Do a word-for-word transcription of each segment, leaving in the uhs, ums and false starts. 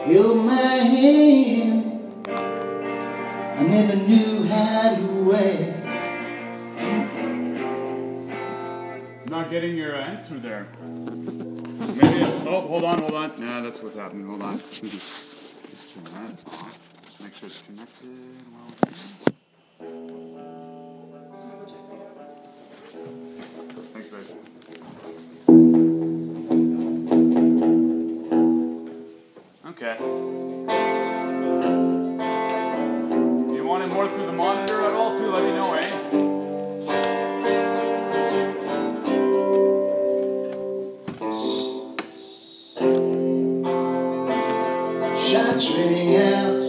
held my hand. I never knew how to wait. It's not getting your uh, end through there. Maybe. Oh, hold on, hold on. Nah, that's what's happening. Hold on. Just turn that off. Just make sure it's connected. Well, thanks, babe. Okay. Do you want it more through the monitor at all, too? Let me know, eh? Shots ring out,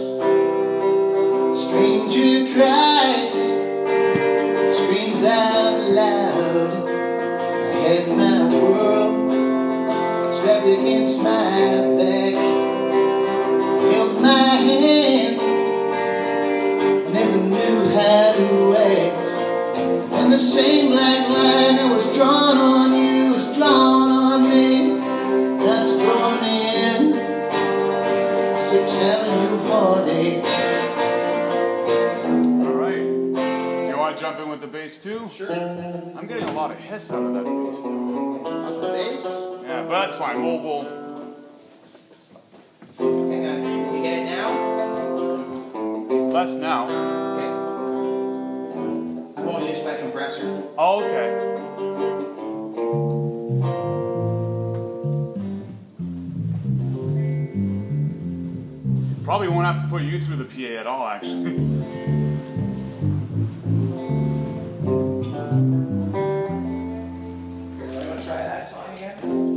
stranger cries, screams out loud. I had my world strapped against my back. Held my hand, I never knew how to act. And the same black line that was drawn on you was drawn on me. That's drawn me in. Sixth Avenue heartache. Alright. Do you want to jump in with the bass too? Sure. I'm getting a lot of hiss out of that bass though. That's the bass? Yeah, but that's fine. We'll, we'll... Hang on. Can you get it now? Less now. Okay. I won't use my compressor. Oh, okay. Probably won't have to put you through the P A at all, actually. Try that song again.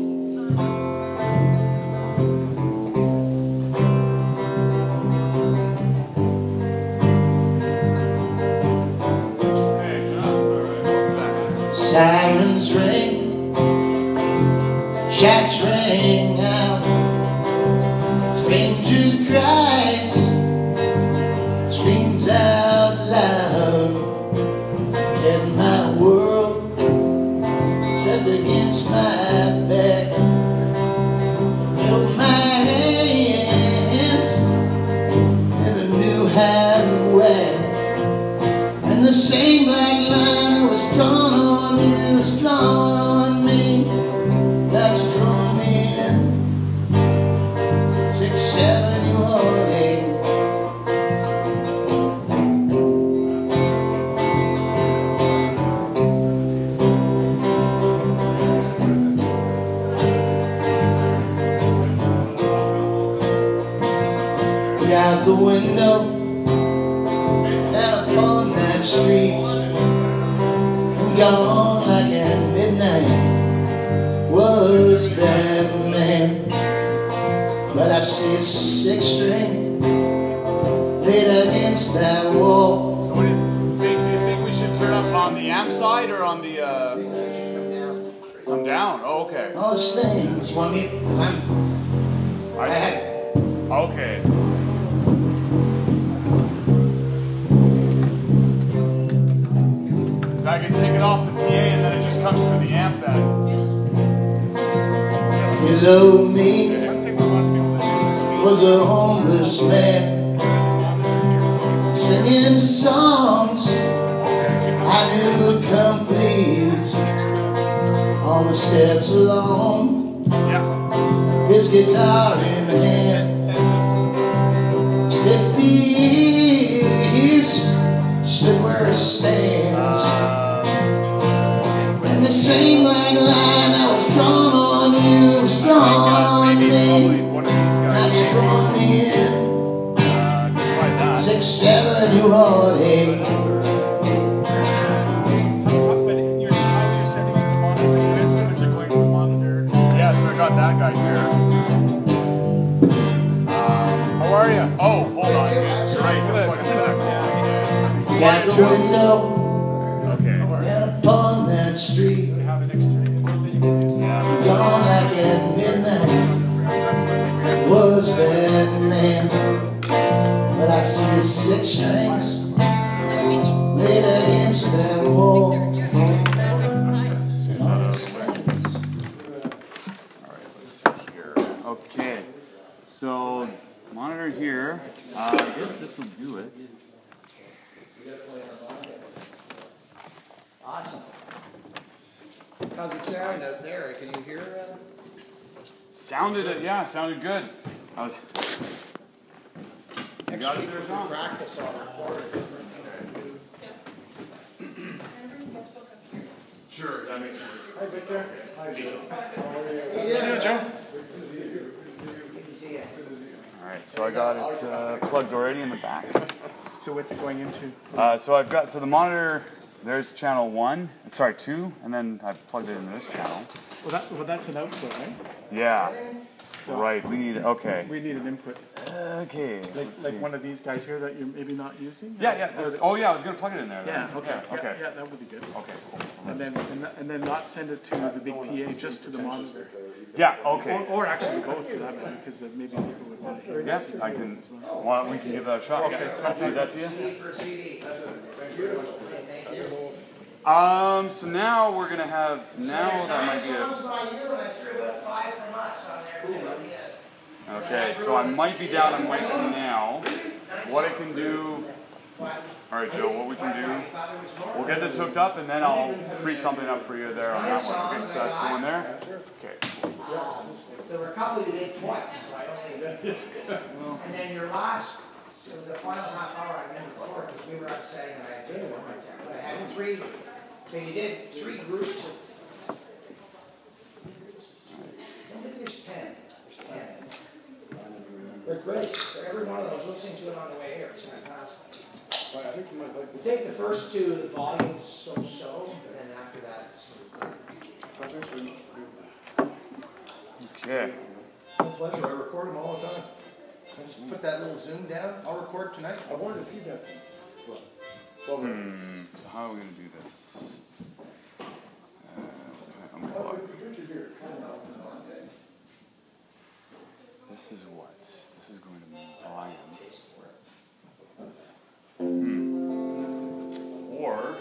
Sirens ring, shots ring out, stranger cries, screams out loud. And my world trapped against my back. Held my hands, never knew how to act. And the same black line that was drawn on you was drawn on me. That's drawn me in. Sixth Avenue heartache. Look out the window and upon that street, and gone like at midnight was that man. But I see a six string laid against that wall. So what do you think? Do you think we should turn up on the amp side or on the, uh... Come down? Oh, okay. All those things want me, because I'm, I had, Okay. So I can take it off the P A and then it just comes through the amp then. below me was a homeless man singing songs I knew complete on the steps alone, his guitar in hand. Fifty years stood where it stands, and the same black line that was drawn on you was drawn on me. That's drawn me in. Six, seven, you heartache. That guy here. Uh, how are you? Oh, hold on. You're right. You're fucking back. Yeah. Got the window. Okay. And upon that street, gone like at midnight was that man. But I see six strings laid against that wall. Okay, so Monitor here. Uh, I guess this will do it. Awesome. How's it sound out there? Can you hear it? Sounded it, yeah, sounded good. I was. Next got it week there, we John? practice on recording. Sure, that makes sense. Hi, Victor. Hi, Joe. How are you? Yeah, Joe. Good to see you. Good to see you. All right, so I got it uh, plugged already in the back. So what's it going into? Uh, so I've got so the monitor. There's channel one. Sorry, two, and then I plugged it into this channel. Well, that, well that's an output, right? Yeah. So Right. We need. Okay. we need an input. Okay. Like let's like see. one of these guys here that you're maybe not using? Yeah, yeah. This, oh, yeah. I was gonna plug it in there. Then. Yeah, okay. Yeah, okay. Yeah, yeah, that would be good. Okay. Cool. And then and, th- and then not send it to the big P A, just to the monitor. Yeah. Okay. Or, or actually both for that matter, because maybe people would want to. Yeah, I can. Why don't we can give that a shot? Okay. I'll do that to you. C for C D. Beautiful. Thank you. Um. So now we're gonna have. Now that might be Songs a. by you, and I threw about five from us on there too. Yeah. Okay. So I might be down on mic now. What I can do. All right, Joe. What we can do. We'll get this hooked up, and then I'll free something up for you there on that one. Okay. So that's the one there. Okay. Um, There were a couple you did twice, so I only. And then your last, so the final half hour I didn't record because we were upsetting that I did one right there. But I had three, so you did three groups of. I think there's ten. There's ten. They're great. For every one of those, listening to it on the way here, it's fantastic. I think you might like You take the first two, the volume's so-so, and then after that, it's. Okay. My pleasure, I record them all the time. I just put that little zoom down, I'll record tonight. I wanted to see that. Hmm. So how are we gonna do this? Uh, unplug. This is what? This is going to be volumes. Hmm. Or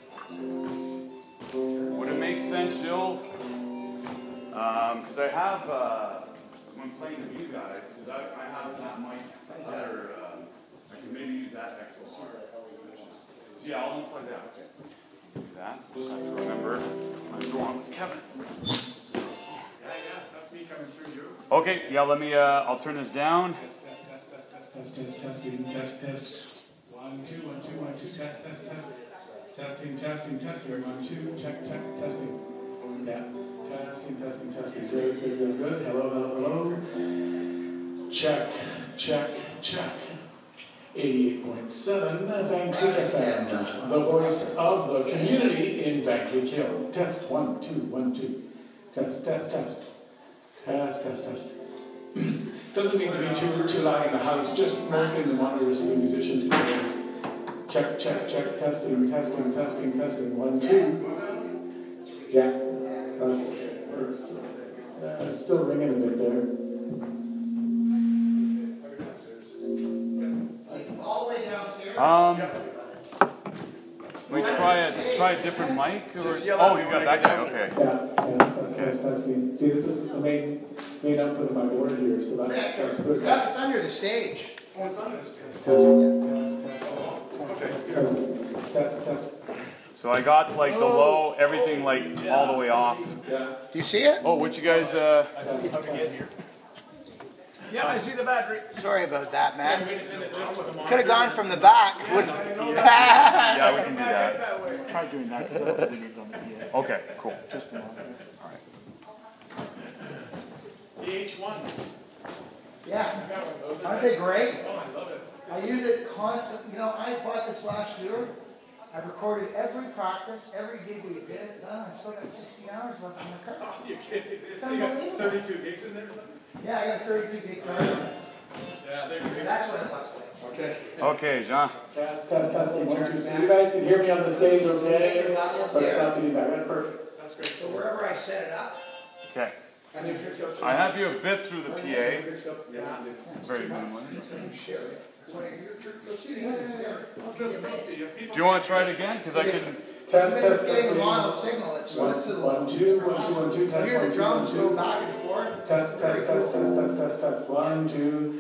would it make sense, Jill? Because I have, uh, when playing with you guys, because I, I have that mic, other, uh, I can maybe use that X L R. So yeah, I'll unplug that. Do that. Just have to remember when I go on with Kevin. Yeah, yeah, that's me coming through you. Okay, yeah, let me, uh, I'll turn this down. Test, test, test, test, test, test, testing, test, test. One, two, one, two, one, two, test, test, test. Testing, testing, testing, one, two, check, check, testing. Yeah, testing, testing, testing. Good, good, good, good. Hello, hello, hello. Check, check, check. eighty-eight point seven Vancouver F M, the voice of the community in Vancouver Hill. Test, one, two, one, two. Test, test, test. Test, test, test. Doesn't need to be too, too loud in the house, just mostly in the monitors so the musicians can hear us. Check, check, check, testing, testing, testing, testing. One, two. Yeah, that's, that's, uh, it's still ringing a bit there. All the way downstairs. Um, we try a try a different mic, or oh, you got that guy. Okay. Yeah, test, test, testing. See, this is the main, main output of my board here, so that, that's good. Yeah, it's under the stage. Oh, it's under this test. Test, test, test, test, test, test, test. So I got like the low, everything like all the way off. Yeah. Do you see it? Oh, what you guys? Uh, Yeah, I see the battery. Sorry about that, man. Could have gone from the back. With yeah, we can do that. Try doing that because I don't really need it on the P A. Okay, cool. Just the monitor. All right. The H one. Yeah. Aren't they great? Oh, I love it. I use it constantly. You know, I bought this last year. I've recorded every practice, every gig we did. Oh, I still got sixty hours left in the car. You kidding? It's So you got unbelievable. thirty-two gigs in there or something? Yeah, I got a thirty-two gig card. Yeah, there you go. That's what it looks like. Okay. Okay, Jean. Test, test, testing, one, two, so you guys can hear me on the stage, okay? But it's not feedback, that's perfect. That's great. So wherever I set it up, Okay. And if you're just- I have you a bit through the P A. Yeah. Very minimally. share it. So when you're, you'll see it. Do you want to try it again? Because I can. Test, test, It's getting a testing. mono signal. It's One, what's the one, two, one, two, one, two, I test, hear one, the two, drums one, go two. back and forth. Test, test, Very test, cool. test, test, test, test, one, two,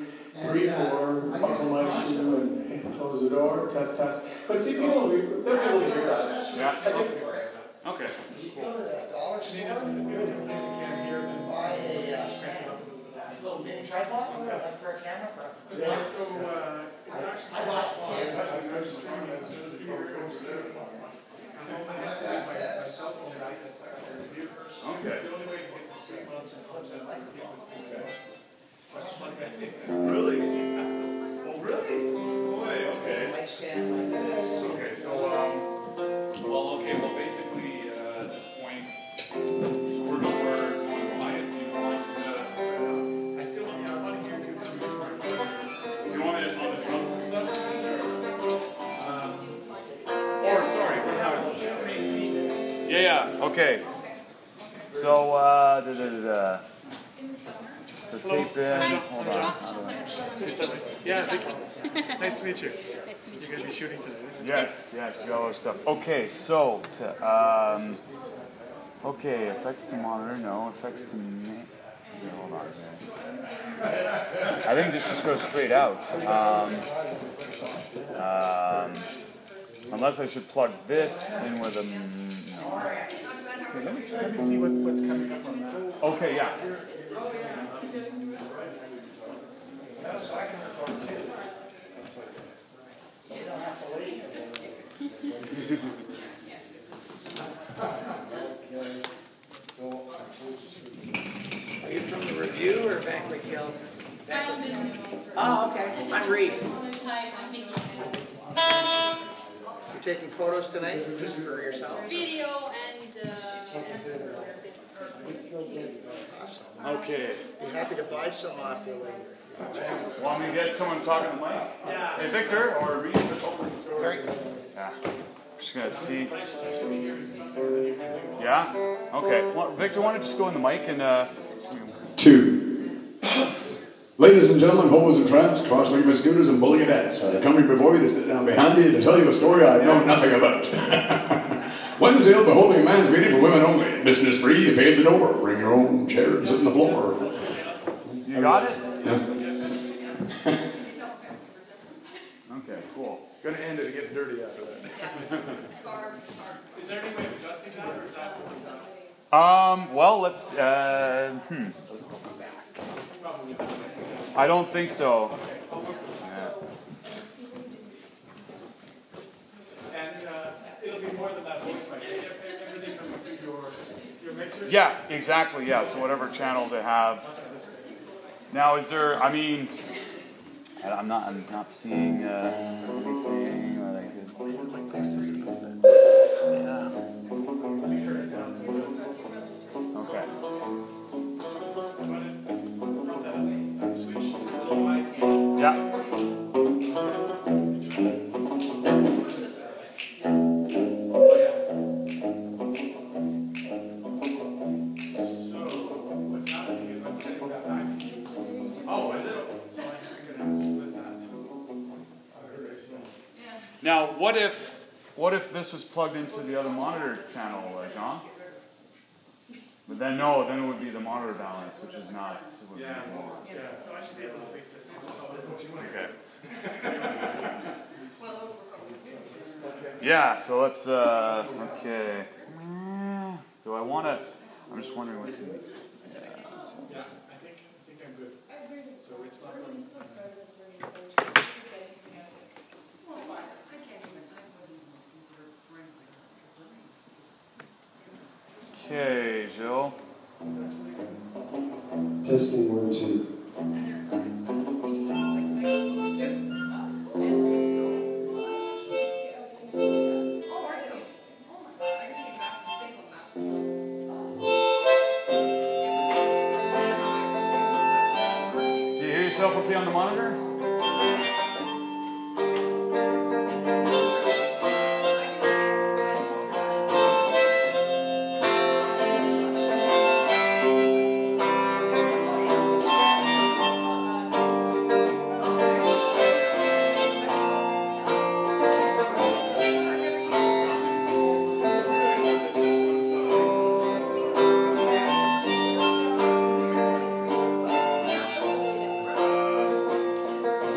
Three, four, buckle my shoe and close the door, test, test. But see, people, they'll be able to hear that. Yeah. I think, Okay. Go to that dollar see, if store, you can't hear, then buy a uh, crank it up a little bit. little mini tripod, like for a camera for. Yeah, so, uh, it's actually. I bought a kid. I was streaming it to here it goes there. I had to have my, my cell phone back at the review. Okay. The only way to get the straight months and clubs out of the was through that. Really? Oh, really? Boy, okay. Mic stand like this. Okay, so, um, well, okay, well, basically, uh, at this point, we're going, we're going live. Do you want, uh, I still, yeah, I want to hear you come in. do you want it on the drums and stuff? Um, or, sorry, we have main feed. Yeah, yeah, okay. So, uh, da, da, da, da. So tape in, hold on. How do I- Yeah, Vicky. Nice to meet you. You're going to be shooting today. Yes, yes, you got all those stuff. Okay, so, to, um, okay, effects to monitor, no, effects to ma- okay, hold on, man. I think this just goes straight out. Um, um, unless I should plug this in with a, no. Okay, let me try. Let me see what, what's coming up on that. Okay, yeah. So I can record too. You don't have to wait. Are you from the Review or Bankley Kill? My own business. Oh, okay. I'm Reed. Hi, I'm making You're taking photos tonight, just for yourself? video and, uh, and some photos. It's Awesome. Okay. Be happy to buy some off you later. Want me to get someone talking to Mike? Yeah. Hey, Victor, or Reed? Yeah. Just gonna see. Yeah? Okay. Well, Victor, why don't you just go in the mic and, uh... Two. Ladies and gentlemen, hobos and tramps, cross-legged scooters and bullionettes, I come here before you to sit down behind you to tell you a story I know nothing about. Wednesday, I'll be holding a man's meeting for women only. Admission is free, you pay at the door. Bring your own chair and sit on the floor. You got it? Yeah. Okay, cool. Gonna end it, it gets dirty after that. Is there any way of adjusting that, or is that? Um, well, let's, uh, hmm. I don't think so. Yeah. And uh, it'll be more than that voice mic. Everything from your, your mixer? Yeah, exactly, yeah. So whatever channel they have. Now, is there, I mean, I'm not, I'm not seeing, uh, anything. Or like, okay. Yeah. Now, what if, what if this was plugged into the other monitor channel, uh, John? But then no, then it would be the monitor balance, which is not. It would Yeah, be more. yeah. No, I should be able to fix this. Okay. Yeah, so let's, uh, okay. Do I want to, I'm just wondering what's in this. Yeah, I think, I think I'm good. So it's not going Okay, Jill. Testing one, two. Do you hear yourself okay on the monitor?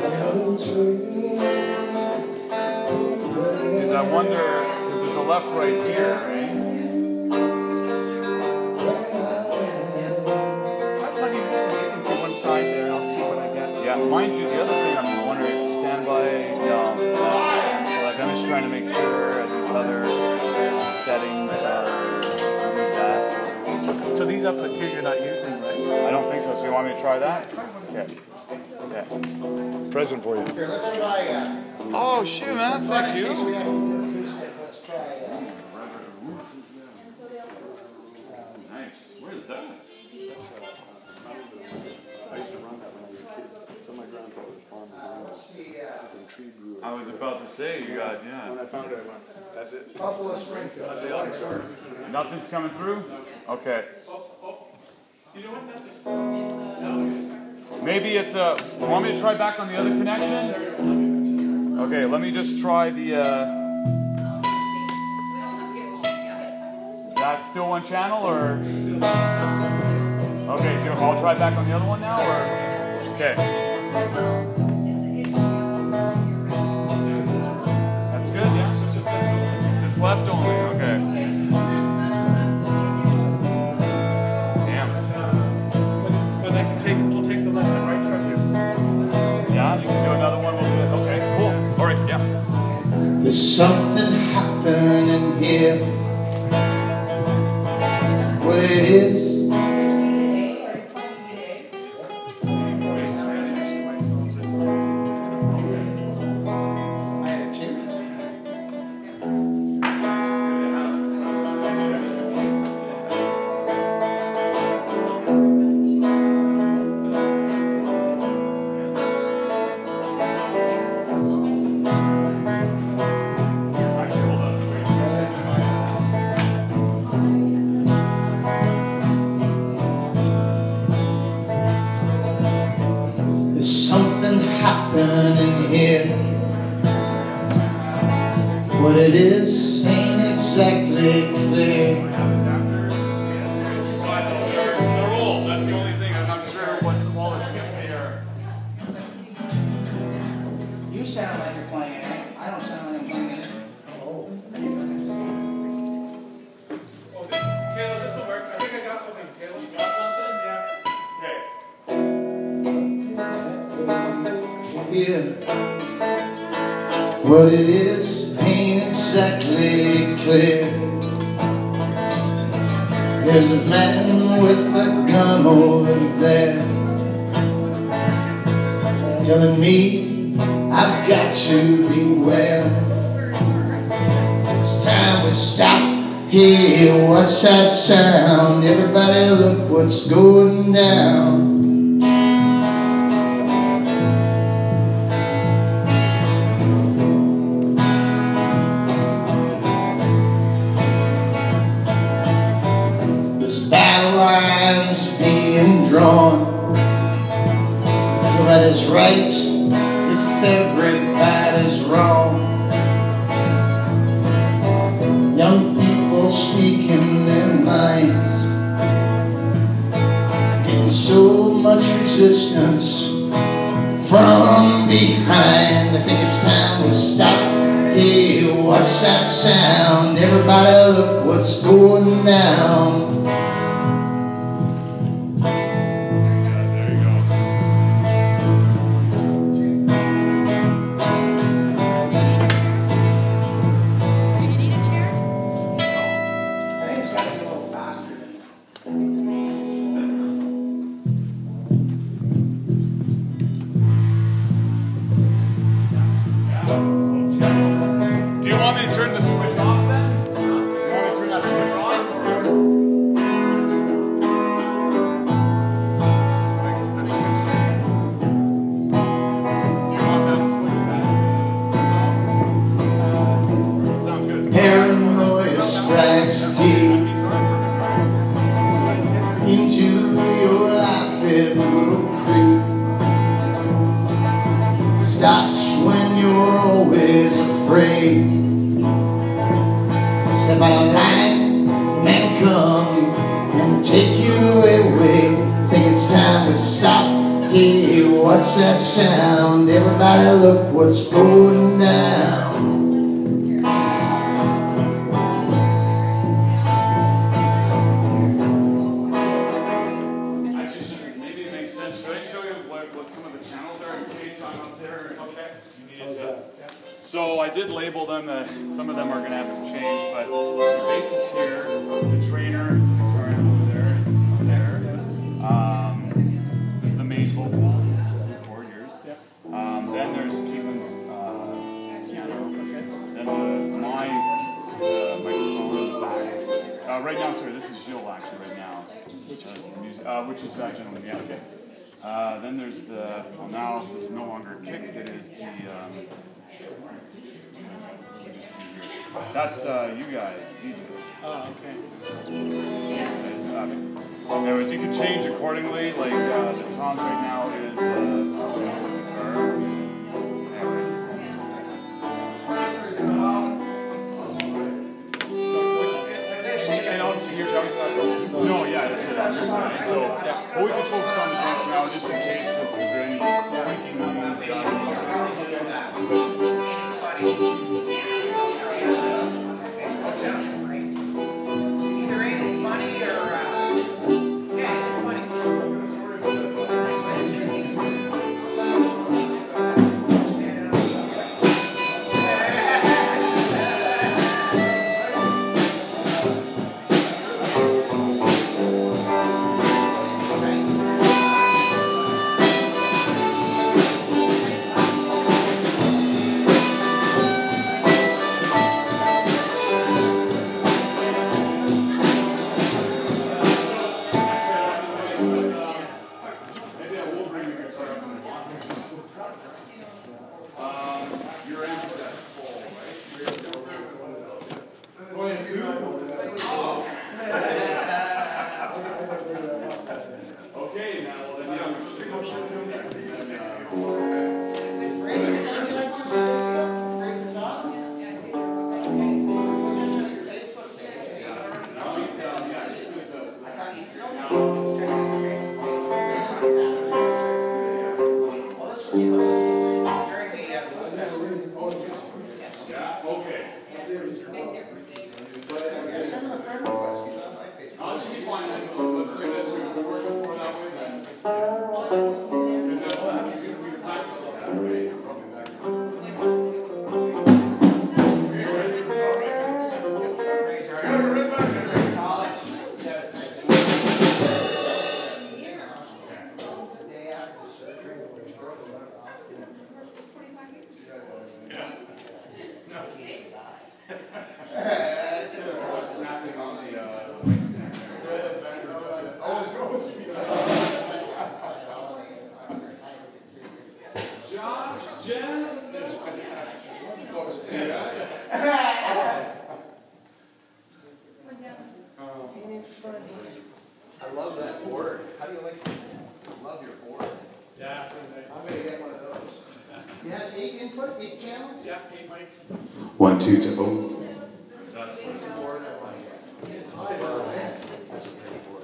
Because I wonder, because there's a left right here, right? Let me get into one side there, I'll see what I get. Yeah, mind you, the other thing I'm wondering, standby, no. So like I'm just trying to make sure these other settings are that. So these outputs here you're not using, right? I don't think so. So you want me to try that? Okay. Okay. Present for you. Here, let's try uh, Oh shoot, man! Thank in case we you. have acoustic, let's try uh, Nice. Where's that? I used to run that when I was a kid. So my grandfather's farm. let's see, uh, Tree grew. I was about to say you got When yeah. I found it, I went, that's it. Buffalo Springfield. That's the Alex story. Nothing's coming through. Okay. You know what? That's a no. Maybe it's a. Want me to try back on the other connection? Okay. Let me just try the. Uh, is that still one channel or? Okay. do- I'll try back on the other one now or. Okay. That's good. Yeah. Just left only. Okay. Damn. But I can take, I'll take the left and right from you. Yeah, you can do another one. We'll do it. Okay, cool. All right, yeah. There's something happening here. What it is, Actually, hold on. there's something happening here. What it is ain't exactly clear. They're old. That's the only thing. I'm not sure what quality they are. You sound like you're playing it. I don't sound like I'm playing it. Oh, Taylor, this will work. I think I got something. Taylor, you got something? Yeah. Okay. Here. What it is ain't exactly clear. There's a man with a gun over there telling me I've got to beware. It's time we stop. Hey, what's that sound? Everybody look what's going down. There's battle lines being drawn. Nobody's right if everybody's wrong. Young people speaking their minds, getting so much resistance from behind. I think it's time we stop. Hey, what's that sound? Everybody look what's going down. There you go. Do you need a chair? I think it's gotta be a little faster. Do you want me to turn the switch off then? Do you want me to turn that switch off? Or? Do you want that switch back? Sounds good. Paranoia strikes deep into your life, it will creep. Starts when you're always afraid. Step out of line, man come and take you away. Think it's time to stop. Hey, what's that sound? around, everybody look what's going down. Actually, maybe it makes sense. Should I show you what, what some of the channels are in case I'm up there? Okay. You needed to. So I did label them. Uh, some of them are going to have to change, but the bass is here. The trainer guitar over there is, is there. Um, this is the main vocal. Record yours. Um, then there's Keelan's uh, piano. Then the, my uh, microphone in the back. Uh, right now, sorry, this is Jill actually right now. Which is the music, uh, which is that gentleman? Yeah. Okay. Uh, then there's the. Well, now this is no longer a kick. It is the. Um, That's uh, you guys, D J. Oh, okay. It's, uh, anyways, you can change accordingly. Like uh, the toms right now is uh, the guitar. Anyways. And on here, no, yeah, that's what I'm saying. So, yeah, but we can focus on the dance for now, just in case there's any tweaking that we've done. Either ain't it funny or, uh, yeah, it's funny. I love that board. How do you like it? I love your board. Yeah, it's really nice. I'm going to get one of those. You have eight input, eight channels? Yeah, eight mics. One, two, to oh. That's the board I like. Oh, man. That's a pretty board.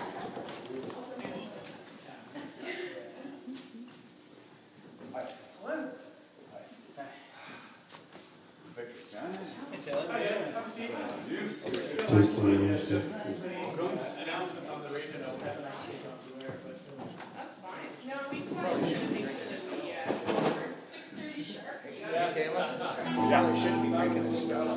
Just a minute. Announcements on the radio hasn't actually gone through there, but. That's fine. No, we probably should make sure that we, uh, six thirty sharp. Yeah, Kayla? Yeah, we shouldn't be drinking this stuff.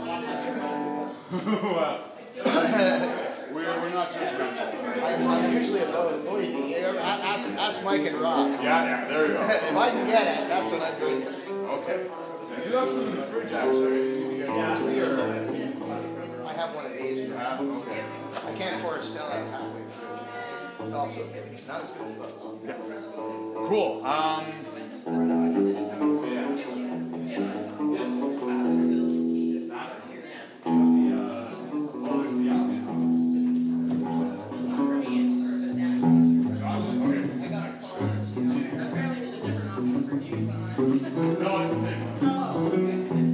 Wow. We're, we're not judgmental. I'm, I'm usually opposed, believe me. Ask, ask Mike and Rob. Yeah, yeah, there you go. If I can get it, that's what I'm drinking. Okay. You have some in the fridge, actually. You guys I have one of these. okay. I can't afford a Stella halfway through. It's also not as good as Bud. Yeah. Cool. Um, so yeah. No, it's the same one.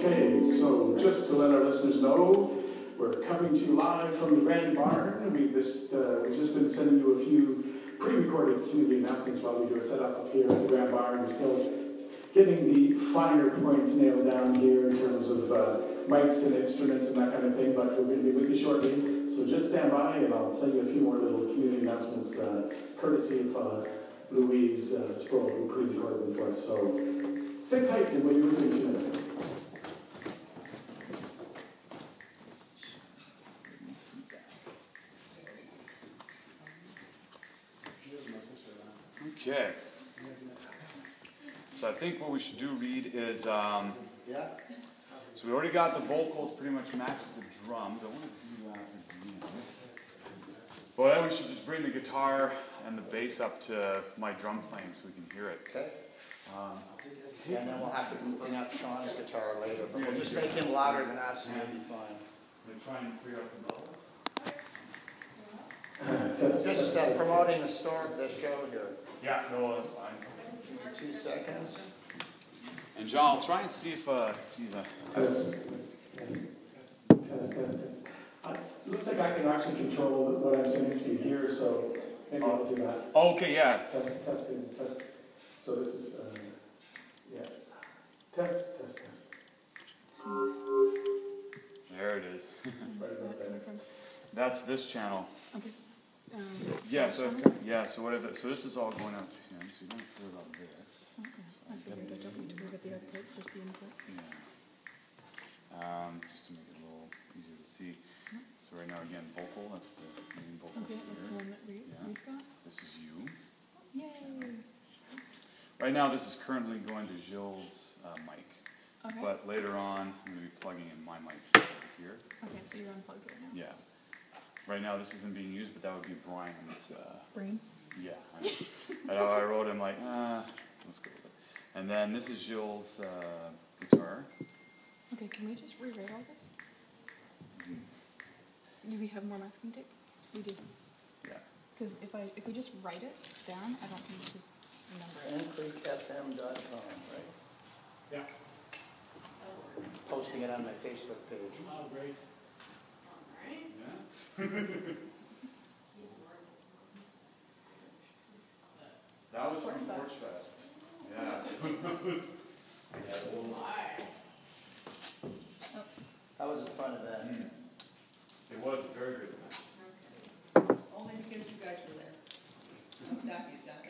Okay, so just to let our listeners know, we're coming to you live from the Grand Barn. We've just, uh, we've just been sending you a few pre-recorded community announcements while we do a setup up here at the Grand Barn. We're still getting the finer points nailed down here in terms of uh, mics and instruments and that kind of thing, but we're going to be with you shortly. So just stand by and I'll play you a few more little community announcements uh, courtesy of uh, Louise uh, Sproul, who pre-recorded them for us. So sit tight and we'll be with you in two minutes. Okay. So I think what we should do, Reed, is um, Yeah? so we already got the vocals pretty much matched with the drums. I want to do that again. But then we should just bring the guitar and the bass up to my drum playing so we can hear it. Okay. Um, And then we'll have to bring up Sean's guitar later, but we'll just make him louder than us and it'll be fine. I'm try and figure out some levels. Just uh, promoting the store, the show here. Yeah, no, that's fine. Two seconds. And John, I'll try and see if, uh, geez, uh, Test, test, test, test, test. Uh, looks like I can actually control what I'm sending to you here, so maybe I'll do that. oh, okay, yeah. Test, testing, test. So this is, uh, yeah. Test, test, test. There it is. Right about there. That's this channel. Okay. So, um, Yeah, so I've, yeah, so whatever. So this is all going out to him. So you don't have to worry about this. okay. I figured I don't need to worry about the output, just the input. Yeah. Um, just to make it a little easier to see. So right now, again, vocal. That's the main vocal Okay, that's the here. one that Reed, Yeah. Reed's got. This is you. Yay! Right now, this is currently going to Gilles' uh, mic. Okay. But later on, I'm going to be plugging in my mic over here. Okay, so you're unplugged right now. Yeah. Right now, this isn't being used, but that would be Brian's. Uh, Brain. yeah. I, I wrote him like, ah, let's go with it. And then this is Gilles' uh, guitar. Okay, can we just rewrite all this? Mm-hmm. Do we have more masking tape? We do. Yeah. Because if I if we just write it down, I don't need to remember it. N creek F M dot com, right? Yeah. Posting it on my Facebook page. Oh, great. That was from Porch Fest. Yeah. That was a fun event. Mm. It was a very good one. Only because you guys were there. Exactly, exactly.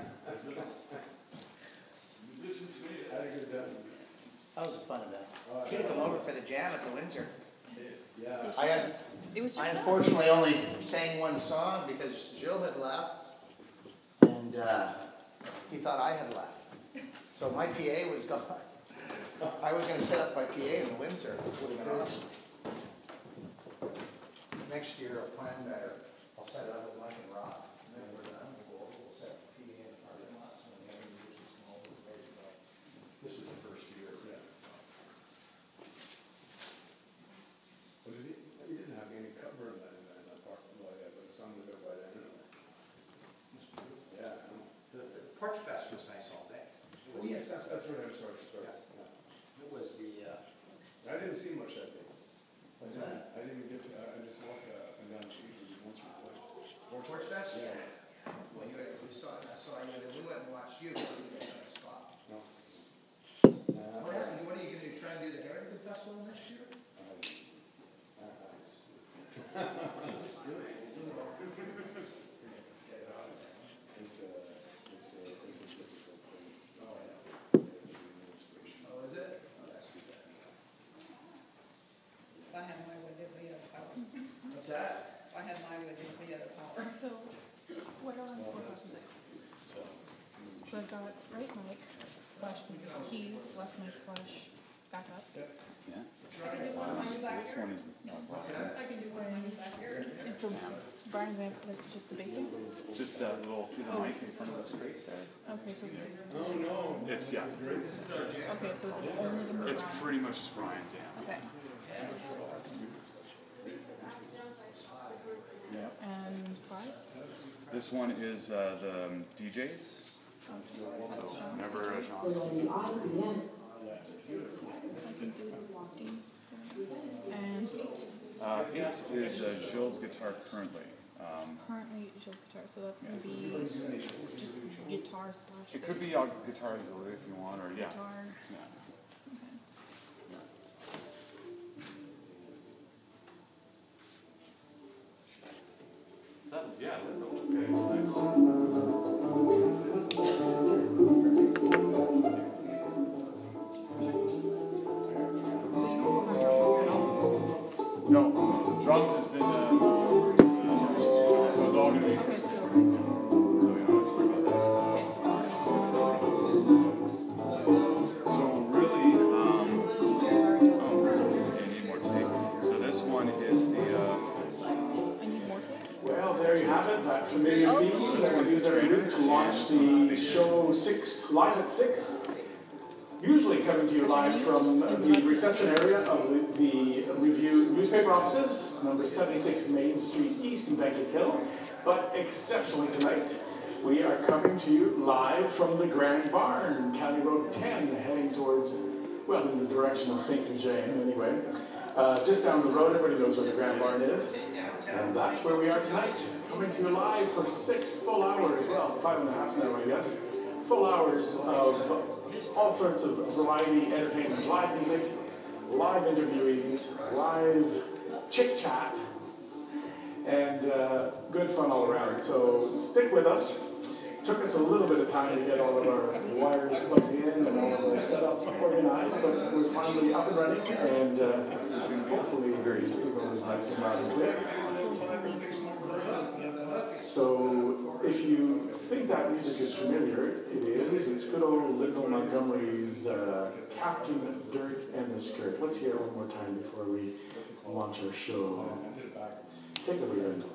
Had a good time. That was a fun event. Should have come over for the jam at the Windsor. Yeah. I had, It was just I that. unfortunately only sang one song because Jill had left, and uh, he thought I had left. So my P A was gone. I was going to set up my P A in the Windsor, which would have been awesome. Next year I'll plan better. I'll set it up with Mike and Rob, and then we're done. We'll go over, we'll set up the P A in the parking lot, so when the other musicians come over, we're ready to go. This is the first year. Yeah. But he, he didn't have any cover in that, in that, in that parking lot yet, but the sun was out by then anyway. Yeah, I know. The, the Porch Fest was nice all day. Oh, yes, that's, that's right, I'm sorry, sorry. Yeah. Yeah. It was the, uh, I didn't see much that day. what's that? I didn't get to, I I just walked uh, up and down the street once or twice. Porch Fest? Yeah. Well, you, we saw, I saw you, then we went and watched you, but we didn't have a spot. No. What happened, what are you gonna do, try and do the Heritage Festival next year? It's a, it's a, it's a difficult thing. Oh, yeah. Oh, is it? Oh, that's too bad. If I had my way, there'd be other power. What's that? If I had my way, there'd be other power. So, what are on four buttons? So I've got right mic slash keys, left mic slash backup. Yeah. I can do one of mine back This here. one is. What's that? I can do one of mine back here. And so Brian's amp, that's just the basics? Just that little, see the mic in front of the screen? Okay, so it's, Oh, no. It's, yeah. okay, so it's only the It's Brian's. pretty much just Brian's amp. Okay. And five? This one is uh, the um, D Js. So whenever uh, Jean's I can do eight is uh, Gilles' guitar currently. Um, Currently, Gilles guitar, so that's gonna be just guitar slash. it could be uh, guitar auxiliary if you want, or yeah. Guitar. Yeah. Okay. That, yeah, okay, nice. No, drums has been, uh, so it's all gonna be. Okay, so. So we don't have to worry about that. Okay, so we're So really, um, oh, I need more tape. So this one is the, uh, I need more tape. Well, there you have it, that familiar Oh. theme that we use every week to launch the show six, live at six. Usually coming to you live from the reception area of the Review newspaper offices, number seventy-six Main Street East in Bankhead Hill. But exceptionally tonight, we are coming to you live from the Grand Barn, County Road ten, heading towards, well, in the direction of Saint Eugene anyway. Uh, just down the road, everybody knows where the Grand Barn is. And that's where we are tonight, coming to you live for six full hours, well, five and a half now, I guess. Full hours of all sorts of variety, entertainment, live music, live interviewings, live chit-chat, and uh, good fun all around. So stick with us. Took us a little bit of time to get all of our wires plugged in and all of our setup organized, but we're finally up and running, and uh, hopefully very signal is nice and loud and clear. So if you think that music is familiar, it is. It's good old Lyndall Montgomery's uh, Captain Dirt and the Skirt. Let's hear it one more time before we launch our show. Take it away, Lyndall.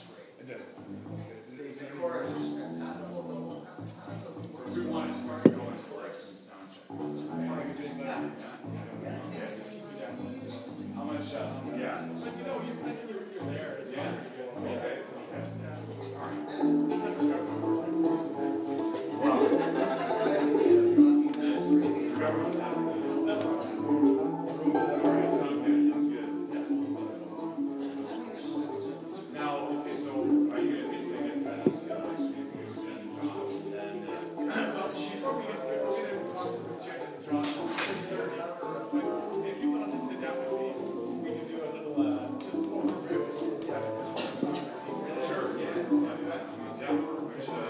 we want to start going for it. Sound check. How much, uh, yeah. But you know, you, I think you're, you're there. It's yeah. Okay. Okay. All right. Wow. That's all right. All right. Sounds good. Sounds good. Now, okay, so are you going to be saying this as uh, Jen and Josh, and then uh, Before we get there, we're going to talk with Jen and Josh at six thirty. If you wanted to sit down with me, we can do a little, uh, just overview. sure, yeah, yeah, do that. Yeah, which, uh,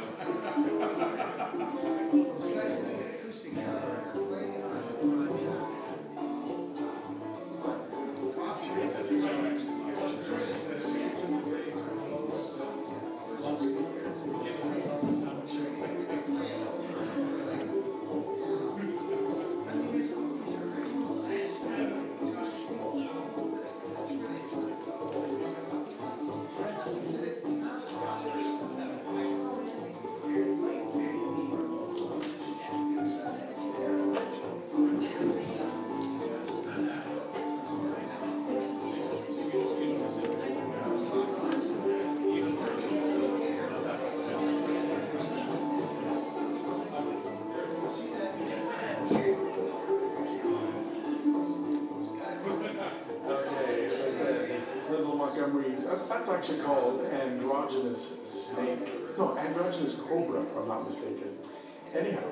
Montgomery's, that's actually called Androgynous Snake. No, Androgynous Cobra, if I'm not mistaken. Anyhow,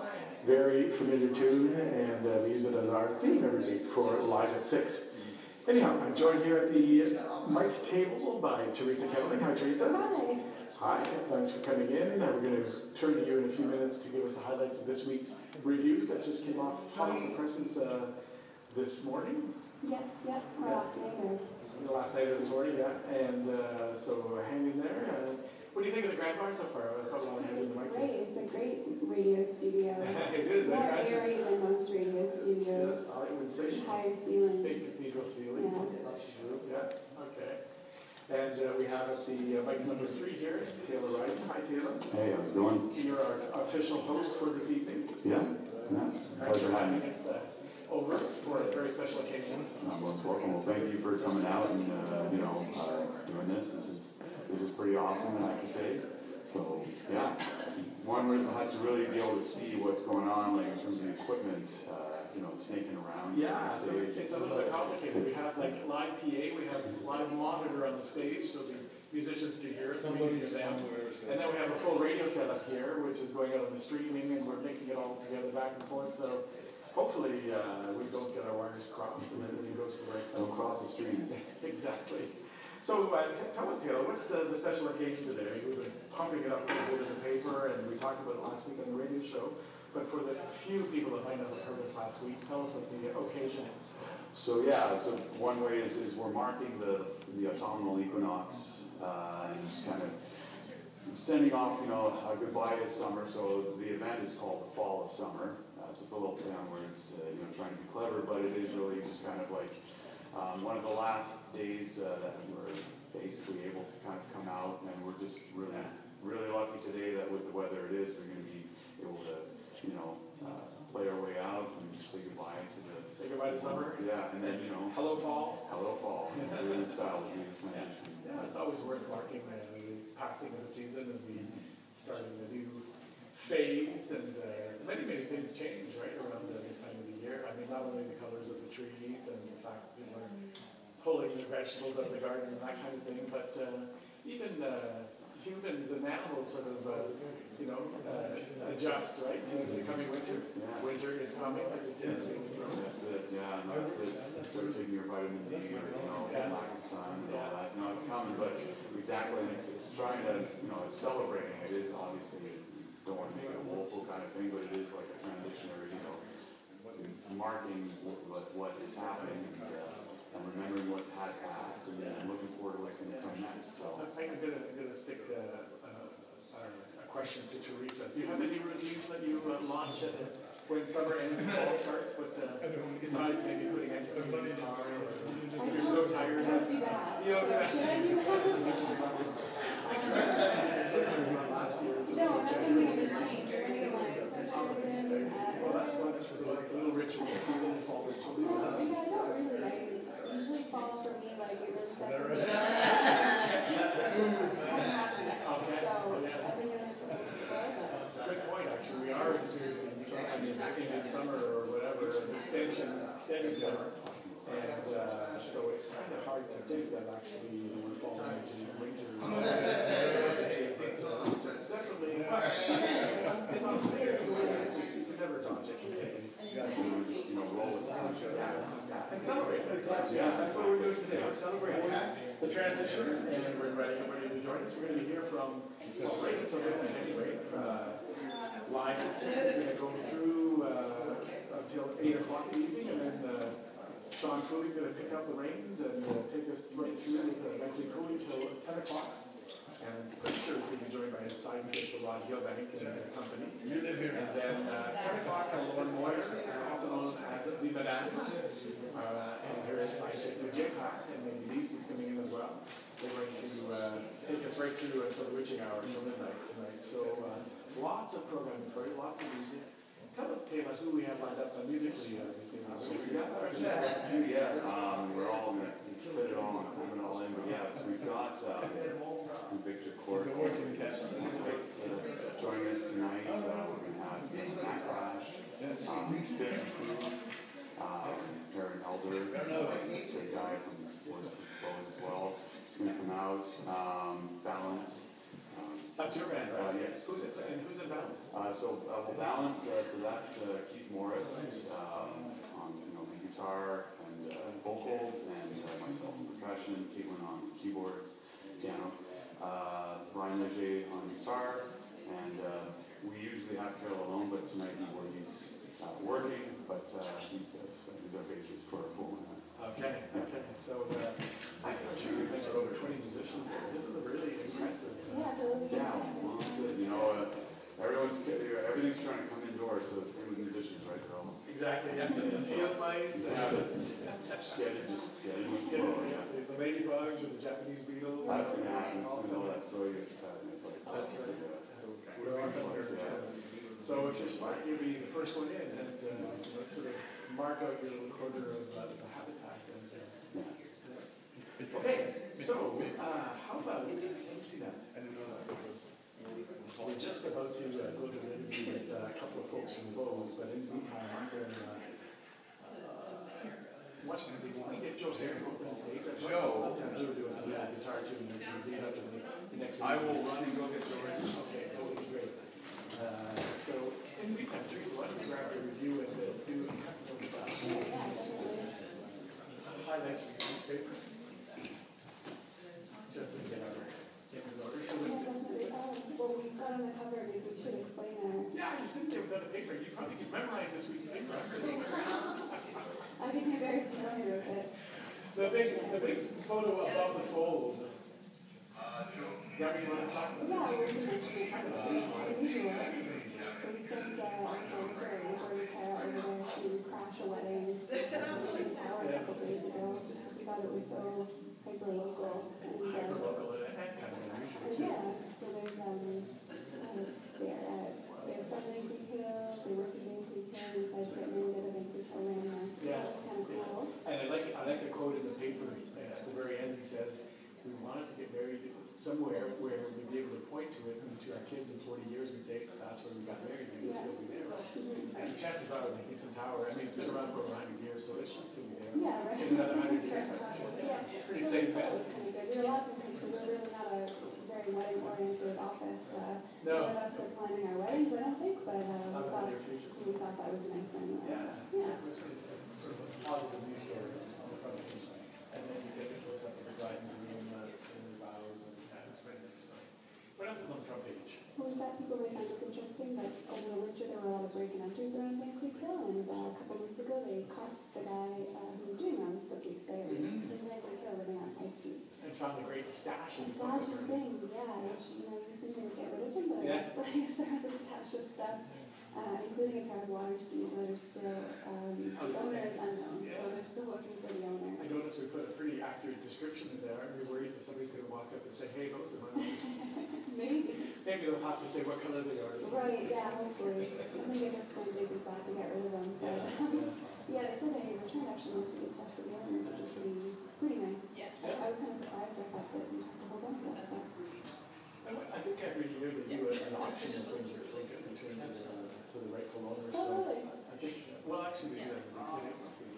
very familiar tune, and uh, we use it as our theme every week for Live at six. Anyhow, I'm joined here at the mic table by Teresa Kettling. Hi, Teresa. Hi. Hi, thanks for coming in. Uh, we're going to turn to you in a few minutes to give us the highlights of this week's review that just came off hot off the presses uh, this morning. Yes, yep, our last night. The last night of this morning, yeah. And uh, so hang in there. Uh, what do you think of the Grand Barn so far? I probably want to hand you It's the mic. great. It's a great radio studio. It is, It's more I imagine. airy than most radio studios. Yes, I would say. Higher ceilings. Big cathedral ceiling. Yeah. Yeah, okay. And uh, we have at the uh, mic number three here, Taylor Wright. Hi, Taylor. Hey, how's it going? You're our official host for this evening. Yeah, yeah. Pleasure having me. Us, uh, over for a very special occasion. Uh, most welcome. Well, thank you for coming out and uh, you know uh, doing this. This is this is pretty awesome, I have to say. So yeah, one has to really be able to see what's going on, like in terms of the equipment. Uh, you know, snaking around. Yeah, on so stage. it's a little bit complicated. We have like live P A, we have live monitor on the stage, so the musicians can hear us. Somebody speaking to them. somewhere. And then we have a full radio setup here, which is going out on the streaming, and we're mixing it all together back and forth. So hopefully uh, we don't get our wires crossed, and everything goes to the right place. Don't cross the streams. Exactly. So uh, tell us, Taylor, what's uh, the special occasion today? We've been pumping it up a little bit in the paper, and we talked about it last week on the radio show. But for the few people that might not have heard us last week, tell us what the occasion is. So yeah, so one way is, is we're marking the the autumnal equinox uh, and just kind of sending off, you know, a goodbye to summer. So the event is called the Fall of Summer. Uh, so it's a little play on words, uh, you know, trying to be clever, but it is really just kind of like um, one of the last days uh, that we're basically able to kind of come out, and we're just really, really lucky today that with the weather it is, we're going to be able to, you know, uh, play our way out and just say goodbye to the. Say goodbye to summer. Yeah, and then, you know. Hello, fall. Hello, fall. Really style of this transition. Yeah, it's always worth marking uh, the passing of the season and the starting of a new phase, and uh, many, many things change right around uh, this time of the year. I mean, not only the colors of the trees and the fact that people are pulling their vegetables out of the garden and that kind of thing, but uh, even uh, humans and animals sort of, uh, you know, uh, adjust, right, to the coming winter. Yeah. Winter is coming, as it's in the same That's it, yeah, no, that's it. Start taking your vitamin D or, you know, lack of sun and all that. No, it's coming, but exactly, and it's, it's trying to, you know, it's celebrating. It is obviously, you don't want to make it a woeful kind of thing, but it is like a transitionary, you know, marking what, what is happening and, uh, and remembering what had passed and then looking forward to what's going to come next. So. I'm gonna, gonna stick uh, uh, a question to Teresa. Do you have any routines that you uh, launch at, when summer ends and fall starts? But uh, besides maybe putting anything in the car, or if you're so tired, I don't do that. you know, So that- should I do that? last year. No, that's something I did change. You're gonna get my sometimes in, Well, that's uh, one that's like a little ritual, a little fall ritual. no, I mean, I don't really, I usually falls for me, but I get really sad. I'm happy. Okay. So, Yeah. I think it's, it's well, but. Good point, actually. We are experiencing some, I mean, extended summer or whatever, extension, extended summer. And uh, so it's kind of hard to think that actually we're falling into winter. So it's definitely, it's unfair. You never dodge it. You guys Just, you know, roll with that. yeah, and celebrate. That's, yeah, that's what we're doing today. We're celebrating the transition, and we're ready, ready to join us. We're going to hear from, well, right, so anyway, uh, live at six. We're going to go through uh, until eight o'clock in the evening, and then uh, Sean Cooley's going to pick up the reins and uh, take us right through with uh, Bentley Cooley till ten o'clock. And I'm pretty sure we'll be joined by his sidekick, the Rod Gilbank and uh, company. You live here. And then uh, ten o'clock on Lauren Moyer, also known as the Madame, uh, and her sidekick, the Jim Pack, and then Denise is coming in as well. They're going to uh, take us right through until the witching hour, until midnight tonight. So uh, lots of programming for you, lots of music. Tell us, Taylor, who we have lined up uh, musically uh, this evening. So we got, yeah, yeah, um, we're all going to fit it all, have it all in, but yeah, so we've got um, Victor Court. Uh, joining us tonight. Uh, we're going to have Matt Crash, um, Fifth Proof, um, Aaron Elder, it's a guy from Forest Exposed as well. He's going to come out, um, Balance. Um, That's your band, right? Uh, yes. Who's it, and who's in balance? Uh, so, uh, well, Balance, uh, so that's uh, Keith Morris um, on, you know, the guitar and uh, vocals, and uh, myself on percussion, Caitlin on keyboards, piano, uh, Brian Leger on guitar, and uh, we usually have Carol alone, but tonight he's uh, working, but uh, he's, uh, he's our bassist for a full night. Okay, okay. So uh, I'm sure you've mentioned over twenty musicians there. This is a really impressive. Uh, Yeah, the Yeah, well, it's, uh, you know, uh, everyone's, everything's trying to come indoors, so it's same with musicians, right? They're all exactly, yeah. The field mice. yeah, Uh, that's, just get it, just get it with the Get flow, it, yeah. There's the ladybugs or the Japanese beetles. That's gonna happen, as soon as all that soy gets cut, and it's like, That's it's right. like, So we're on there. So if you're smart, you'll be the first one in, and uh, sort of mark out your little corner of uh, the habitat. And, uh, okay, so uh, how about, let me see that. We're just about to uh, go to the interview with uh, a couple of folks from Bose, but in the meantime, I'm going to uh, we get Joe Harris up on stage? I'd Joe? love to have Joe do a yeah, guitar tune and lead up to the the next. I will run and go get George. Okay, that would be great. Uh, so, in the meantime, Teresa, why don't you grab a review and uh, do a couple of uh, highlights from each paper? Just to get our get in order. So we- Well, we've got on the cover, maybe we should explain our. yeah, I just think there without a paper. You probably could memorize this week's paper. I think I'm very familiar with it. The big, the big photo above the fold. Is that what you want to talk about? Yeah, we were mentioning it because it's unusual. So we sent uh, our delivery or Tara over there to crash a wedding in the tower a couple days ago, just because we thought it was so hyper local. And, uh, Hyper-local and kind of unusual. and yeah, so there's um, uh, they're uh, they're from Vancouver Hill, they work in Vancouver Hill, and decided to get married at a Vancouver landmark. So Yes. that's kind of cool. And I like, I like the quote in the paper uh, at the very end. It says, "We wanted to get married somewhere where we'd be able to point to it to our kids in forty years and say, that's where we got married, and it's still be there." And the chances are they think some tower. I mean, it's been around for over a hundred years, so it should still be there. Yeah, right. In another hundred years. Yeah. Pretty So safe that bet. was kind of good. We were laughing because we're really not a very wedding-oriented office. Uh, No. None of us are planning our weddings, I don't think, but uh, we, Not in the thought, near future. we thought that was nice anyway. Yeah. Yeah. It was pretty, sort of a positive news story on the front page. And then you get the close up of the bride and groom uh, and their vows, and that was very nice. What else is on the front page? Well, we thought people might find this interesting, but over the winter there were a lot of break and enters around St. Creek Hill, and uh, a couple of weeks ago they caught the guy uh, who was doing around the police there. He was Mhm. in St. Creek Hill living on High Street. And found a great stash A in stash of things, yeah, which, you know, you seem to get rid of them, but Yeah. I guess, I guess there was a stash of stuff, uh, including a pair of water skis that are still, um, the owner is unknown, so they're still looking for the owner. I noticed we put a pretty accurate description in there. We're worried that somebody's going to walk up and say, "Hey, those are my." Maybe. Maybe they'll have to say what color they are. or something. Right, yeah, hopefully. I think at this point they'd be glad to get rid of them, but, um, yeah, they said they returned actually most of the stuff to the owners, which is pretty, pretty nice. Yes. I, I was kind of surprised, I thought that you have to hold on to that stuff. I wa- I think every year they do a- an auction of things that they get returned to the, to the rightful owner. Oh, So really? I think, well, actually, they do that in the city.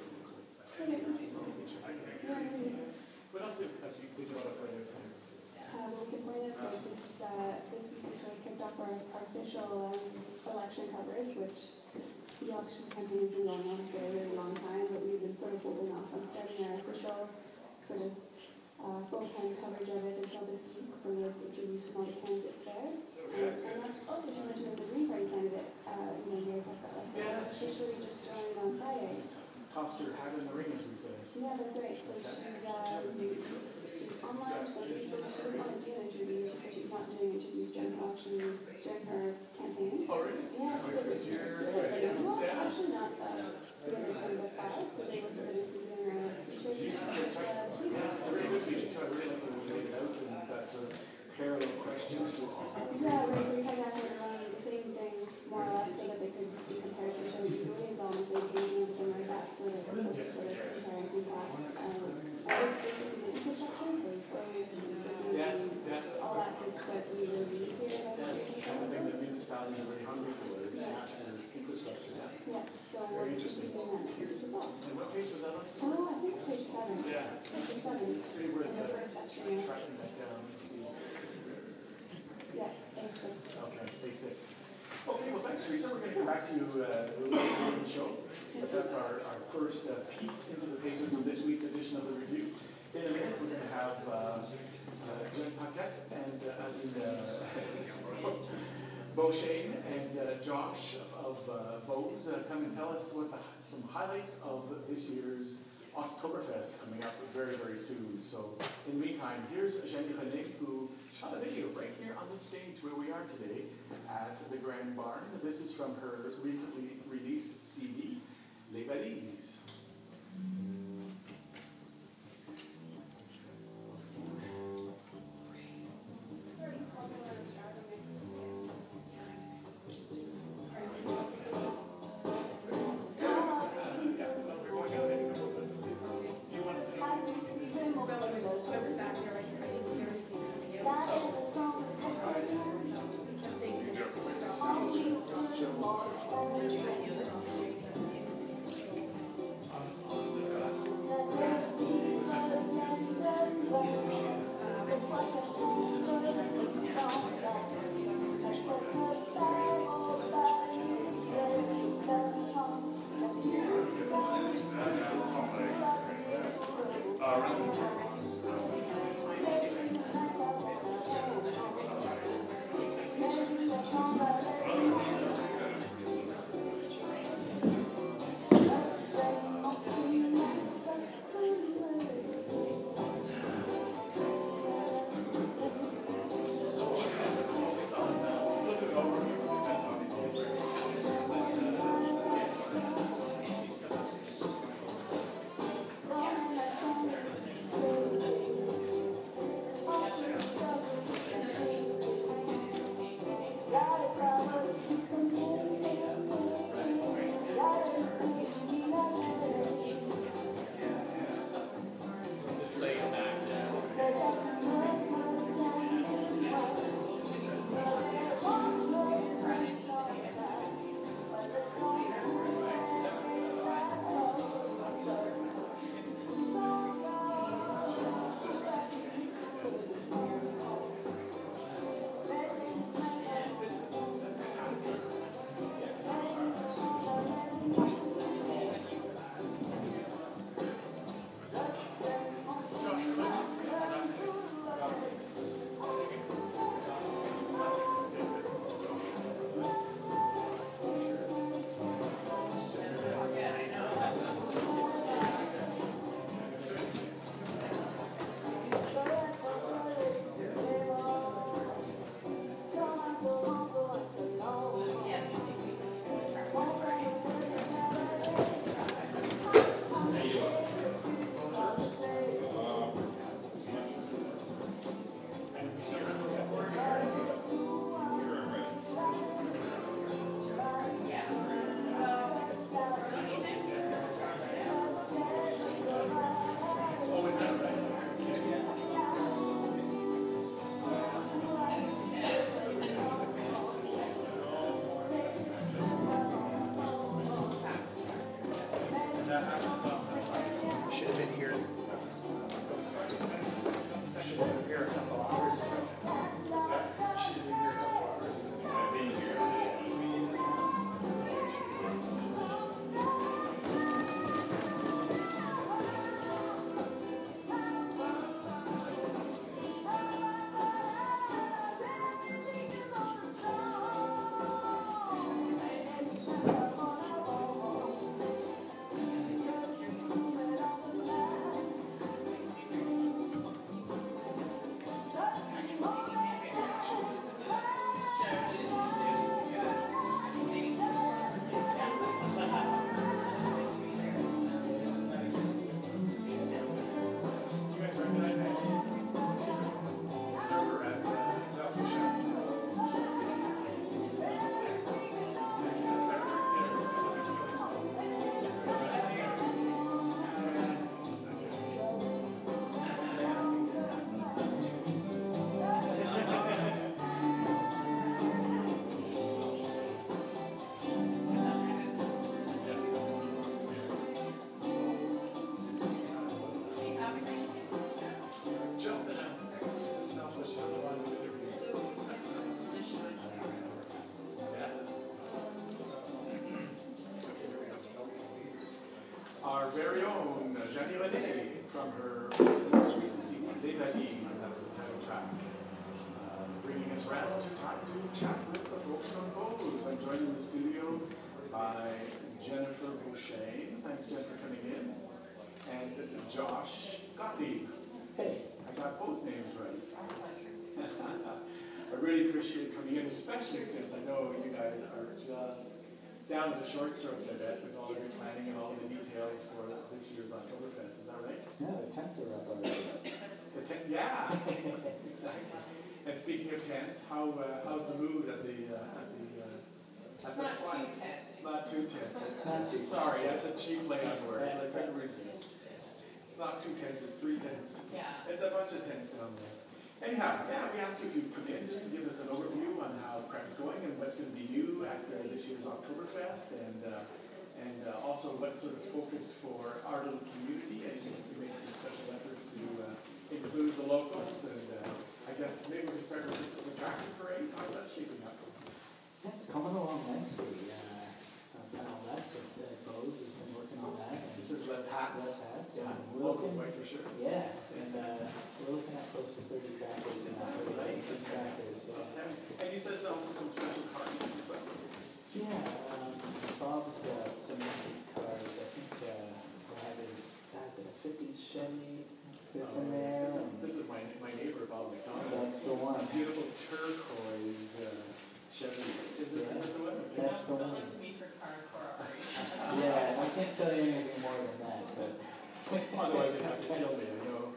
Okay, interesting. Yeah, maybe. What else did uh, you- did you want to point out? Uh, well, we can point out that this, uh, this week we sort of kicked off our, our official um, election coverage, which the election campaign has been going on for a really long time, but we've been sort of holding off on starting our official sort of uh, full-time coverage of it until this week, so we have introduced all the candidates there. And, and that's also to mention there's a Green Party candidate, uh, you know, Mary Pascal West, Yes. officially just joined on Friday. Tossed her hat in the ring, as we say. Yeah, that's right. So she's, um, she's online, so she's, she didn't want to do an interview, so she's not doing interviews during her election, during her campaign. Oh, really? Yeah, she did. She's, well, actually not, uh, the other candidates have, so they were sort of interviewing her. She was, uh, she Yeah, it's a really good feature too. I really like the way they laid it out and that sort of parallel questions to it. Yeah, right, so we kind of asked her to run the same thing, more or less, so that they could be compared to each other easily. It's all on the same page and everything like that, so that we're supposed to sort of compare and contrast. Um, I was thinking the infrastructure, so roads and bridges Yes, and yes. all that good stuff we really need here. about Yes, this kind of thing also. that municipalities are really hungry for, is national infrastructure. Yeah. Yeah, so Very we're interesting. keeping that next week as well. And what page was that on? Oh, I think it's page seven. Yeah. Six or seven. Pretty worth In the uh, first section, yeah. tracking that down and see. Yeah, A six. Okay, day six. Okay, well, thanks, Teresa. We're going to come back to uh, the Little show. But that's our, our first uh, peek into the pages of this week's edition of the review. In a minute, we're going to have uh, uh, Glenn Paquette and uh, I mean, uh, Bo Shane and uh, Josh of uh, Bose uh, come and tell us what the, some highlights of this year's Oktoberfest coming up very, very soon. So, in the meantime, here's Jenny René, who shot a video right here on the stage where we are today at the Grand Barn. This is from her recently released C D, Les Valises. Should have been here. Should have been here a couple hours ago. Should have been here a couple hours ago. I've been here. Our very own uh, Jenny Lenné from her most recent C D, Les Valises, and that was the title track. Uh, bringing us round to time to chat with the folks from Bose. I'm joined in the studio by Jennifer Boucher. Thanks, Jen, for coming in. And Josh Gottlieb. Hey, I got both names right. I really appreciate coming in, especially since I know you guys are just down to the short strokes, I bet, with all of your planning and all the details for this year's Oktoberfest. Is that right? Yeah, the tents are up already. The tent, yeah, exactly. And speaking of tents, how uh, how's the mood at the uh, at the? Uh, It's at not the too tense. Not too tense. Not too Sorry, tense. that's a cheap play on words. I couldn't resist. It's not two tents, it's three tents. Yeah. It's a bunch of tents down there. Anyhow, yeah, we asked you if you'd come in just to give us an overview on how prep is going and what's going to be new at uh, this year's Oktoberfest, and uh, and uh, also what sort of focus for our little community. I think we made some special efforts to uh, include the locals, and uh, I guess maybe we can start with the tractor parade. How's that shaping up? Yeah, it's coming along nicely. Uh, uh, Panel West at uh, Bose has been working on that. And This is Les Hat hats. Less hats. Yeah, and we're local looking, white for sure. yeah, and uh, we're looking at close to thirty tractors in that, Right. thirty tractors, yeah. Okay. And you said also some special cars. But Yeah, um, Bob's got some antique cars. I think uh, Brad is, has a fifties Chevy that's in there. This is, and this is my, my neighbor, Bob McDonald. That's the one. A beautiful turquoise uh, Chevy. Is it, is it the one? That's the Don't one. look to me for car cooperation. Yeah, I can't tell you anything more than that, but. Otherwise you'd have to kill me, I know.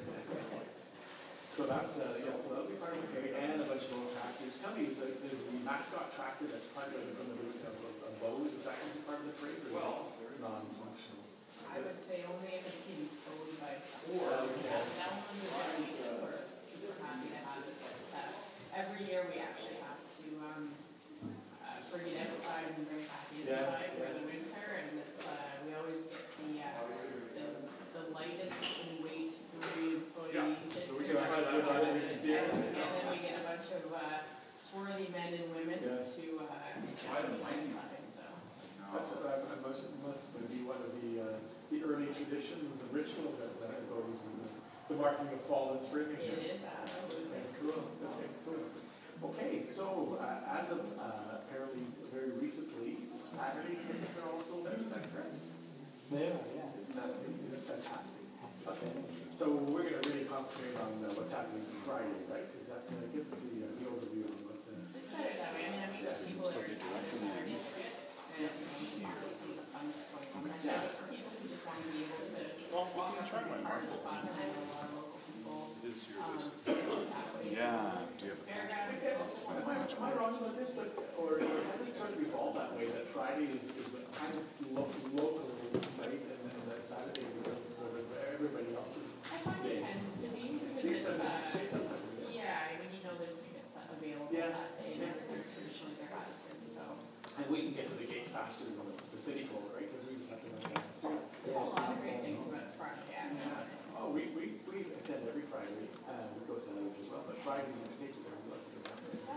So that's, uh, yeah, so that'll be part of the parade, and a bunch of little tractors. Tell me, is the, is the mascot tractor that's part of the, from the route of, of Bose, is that going to be part of the parade, or Well, non-functional? I would say only if it's being towed by someone. Or- Yeah, that one was really good. We're super happy to have it, but uh, every year we actually have to um, uh, bring it outside and bring it back Yes, inside for yes. the winter, and it's uh, we always get the uh, the, the lightest in weight three employee. Yeah, so we can try that out and steer. And then we get a bunch of uh, swarthy men and women Yes. to uh, I don't go like it. inside. So That's what I, I must, must be one of the, uh, the early traditions and rituals that, that Bose is the, the marking of fall and spring. I it guess. is. Uh, That's very cool. That's very cool. Okay, so uh, as of uh, apparently very recently, Saturday tickets are all sold out. Is that correct? They are, yeah. Isn't that amazing? That's fantastic. That's Okay. exciting. So we're going to really concentrate on uh, what's happening on Friday, right? Because that uh, gives the, uh, the overview of what the. it's better that way. I mean, I'm sure people are interested in their tickets and you know, people see the fun that's going on. And Yeah. for people who just want to be able to Well, we can try be one. part of the fun, and I know a lot of local people. It is your Um, list. that way. Yeah. Do you have a Fairgrounds. Am I, am I wrong about this, but, or has it sort of evolved that way, that Friday is, is a kind of lo- local, right, and then that Saturday becomes sort of everybody else's I find day? it tends to be It because seems it's, that uh, it's shaped up that way. yeah, when you know there's tickets available Yes. that day, and there's traditionally there has been, so. And we can get to the gate faster than the, the city full, right, because we just have to run down the street. There's a lot of great things about Friday, yeah. Oh, we, we, we attend every Friday, uh, we go Saturdays as well, but Fridays in particular, we love to go down there.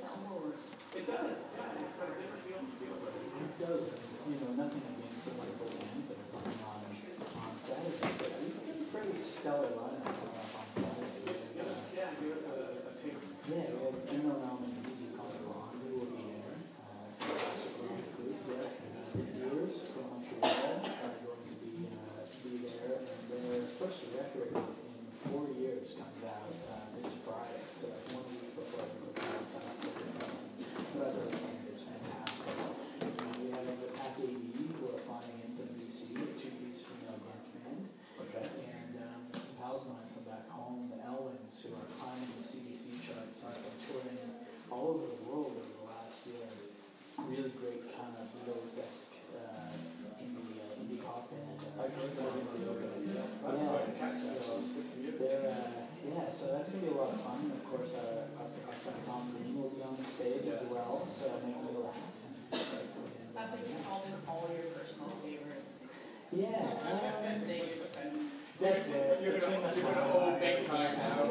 It does, yeah, it's got a different feel, feel, but it It does, and, you know, nothing against the wonderful bands that are coming on on Saturday, but we've got a pretty stellar lineup coming up on Saturday. give us, yeah, give us a, a taste. Yeah, we have Juno Nauman and Easy Control, who will be there. Uh, fantastic rock group, yes, and uh, the Deers from Montreal are going to be, uh, be there, and their first record in four years comes out uh, this Friday, so that's one week before the records on October first. But I really think it's fantastic. And we have the Pack A D who are flying in from B C, a two-piece female grunge band. Okay. And um, some pals of mine from back home, the Elwins, who are climbing the C D C charts, have been touring all over the world over the last year. Really great kind of Beatles-esque uh, indie, uh, indie pop band. I've heard that in the That's Yeah, fantastic. so they're, uh, yeah, so that's going to be a lot of fun. Of course, our, our, our friend Tom Green will be on the stage as well, so make me laugh. Sounds like you called in all your personal favorites. Yeah, I'd um, say you're spending. that's it. You're gonna, you're gonna owe big time now.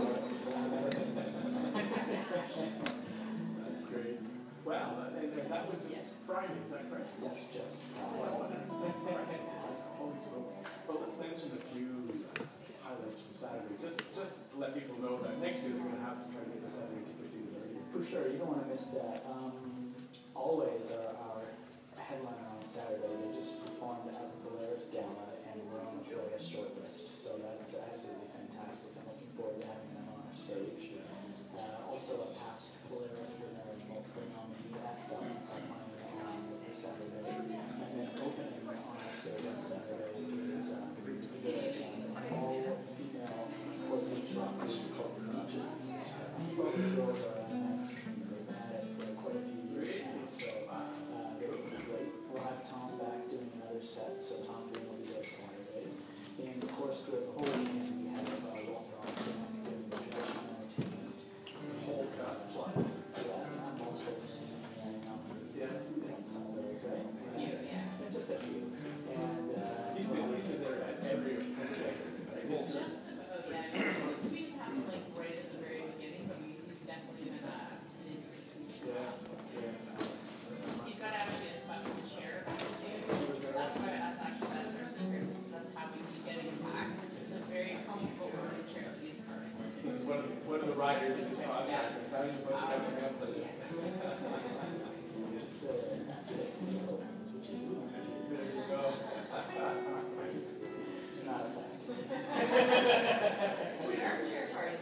That's great. Well, and, and that was just Friday, is that correct? That's just Well, that's fantastic. Holy smokes. Well, let's mention a few highlights from Saturday, just, just to let people know that next year they're gonna have to try to get the Saturday tickets either earlier. For sure, you don't want to miss that. Um, always our, our headliner on Saturday, they just performed at the Polaris Gala and we're on the Polaris shortlist, so that's absolutely fantastic. I'm looking forward to having them on our stage. Uh, also a past Polaris winner and multiple nominee F W playing on this Saturday, and then opening on our stage on Saturday is um, is a um, all-female four-piece rock group called Legions. Both these girls are on that team. They've been at it for quite a few years now, so uh, they're going to be great. We'll have Tom back doing another set, so Tom Green will be there Saturday. And of course, throughout the whole weekend, we have uh, Walter Austin doing the traditional entertainment. Whole cut plus. Yeah, it's multiple and um, Yes. some of those, right? Yeah, yeah. Just a few. And uh, He's been, he's been there at every event, right? Just about that. We didn't have him like right at the very beginning, but we, he's definitely been uh, an institution. Yes, yes. He's got actually a special chair too. That's why that's actually that's our secret. That's how we riders in this contract. Now you're a bunch of everything else. Just the bits and the opens, which is There you go. not a fact. We are chair party.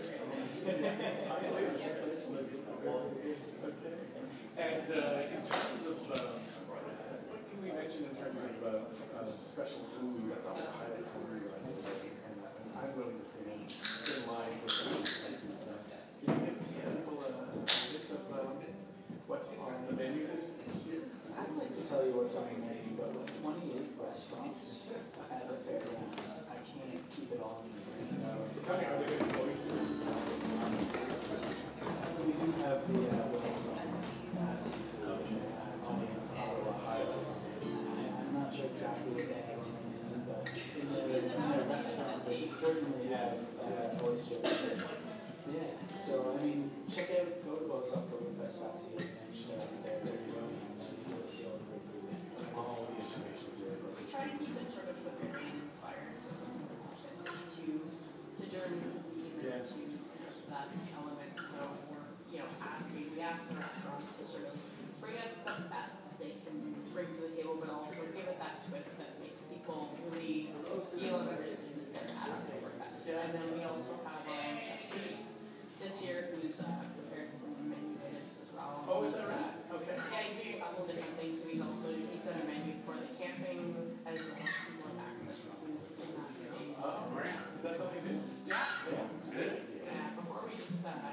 And uh, in terms of, uh, what can we mention in terms of uh, uh, special food that's on the highlight for you? And uh, I'm willing to say I'm in line for some of these places. Uh, can you give people a list of uh, what's on the menu this this year? I'd like to tell you what's on the menu, but with twenty-eight restaurants at the fairgrounds, I can't keep it all in the brain. Tell me, are they going to be oysters? We do have the, uh, the uh, seafood, uh, on the Ottawa Highway. I- I'm not sure exactly what they have on the menu, but in their, in their restaurants, they certainly have, uh, oysters. Yeah, so, I mean, check out, go to bows oktoberfest dot c a and check out there, there you go, and you'll see all the great food. All the information is there. We try to keep it sort of Bavarian inspired, so something that's authentic to, to German cuisine and Yes. to that element. So we're, you know, asking, we ask the restaurants to sort of bring us the best that they can bring to the table, but also give it that twist that makes people really feel and understand that they're at Oktoberfest. And then we also have um, Chef Bruce this year who's uh, prepared some menu items as well. Oh, is that right? Uh, Okay. Yeah, he's doing a couple of different things. So he's also he's done a menu for the camping as well as people have access to food in that space. Oh, right. Is that something new? Yeah. Yeah. Good. Yeah. Before we just uh,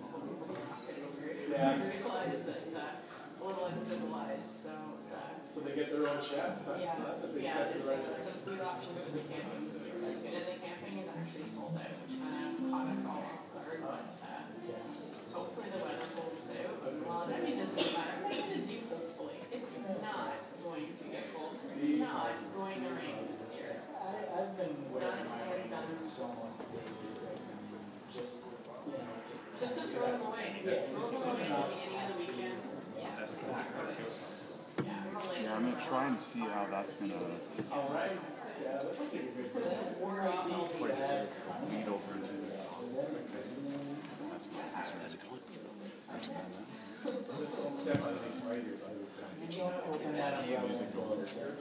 Yeah. we realized that uh, it's a little uncivilized. So it's uh, So they get their own chef? That's, yeah, that's a big yeah. step in There's the right uh, direction. some food options for the camping this year. That's good. And the camping is actually sold out, which kind of caught us all off guard. But uh, hopefully the weather holds out. Well, I mean, this is matter. What are you gonna do? Hopefully, it's not going to get cold. It's not going to rain this year. I, I've been wearing my raincoats almost daily right now, just, you know, to. Just to throw them away. Yeah, Throw them away at the beginning of the weekend. Yeah. Yeah. Probably. Yeah, I'm gonna try and see how that's gonna All right. Yeah, that's a good good. Or uh, lead over into the. That's my concern. How's it going? Not too bad, huh? Just don't step on any spiders, I would say. Open that umbrella door.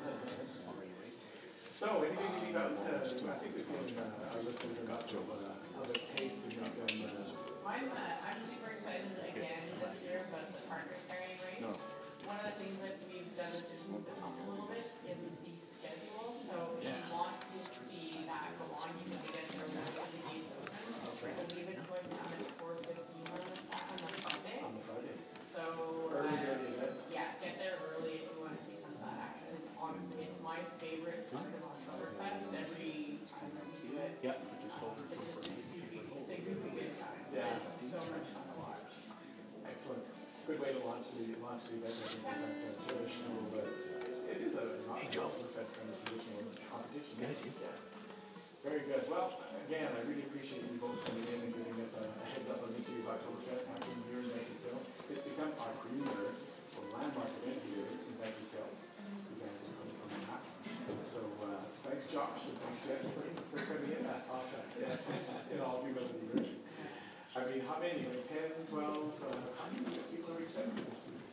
So, anything you leave out? Uh, I think we can, uh, our listeners are not sure, but uh, other taste to make them. Uh, I'm, uh, I'm super excited again this year about the partner pairing race. No. One of the things that we've done is just moved it up a little bit in the schedule. So if you want to see that go on, you can get it around the gates open. I believe it's going down at four fifteen on the on the Friday. on the Friday. So Early, uh, early event. yeah, get there early if you want to see some of that action. It's honestly, it's my favorite part of Oktoberfest every time that we do it. Yeah. Um, it's just it's goofy. It's a goofy good time. Yeah. It's so much fun to watch. Excellent. Good way to launch the launch the event. I think it's a traditional, but it is a not hey, Oktoberfest kind of traditional competition. Yeah. Very good. Well, again, I really appreciate you both coming in and giving us a, a heads up on this year's Oktoberfest happening here in Mexico. It's become our premier or landmark event here in Mexico. You guys have put us on the map. So uh, thanks, Josh, and thanks, Jess, for, for coming in. That's awesome. Yeah. In all humility, really. I mean, how many? Like ten, twelve? Uh, how many people are expecting?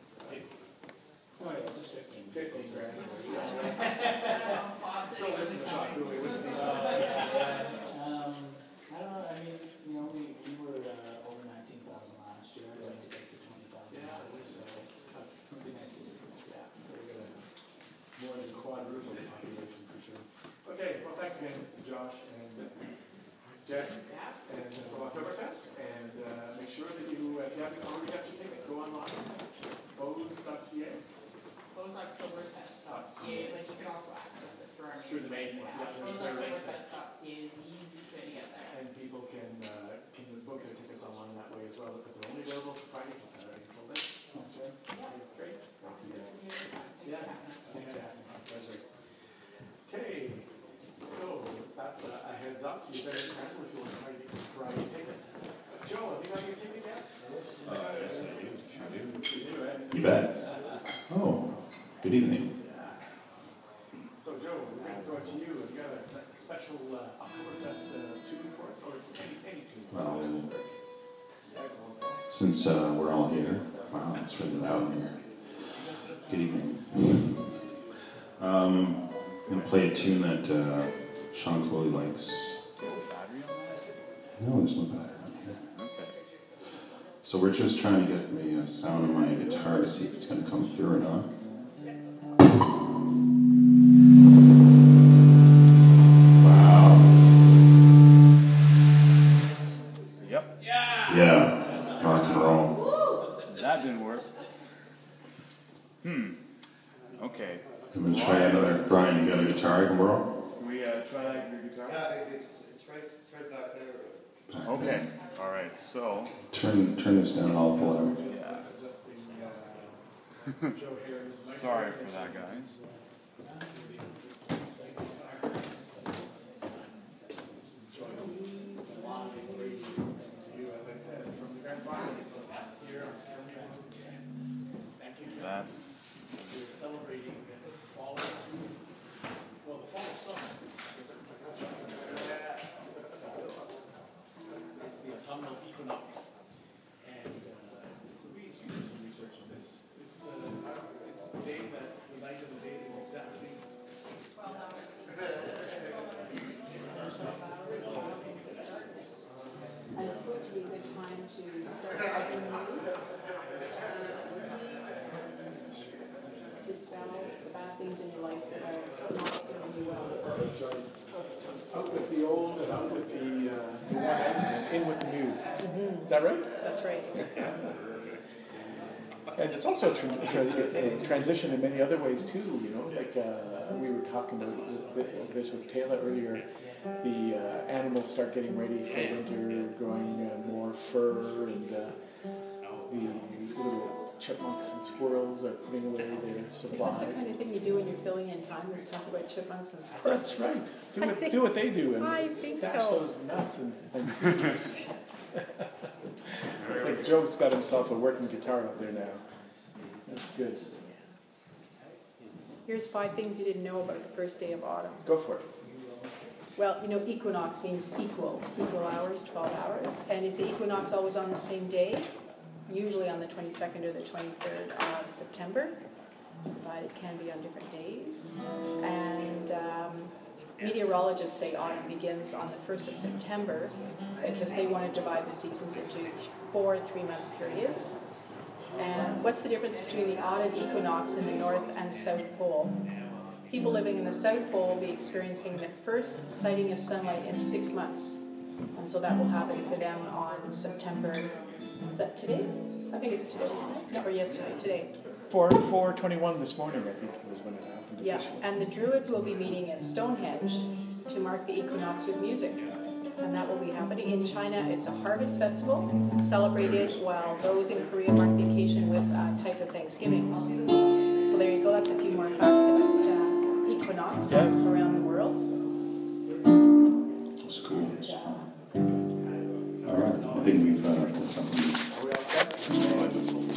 Oh, yeah, just fifteen. fifteen grand. I don't know, Bob said he Don't listen wasn't to Sean, coming. do we? Wouldn't he? Uh, yeah, um, I don't know, I mean, you know, we, we were, uh, over nineteen thousand last year, I'd like to get to twenty thousand dollars, so it'd be nice to see. Yeah, so we're gonna more than quadruple the population for sure. Okay, well, thanks again, Josh and Jeff, Yeah. and uh, from Oktoberfest. And uh, make sure that you, uh, if you haven't already got your ticket, go online, bows dot c a. Bows Oktoberfest dot c a, but you can also access it through our Through the main one, yeah, Bows there's a link. Oktoberfest dot c a is the easiest way to get there. And people can uh, can book their tickets online that way as well, but they're only available for Friday to Saturday. So that's Okay. great. Thanks again. Yeah. Yes, thanks for having me. My pleasure. Okay, so that's a, a heads up. You better handle if you want to try to get your Friday tickets. Joe, have you got your ticket yet? Uh, yes, I do. Sure do. You do, right? You bet. Oh, good evening. So Joe, we're going to throw it to you. Have you got a special uh, Oktoberfest uh, tune for us, or any, any tune? Well, since uh, we're all here. Wow, it's really loud in here. Good evening. Um, I'm going to play a tune that uh, Sean Coley likes. No, there's no battery on here. Okay. So we're just trying to get me a sound on my guitar to see if it's going to come through or not. Wow. Yep. Yeah, rock and roll. That didn't work. Hmm. Okay. I'm going to try another. Brian, you got a guitar I can borrow? Can we uh, try that your guitar? Yeah, it's, it's right, it's right back there. Back Okay. there. All right. So. Turn, turn this down and I'll pull out. Yeah. Sorry for that, guys. That's celebrating the fall, well, the fall of summer. It's the autumnal equinox. And uh, we did some research on this. It's, uh, it's the day that the night of the day is exactly twelve hours. And it's supposed to be a good time to start something new. Dispel the bad things in your life that are not serving you well. That's right. Out with the old and out with the, uh, the one and in with the new. Mm-hmm. Is that right? That's right. And it's also a, tra- tra- a transition in many other ways too, you know, like uh, we were talking about with, this with Taylor earlier, the uh, animals start getting ready for winter, growing uh, more fur, and uh, the little chipmunks and squirrels are putting away their supplies. Is this the kind of thing you do when you're filling in time, is talk about chipmunks and squirrels? That's right. Do what, do what they do and I think stash so. those nuts and, and seeds. It's like Joe's got himself a working guitar up there now. That's good. Here's five things you didn't know about the first day of autumn. Go for it. Well, you know, equinox means equal, equal hours, twelve hours. And is the equinox always on the same day? Usually on the twenty-second or the twenty-third of September, but it can be on different days. And um, meteorologists say autumn begins on the first of September because they want to divide the seasons into four three-month periods. And what's the difference between the autumn equinox in the North and South Pole? People living in the South Pole will be experiencing the first sighting of sunlight in six months. And so that will happen for them on September, is that today? I think it's today, isn't it? Or yesterday, today. four four twenty-one this morning, I think, was when it happened. Yeah, and the Druids will be meeting at Stonehenge to mark the equinox with music. And that will be happening. In China, it's a harvest festival celebrated while those in Korea mark the occasion with a type of Thanksgiving. So there you go, that's a few more facts about uh, equinox yes. around the world. That's cool. All right, I think we've uh, done something. Are we all set?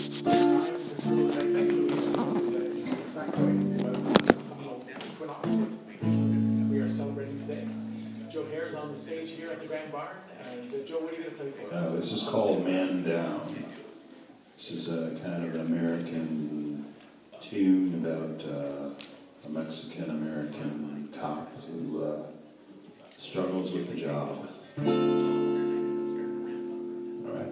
We are celebrating today. Joe Hare is on the stage here at the Grand Barn. And uh, Joe, what are you going to play for us? Uh, this is called Man Down. This is a kind of an American tune about uh, a Mexican-American cop who uh, struggles with the job. All right.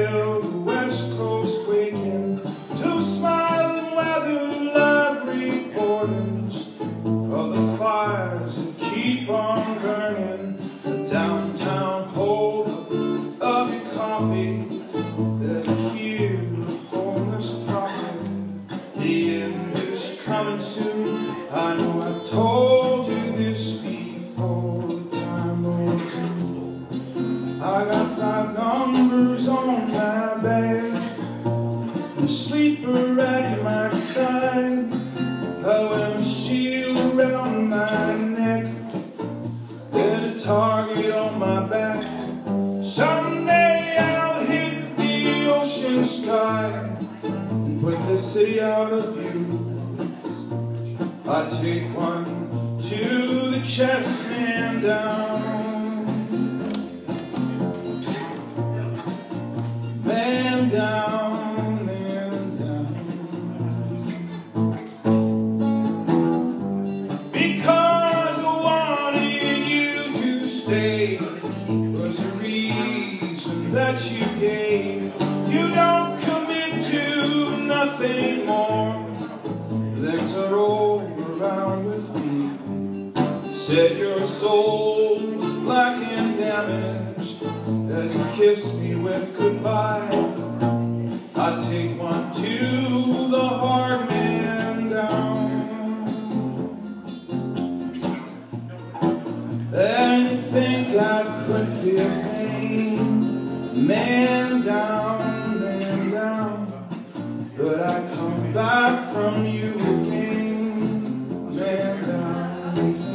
West Coast waking to smiling weather, love, put the city out of view. I take one to the chest and down, man down, man down. Because I wanted you to stay was the reason that you gave. You don't commit to nothing more than to roll around with me. Said your soul was black and damaged as you kissed me with goodbye. I take one to the hard man down. And you think I could feel pain, man down, man down. But I come back from you again, man down, man down.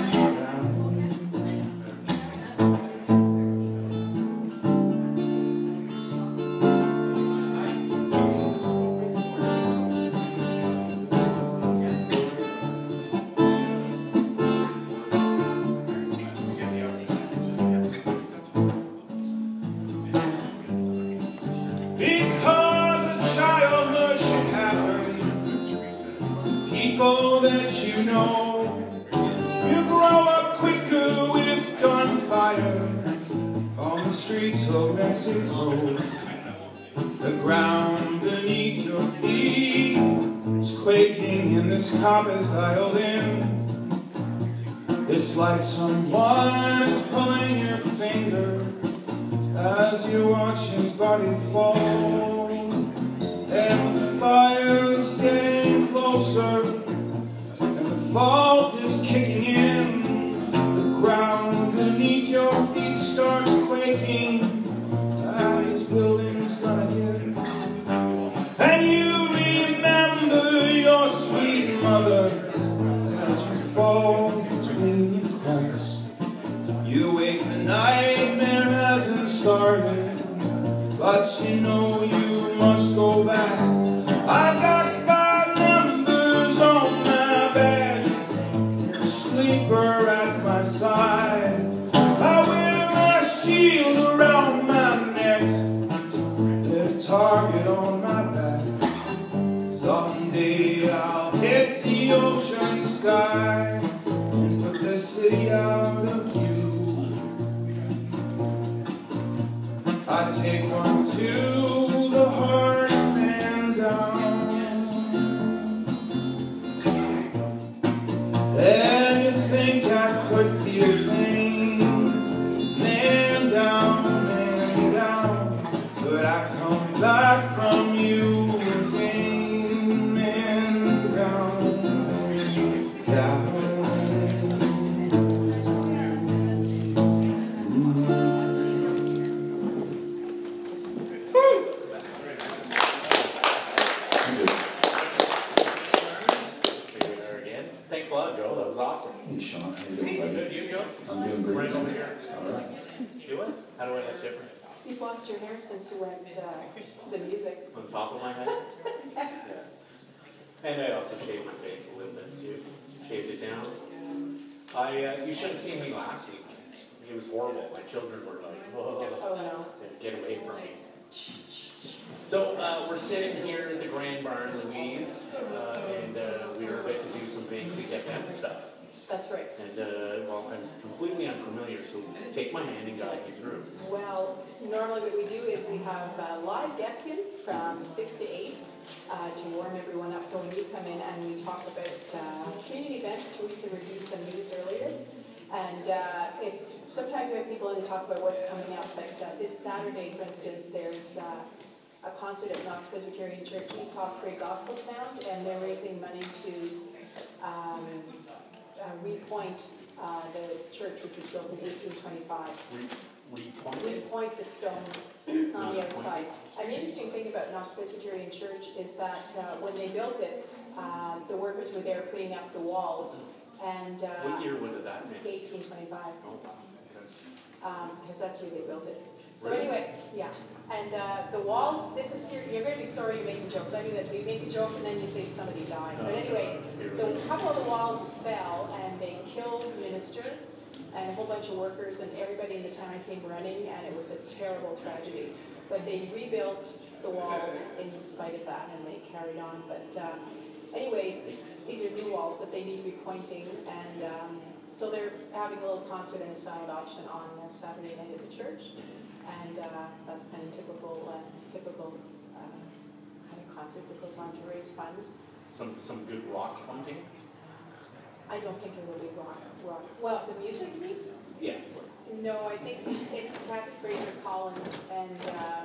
Because a childhood should happen, people that you know, you grow up quicker with gunfire on the streets of Mexico. The ground beneath your feet is quaking and this cop is dialed in. It's like someone is pulling your finger as you watch his body fall, and the fire is getting closer, and the fault is kicking in. The ground beneath your feet starts quaking, and this building's gonna give. And you remember your sweet mother as you fall between the cracks. You wake, the nightmare hasn't started, but you know you must go back. I got five numbers on my badge, a sleeper at my side. I wear my shield around my neck, a target on my back. Someday I'll hit the ocean sky and put the city out of view. I take one to the hard man down, and you think I could feel pain, man down, man down, but I come back from you again, man down, down. Thanks a lot, Joe. That was awesome. Hey, Sean. How you doing, buddy? Good, you, Joe? I'm doing great. Right over here. All right. Do it? How do I look different? You've lost your hair since you went uh, to the music. On top of my head? Yeah. And I also shaved my face a little bit too. Shaved it down. I, uh, you should have seen me last week. It was horrible. My children were like, whoa, Oh no. get away from me. So uh, we're sitting here in the Grand Barn, Louise, uh, and uh, we were about to do some big Big F M stuff. That's right. And uh, well, I'm completely unfamiliar, so take my hand and guide me through. Well, normally what we do is we have uh, live guests in from six to eight uh, to warm everyone up for when you come in, and we talk about uh, community events. Teresa reviewed some news earlier. And uh, it's sometimes we have people in to talk about what's coming up, but uh, this Saturday, for instance, there's uh, a concert at Knox Presbyterian Church, East Hawkesbury Gospel Sound, and they're raising money to um, uh, repoint uh, the church, which was built in eighteen twenty-five. Repoint? Repoint the stone on the outside. And the interesting thing about Knox Presbyterian Church is that uh, when they built it, uh, the workers were there putting up the walls. And uh, what year was that made? eighteen twenty-five. Oh, okay. Um, because that's where they built it. So anyway, yeah. And uh, the walls, this is serious. You're going to be sorry you're making jokes. I do that. You make a joke and then you say somebody died. But anyway, the couple of the walls fell and they killed the minister and a whole bunch of workers and everybody in the town came running, and it was a terrible tragedy. But they rebuilt the walls in spite of that, and they carried on. But uh, anyway, these are new walls, but they need repointing, and um, so they're having a little concert and a silent auction on uh, Saturday night at the church. And uh, that's kind of typical, uh, typical uh, kind of concert that goes on to raise funds. Some some good rock pointing. I don't think it will be rock. rock. Well, the music, you mean? Yeah. No, I think it's Kathy Fraser Collins and. Uh,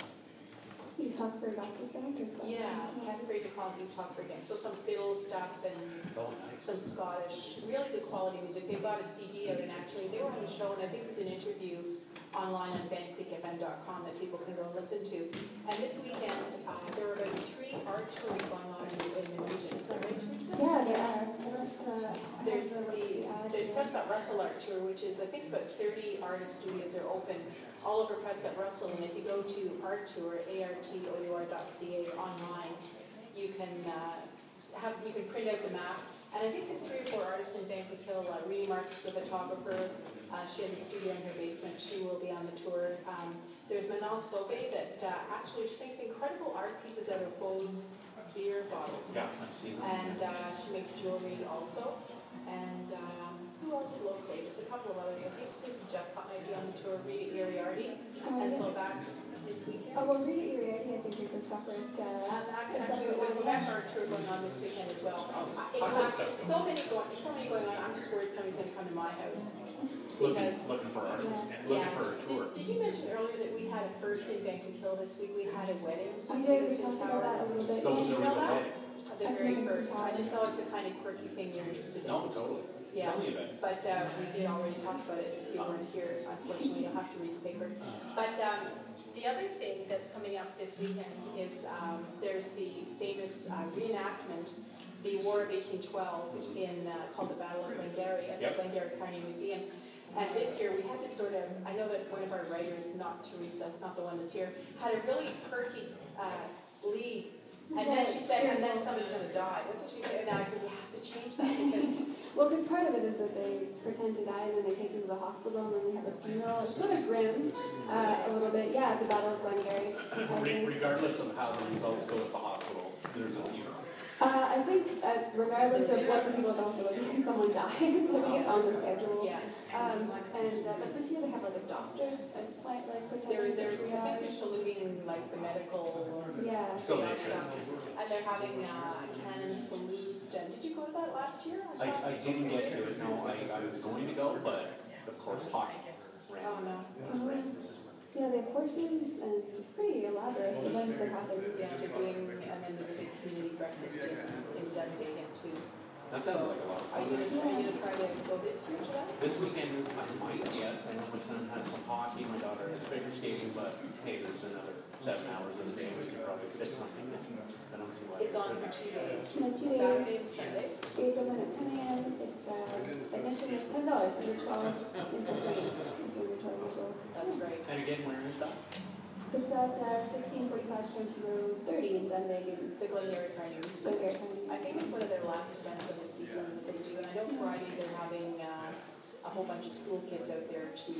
You talk for gospel center stuff. Yeah, Kathy Fraser Collins used talk for again. So some fiddle stuff and oh, nice. some Scottish, really good quality music. They've got a C D out, and actually they were on a show, and I think there's an interview online on Van Cleek F M dot com that people can go listen to. And this weekend, uh, there were about three art tours going on in, in the region. Is that right, Teresa? Yeah, there are. I don't, uh, there's the there's Prescott Russell Art Tour, which is I think about thirty artist studios are open all over Prescott Russell. And if you go to Art Tour, A R T O U R dot C A online, you can uh, have you can print out the map. And I think there's three or four artists in Vancouver Hill. Uh, Reedy Marks is a photographer. Uh, she has a studio in her basement. She will be on the tour. Um, there's Manal Sobe that uh, actually she makes incredible art pieces out of Bose beer bottles. Yeah, I've seen that. And uh, she makes jewelry also. And um, who else locally? There's a couple of others. I think Susan Jeffcott might be on the tour. Rita Iriarty. Oh, And yeah. so that's this weekend. Oh, well, Rita Iriarty, I think, is a separate. Uh, And that a actually, separate there's a one, Quebec yeah. art tour going on this weekend as well. Uh, in I've heard fact, stuff there's so many going, so many going on. I'm just worried somebody's going to come to my house. Looking, Because looking for artists. Yeah. Looking for a tour. Did, did you mention earlier that we had a first in Vancouver Hill this week? We had a wedding. We did, we talked about that a little bit. So Did you there know was a that? wedding. The very first. I just know it's a kind of quirky thing you're interested in. No, totally. Yeah, Tell me about it. but uh, we did already talk about it. If you weren't here, unfortunately, you'll have to read the paper. But um, the other thing that's coming up this weekend is um, there's the famous uh, reenactment, the War of eighteen twelve, in uh, called the Battle of Glengarry at Yep. the Glengarry Carney Museum. And this year we had to sort of, I know that one of our writers, not Teresa, not the one that's here, had a really perky uh, lead. And then she said, and then somebody's going to die. What did she say? And I said, you have to change that because Well, because part of it is that they pretend to die and then they take them to the hospital and then they have a funeral. It's sort of grim, uh, a little bit. Yeah, the Battle of Glengarry. I Re- think, Regardless of how the results go at the hospital, there's a funeral. uh, I think uh, regardless of what the people at the hospital do, someone dies. I think it's on the schedule. yeah. Um, and uh, but this year they have like a doctor's uh, like, like There, pretending there's, to I think they're triage. saluting like the medical. Yeah. So they should. And they're having uh, a cannon salute. And did you go to that last year? I, I didn't get to it, no, I, I was going to go, but of course hockey ran. Oh, no. Um, yeah, they have horses and it's pretty elaborate. The ones they're having. Yeah, they're doing, and then there's a big community breakfast in Zebzegen too. That sounds like a lot of Are you fun. gonna, are you gonna try to go this year to that? This weekend, I might, yes, I know my son has some hockey, my daughter has figure skating, but hey, there's another seven hours of the day, we can probably fit something in. I don't see why. It's on for two days. No, two days. Saturday and Sunday. Days open at ten a m. It's uh, admission is ten dollars for twelve incorporated if you're twelve years old. That's right. And again, where is that? It's at uh, sixteen forty-five Twenty Road thirty in Dunvegan. The Glengarry Carney Museum. Glengarry Carney. I think it's one of their last events of the season that they do. And I know Friday they're having uh, a whole bunch of school kids out there to,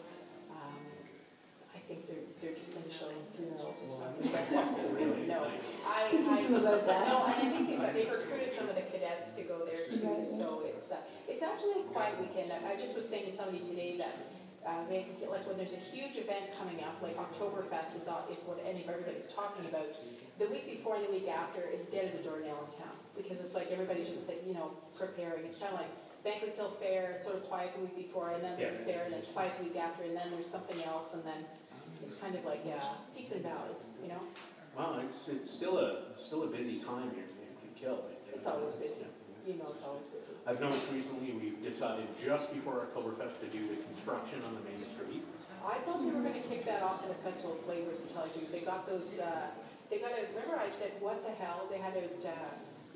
um, I think they're, they're just going to show funerals or something. But really, no. I, I, about that. no, and I think they've, they've recruited some of the cadets to go there too. Right. So it's, uh, it's actually a quiet weekend. I, I just was saying to somebody today that Uh, they, like when there's a huge event coming up, like Oktoberfest is, uh, is what any, everybody's talking about. The week before and the week after, it's dead as a doornail in town because it's like everybody's just like, you know, preparing. It's kind of like Banquet Hill Fair, it's sort of quiet the week before, and then there's a fair, and then it's quiet the week after, and then there's something else, and then it's kind of like yeah, peaks and valleys, you know. Well, it's, it's still a, still a busy time here to kill. It's always busy. You know, it's always busy. I've noticed recently we've decided just before Oktoberfest to do the construction on the main street. I thought they were going to kick that off in the Festival of Flavors, to tell you. They got those, uh, they got a, remember I said, what the hell? They had a, uh,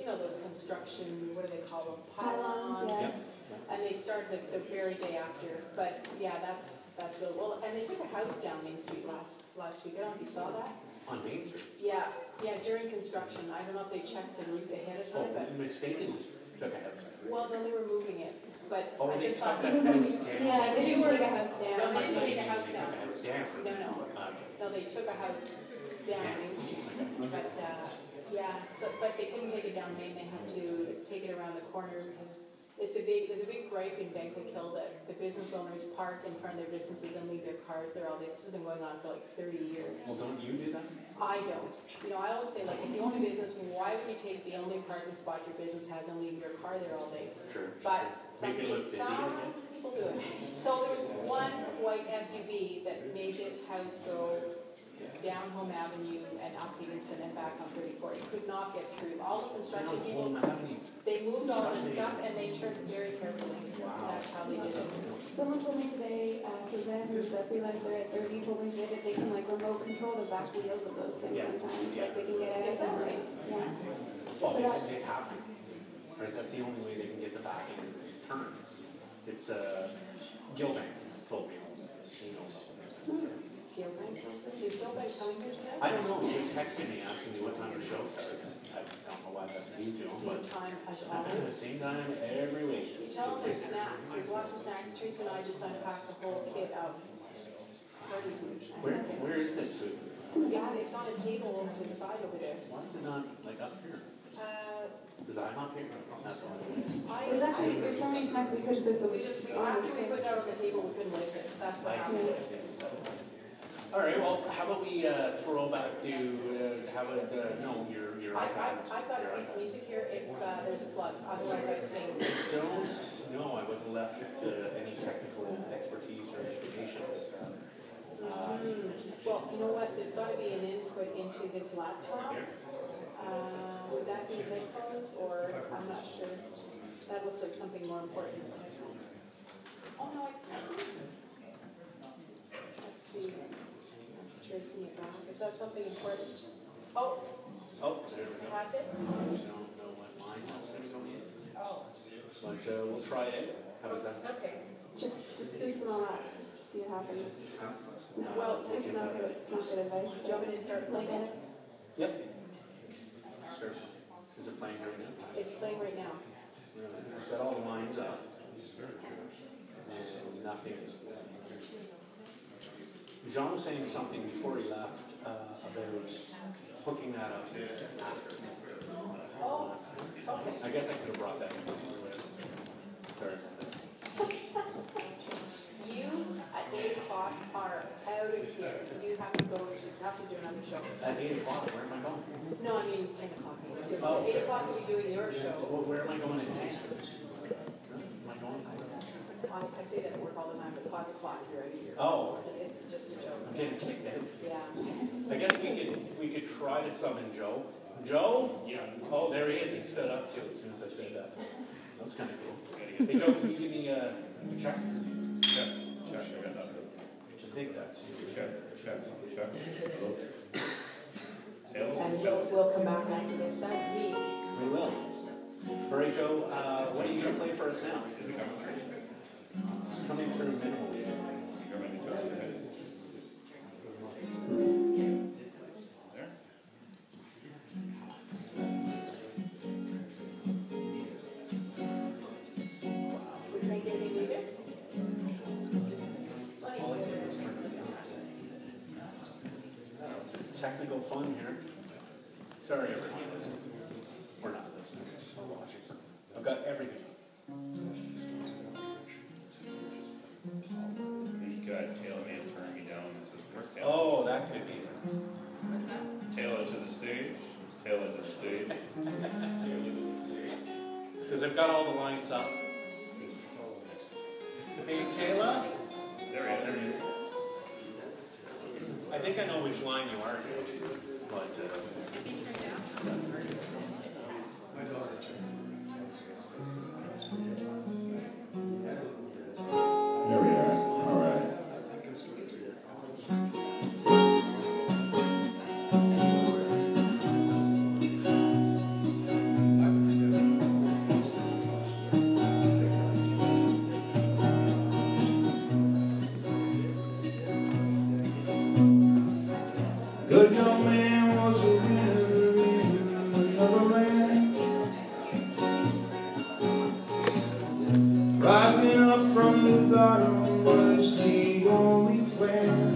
you know, those construction, what do they call them, Pylons, pylons? yeah. And they started the, the very day after, but yeah, that's, that's really, well, and they took a house down Main Street last, last week, I don't know if you saw that? On Main Street. Yeah, yeah, during construction, I don't know if they checked the route ahead of Oh, time, but, mistaken, took a house. well, no, they were moving it, but Oh, I they just took thought. that they- house down. Yeah, they You didn't were- take a house down. No, they didn't take a house They down. took a house down. No, no, Okay. no, they took a house down Main Street, but, uh, yeah, so, but they couldn't take it down Main, they had to take it around the corner because it's a big, there's a big gripe in Vancouver Hill that the business owners park in front of their businesses and leave their cars there all day. This has been going on for like thirty years. Well, don't you do that? I don't. You know, I always say, like, if you own a business, why would you take the only parking spot your business has and leave your car there all day? Sure. But some Make it people, look busy, some okay. people do it. So there was one white S U V that made this house go down Home Avenue and up Higginson and back on thirty-four. It could not get through. All the construction people, they moved all their stuff and they turned very carefully. That's how they did it. Someone told me today, uh, Suzanne, who's a freelancer at thirty, told me today that they can like remote control the back wheels of those things Yeah. sometimes. Yeah. Like they can get out Is that and right? yeah. Well, So they, that- they have to. Right, that's the only way they can get the back end turned. It's, uh, Gilbank told me. He knows. Gilbank, is Gilbank coming here today? I don't know, he was texting me, asking me what time the show starts. I don't know why that's new to him, but. Same time as At the always. same time every week. You tell them there's snacks, there's lots of snacks. Teresa and I just unpacked the whole kit out. Where, where is this food? It's, it's on a table over to the side over there. Why is it not like up here? Uh, Because I'm up here. That's why. I. There's actually, there's so many snacks we could put We those just, we, on after the we put stage. that on the table, we couldn't lift it. That's what I happened. see. All right, well, how about we uh, throw back to, uh, how about, uh, no, your, your I, I, iPad. I've got a Your piece of iPad. music here if, uh, there's a plug, otherwise I sing. Don't, no, I wasn't left with uh, any technical expertise or education. Uh, Hmm. Well, you know what, there's gotta be an input into this laptop. Uh, would that be headphones, or, I'm not sure. That looks like something more important than headphones. Oh, no, I, let's see, that's tracing it back, is that something important? Oh, Oh, there we this go. has it? I don't know what mine is. Oh, But uh, we'll try it. How about that? okay. Just, just boost them all up, just see what happens. Well, It's not good, it's not good advice. do you want me to start playing it? Yep. Sure. Is it playing right now? It's playing right now. Really? Set all the lines up. And nothing. Jean was saying something before he left uh, about hooking that up after. Oh, okay. I guess I could have brought that in. Sorry. You, at eight o'clock, are out of here. You have to go, you have to do another show. At eight o'clock, where am I going? No, I mean, ten o'clock. Oh. Eight o'clock will be doing your show. Well, where am I going at ten? Am I going? I, I say that at work all the time, but five o'clock, you're out of here. Oh. It's, it's just a joke. I'm getting kicked out. Yeah. I guess we could we could try to summon Joe. Joe? Yeah. Oh, there he is. He stood up too as soon as I said that. That was kind of cool. Hey Joe, can you give me a, a check? Check, check, I got nothing. It's a big that. Check, check, check. And we'll, we'll come back after this. That's me. We will. All right, Joe. Uh, what are you going to play for us now? Is it coming through? It's coming through minimal. You're ready to go ahead. There? We can't get any music? Technical fun here. Sorry, everyone. We're not listening. We're watching. I've got everything. You got Taylor Man turning me down. This is where's Taylor? Oh, that could be. Taylor to the stage. Taylor to the stage. Because I've got all the lines up. Hey, Taylor. There he is. There he is. I think I know which line you are, but uh, There we are. All right. bottom was the only plan.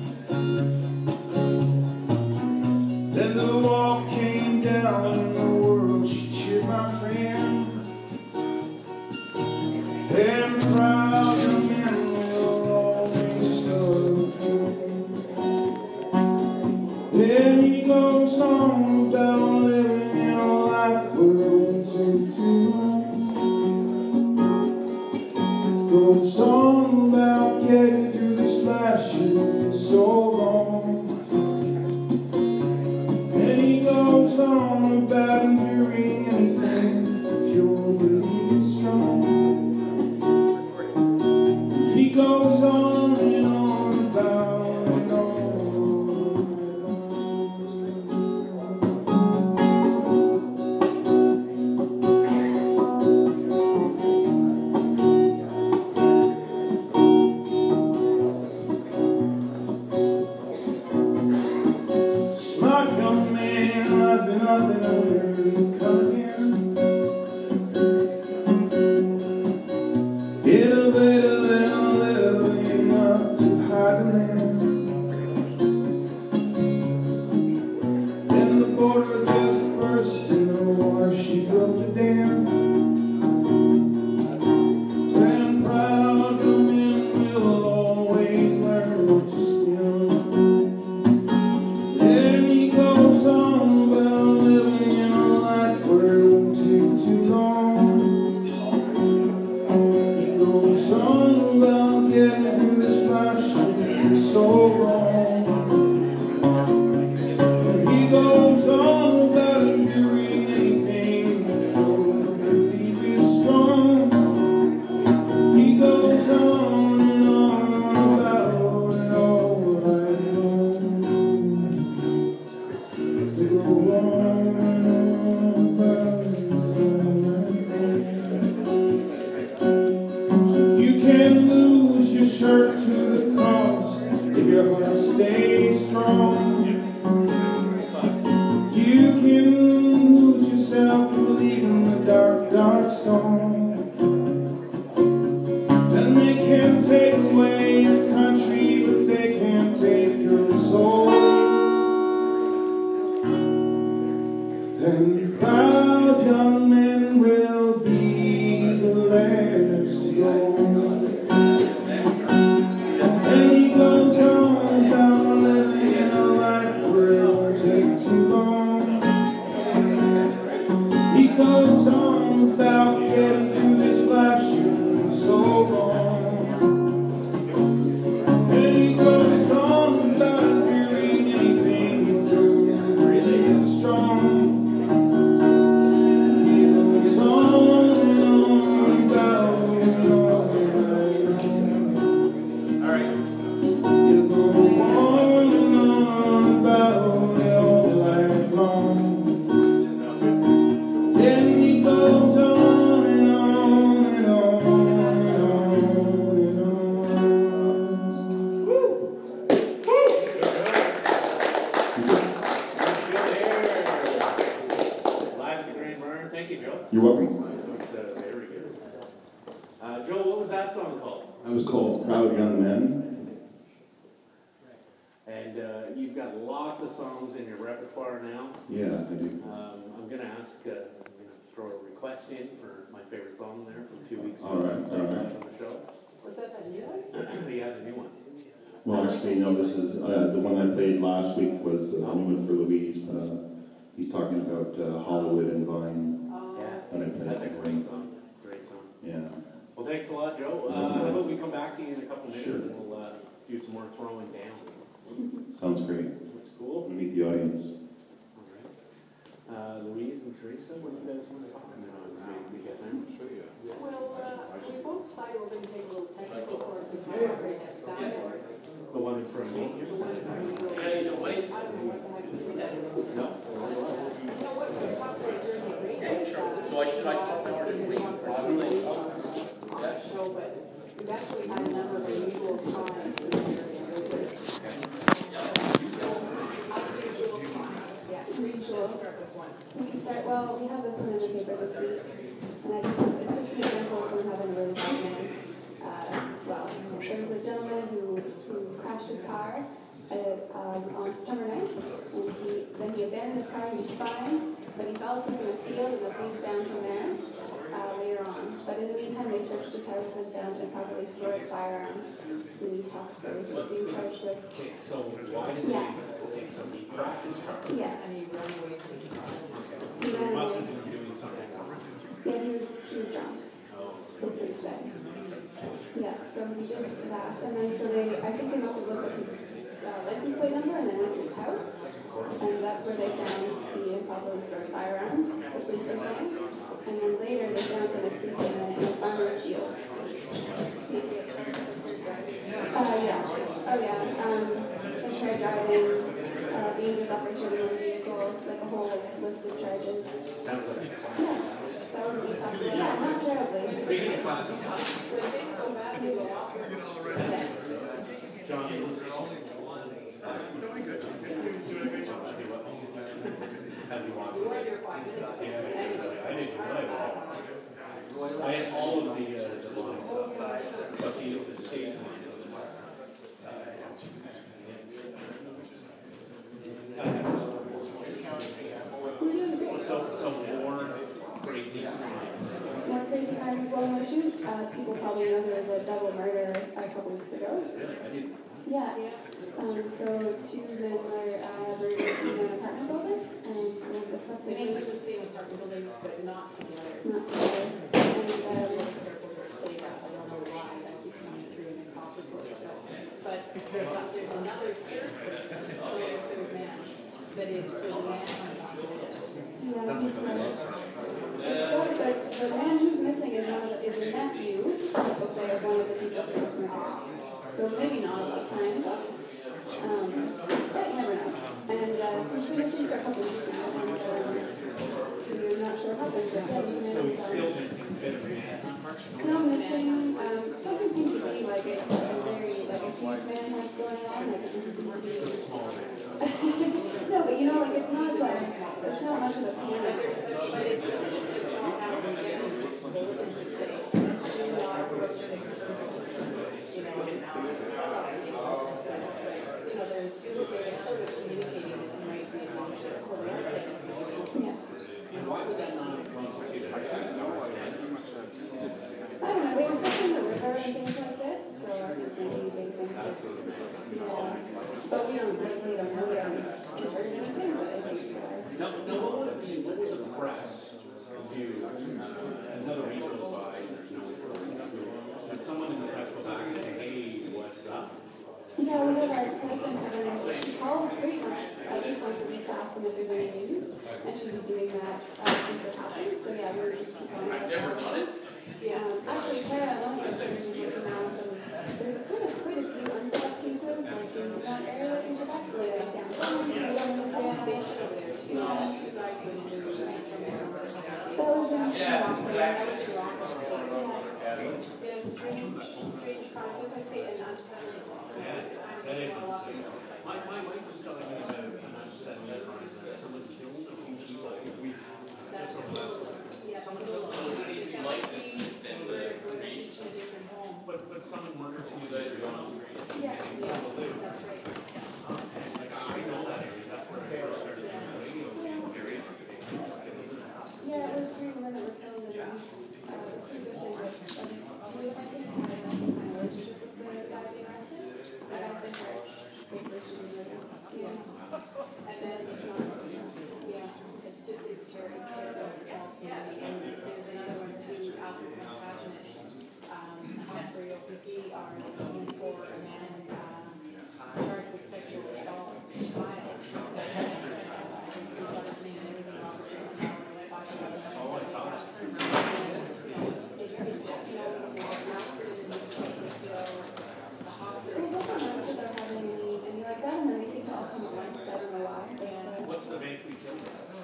Then the wall came down and the world, she cheered my friend. And proud young men will always love him. Then he goes on about living in a life where it won't take too long. Goes on about getting through this life shouldn't feel so long. And he goes on about enduring anything if your belief is strong. He goes on and on about and on. Smart young man, nothing, nothing, nothing, coming in. Innovative and living enough to hide the land. Then the border just burst in the water, she built a dam. And proud young men will always learn to swim. Then he goes on about living in a life where it won't take too long. He goes on about getting through this life shouldn't be so wrong. And he goes on about enduring anything if your belief is strong. He goes on and on about it all right long. They go on and on about it. You can lose your shirt to the cause if your heart stays strong. You can lose yourself and believe in the dark, dark storm. And they can't take away your country, but they can't take your soul. And proud young men will be the last to go. And he goes on about living in a life where it won't take too long. He goes on about getting through this life shouldn't be so long. And he goes on about enduring anything if you're really strong. He goes on and on about it all. All right. You go on and on about it all life long. Then he goes on and on and on and on and on. Woo! Woo! Live at the Green Barn. Thank you, Joe. You're welcome. That's, uh, very good. Uh, Joe, what was that song called? That was called Proud Young Men. And uh, you've got lots of songs in your repertoire now. Yeah, I do. Um, I'm going to ask, uh, I'm going to throw a request in for my favorite song there from two weeks ago. All right, all right. On the show. Was that the new one? Yeah, the new one. Well, actually, no, this is, uh, the one I played last week was uh, a new one for Louise. Uh, he's talking about uh, Hollywood and Vine. Yeah, And I played that's a it. great song. Great song. Yeah. Well, thanks a lot, Joe. Uh, No how problem. about we come back to you in a couple minutes Sure. and we'll uh, do some more throwing down. Sounds great. That's cool. Meet the audience. All right. Uh, Louise and Teresa, what do you guys want to talk about as we get there? Well, uh, we both decided we're gonna take a little technical course in how to operate that soundboard. The one in front of me? The one in front of you. I don't know what the heck this is. No. You know what, we talked about during the break. So I should, I still know to read, probably. Show, but we've actually had a number of unusual times in the area. Yeah, Teresa, let's start with one. We can start, well, we have this one in the paper this week, and I just, it's just an example of someone having a really bad night. Uh, well, car uh, um, on September ninth, and he, then he abandoned his car and he's fine, but he fell asleep in a field and the police found him there uh, later on. But in the meantime, they searched his house and found improperly stored firearms in East Hawkesbury. So he's being charged with. Okay, so why did Yeah. they, okay, so he crashed his car? Yeah. And he ran away to the car. Okay. He So ran he must away. have been doing something wrong. Yeah, he was, he was drunk. Oh. The police said. Yeah, so he did that, and then so they, I think they must have looked at his uh, license plate number and then went to his house, and that's where they found the improperly stored firearms, the police were saying, and then later they found him asleep in a, in a farmer's field. Uh, yeah, oh yeah, um, impaired driving, uh, dangerous operation of a vehicle, like a whole list of charges. Sounds like. Yeah, that was what we talked about. Yeah, not terribly. Speaking of classic, So bad, you go off. Yes. John, as he wants. Yeah, I didn't realize. I had all of the, uh, the lines up, but the, the stage one. So, so more crazy crimes. More crazy crimes while on the shoot. Uh, people probably know there was a double murder a couple weeks ago. Really? I didn't. Yeah. Um, so two men were uh, buried in an apartment building, and one of the suspects They were the same apartment building, but not together. not together. And I um, was careful to say that. I don't know why that keeps coming through in the cop report. But there's another third person, a third man, that is the man on top of it. yeah, he's uh, the, the man who's missing is one of the, is the nephew, people say, of one of the people who was murdered. So maybe not a lot of time, but um, but you never know. And uh, since we've been missing for a couple weeks now, and um, we're not sure what happened, but yeah, he's So been he's still missing a bit of man. still missing. Um, doesn't seem to be like a, a very like a huge manhunt going on. Like it doesn't seem to be. It's a small man. No, but you know, like it's not like it's not much of a panic. But it's, it's just a small town that gets its bulletins to say, do not approach this person. You know, it's not, you know, there's, they're sort of communicating that you might see advantages, well, they are saying. Yeah. And why would that not constitute a crime? I don't know, they were searching the river and things like this, so I think they're using things like, yeah. But we don't, we we don't know, we haven't heard anything, but I think they are. Now, now what would the, what would the press view, another regional by, you know, and someone in the press go back and say, hey, what's up? Yeah, we have our president covering, she calls pretty much at least once a week to ask them if there's any news, and she's been doing that uh, since it happened, so yeah, we were just keep on. I've never done it. Yeah, um, actually, Sarah, one of the things we're looking at, some, there's a kind of quite a few unsolved cases, like in one area like in Quebec, where like downtown, so yeah, was there, yeah. Two guys went into the That was in Yeah, Rockland. That was in Rockland. Yeah. Yeah, strange, strange crimes, as I say, and unsettling. That is, my, my wife was telling me about an unsettling crime that someone killed a few people. We That's, yeah. someone killed somebody You like it, then the green. Each in a different home. But, but someone murders you You guys are going on the green. Yeah. Yes, that's right. like, I know that area, that's where I first started doing the radio area. Yeah, it was three women that were killed, and these, uh, the police were saying that at least two of them, I think, had a some kind of relationship with the guy being arrested. That guy's been charged with first degree murder. Yeah. And then it's not, yeah, it's just, it's terrible, it's terrible, it's small community, and there's another one too, Alfred McFadden, um, Humphrey O P P are looking for a man, um, charged with sexual assault of a child. I think we got his name and everything, Robert James Howard, was five years old. Oh, I saw that. It's, it's just, you know, Alfred and Lucasville, the hospital. Well, that's not nice that they're having any, any like that, and then they seem to all come at once, I don't know why. Yeah. What's the bank we killed?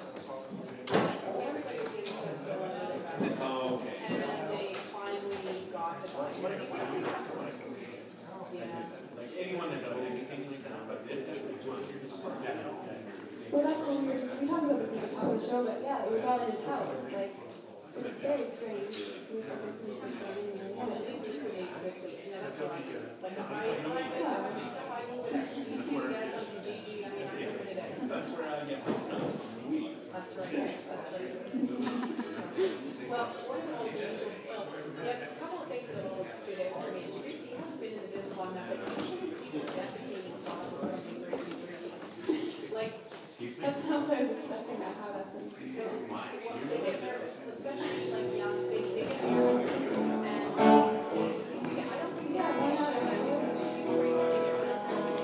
Everybody was getting so still and Oh, okay. then they finally got the body. Yeah. Like anyone that does anything like that, but this is the one you're just stepping out. Well, that's when we were just, we talked about this in the top of the show, but yeah, it was all in his house, like, It's very strange. We've got this misunderstanding and Well, at least you create quickly, and that's what I do. Like, if I, if I miss out on stuff, I move it. You see me get something G G, I mean, I move it today. That's where I get my stuff. That's right, that's right. Well, one of the most unusual, well, yeah, a couple of things that have always stood out for me. Tracy, you haven't been in the business long enough, but usually people defecating causes something very deep. Like, that's how I was expecting that, how that's in. they get nervous, especially like young, they, they get nervous, and they just, they get, I don't think they have much of an idea of people where they get real nervous.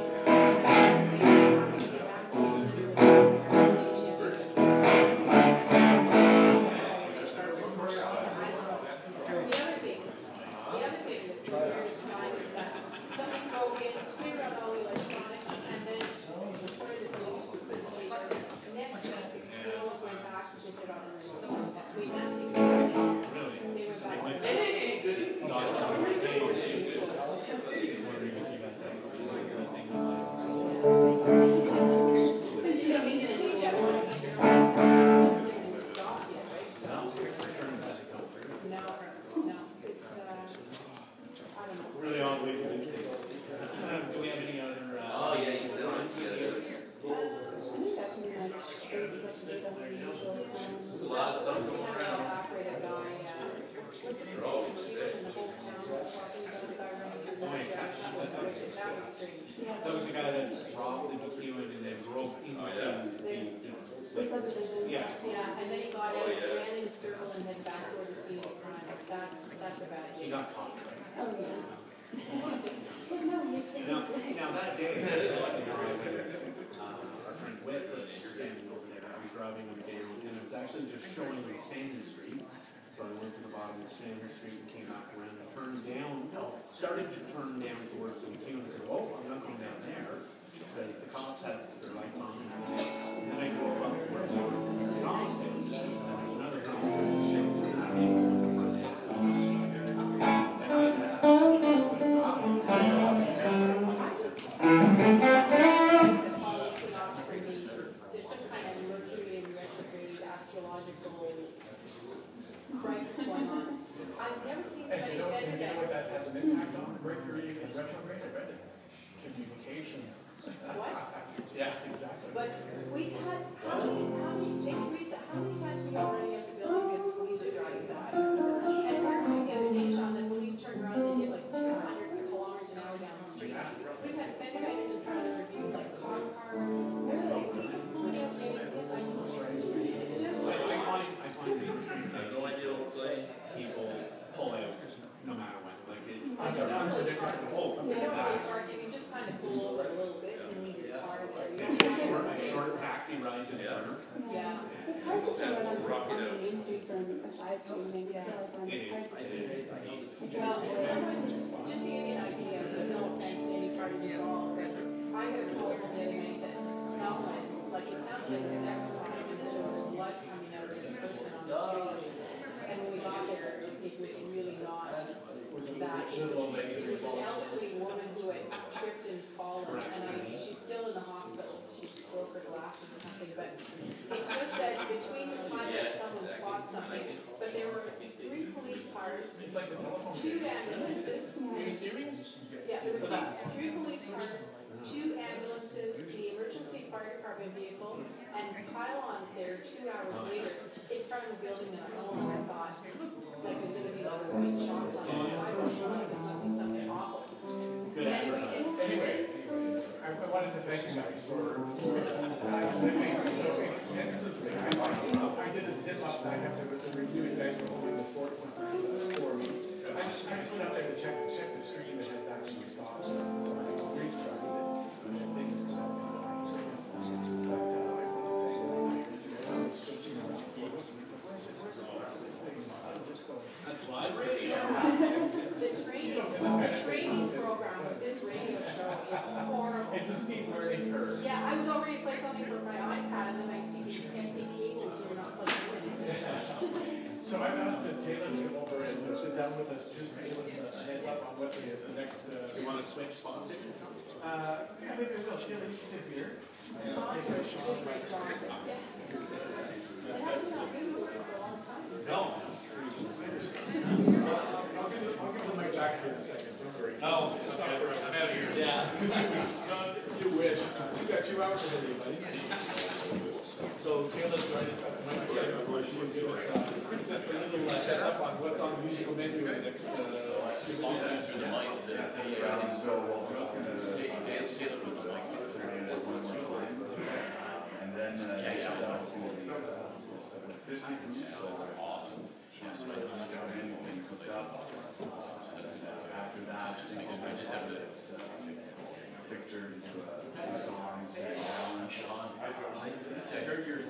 The other thing, the other thing that people are just trying is that somebody broke in, cleared out all the electronics, and then reported the police to the next step, the girls went back to sit there on the roof. We had to they went back. Hey, goody. Since you don't need to do that one, no, no, it's, uh, I don't know. Really on way to do things. Do we have any other? Uh, Oh, yeah, you still on together. I think that's pretty much brings us to the unusual. There's a lot of stuff going around. Operated by, uh, what's the They're all name? She was in the whole town, was talking about the guy running through the backyard. That was, that was strange. That was the guy that dropped into McEwen and then drove into Oh, yeah. the, The subdivision. yeah. Yeah, and then he got Oh, out, yeah. ran in a circle and then back towards the scene of crime. That's, that's a bad He idea. got caught, right? Oh, yeah. It's like, no, he's Now, now that day, uh, our friend Whit was standing over there, I was driving on the day, and it was actually just showing me Stanley Street. So I went to the bottom of Stanley Street and came back around and turned down, no, started to turn down towards the McEwen and said, oh, I'm not going down there, because the cops had their lights on and all. And then I drove up to where John's is, and there's another girl who's shooting through that neighborhood. There's some kind of Mercury and retrograde astrological crisis going on. I've never seen And you somebody know, get you know what that has an impact on? Mercury and retrograde, I read it. Communication. What? Yeah, exactly. But we've had, how many, how many, James Teresa, how many times we got running out the building because the police are driving by? And we're going the other day, Sean, the police turned around and they did like two hundred kilometers an hour down the street. We've had fender benders in front of the review, like clock cars, really? Just, I find, I find that I have no idea what it's like. people pull out no matter what. Like it, I I don't don't know. know. They don't really park, you can just kind of pull over a little bit and leave your car there. You Maybe don't a have short, to- a short taxi ride to the corner. Yeah. It's hard to figure out on, on the main street from a side street, maybe, I feel like on, It it's hard to is. see. It is. Well, someone, just to give you an idea, with no offense to any parties involved, I got a call the other night that someone, like it sounded like a sex crime, and there was blood coming out of this person on the street. And when we got there, it was really not that. It was, it was an elderly woman who had tripped and fallen, and I, she's still in the hospital. She broke her glasses or something, but it's just that between the time that someone spots something, but there were three police cars, two ambulances. Are you serious? Yeah, there were three police cars, two ambulances, the emergency fire department vehicle, and pylons there two hours later in front of the building that I own. I thought, like, there's going to be like a white chalk line on the sidewalk. This must be something awful. Good. Anyway, Anyway, I I wanted to thank you guys for, for uh, living so extensively. I, I did a zip up, I have to review it, guys were holding the fort for me. I just, I just went out there to check, check the stream that had actually stopped, so I restarted it, and things come up. But, uh, I wanted to say, I'm searching around for it. Where's it, where's it, where's this thing? I'll just go. That's live radio. the training, the training program with this radio show is horrible. It's a steep learning curve. Yeah, I was all ready to play something for my iPad, and then I see these empty cables that are not plugged in. So I've asked that Taylor to come over and uh, sit down with us, just give us a heads up on what the, the next. Uh, You want to switch spots? Uh, yeah, maybe we'll. Taylor, you can sit here. Sean did a great job. It hasn't been working for a long time. No. You wish. You got two hours ahead of you, buddy. So Kayla's going to start the mic again. She'll give us uh, just a little uh, heads up on what's on the musical menu in the next uh, few minutes. Through the mic. Um, so we'll just gonna Taylor put the mic. and then uh, next up is gonna be seven fifty. So it's awesome. That's right. And cooked up. After that, I just have to Victor into a songs. I heard yours.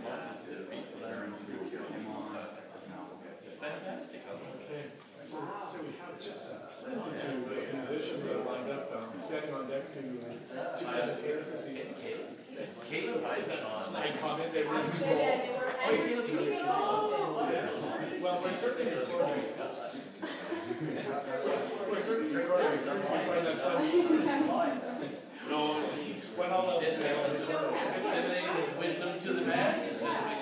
Fantastic. Okay. So, so we have just plenty of musicians that are lined up, um, standing on deck to uh, to educate us this evening. Kate's by Sean. I comment they were cool. Well, we're certainly recording. We're certainly recording. I find that funny. No, what all else? Disseminating wisdom to the masses.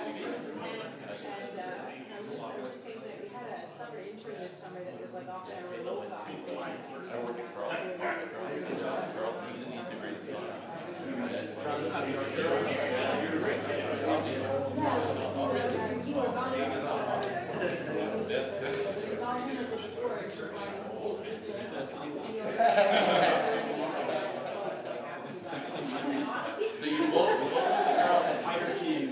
Summer intern this summer that was like off our remote guy. I work at Carl. Carl, he's an integrated science. So you both higher keys.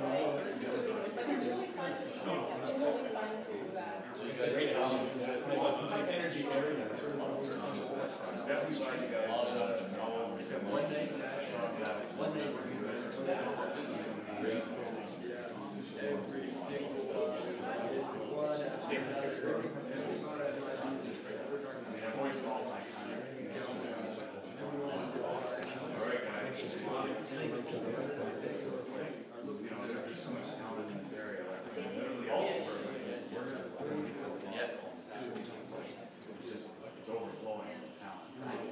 It's a great balance. There's a high energy area. Definitely glad you guys uh, know one day. One day we're Alright guys, you know, there's just so much talent in this area. Literally all over. It's just, it's overflowing with talent.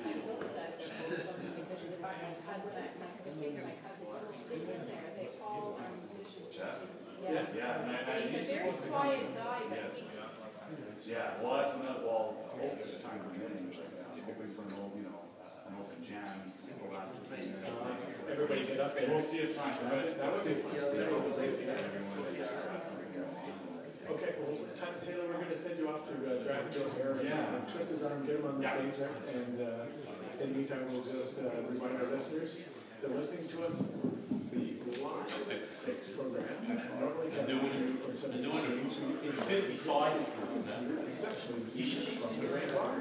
Yeah, yeah. And I, I, he's a very quiet guy. Yes. Yeah, well, that's another, well, at the time I'm in, hoping for an old, you know, an open jam. Everybody get up there. We'll see if time permits. That would be fun. Okay, well, Taylor, we're going to send you off to uh, Grant Joe Hair. Yeah. Twist his arm, get him on the Yeah. stage there. And uh, in the meantime, we'll just uh, remind our listeners that listening to us, the live six program, normally can be from seventeen Street. It's fifty-five. It's actually the season from the Grand Bar.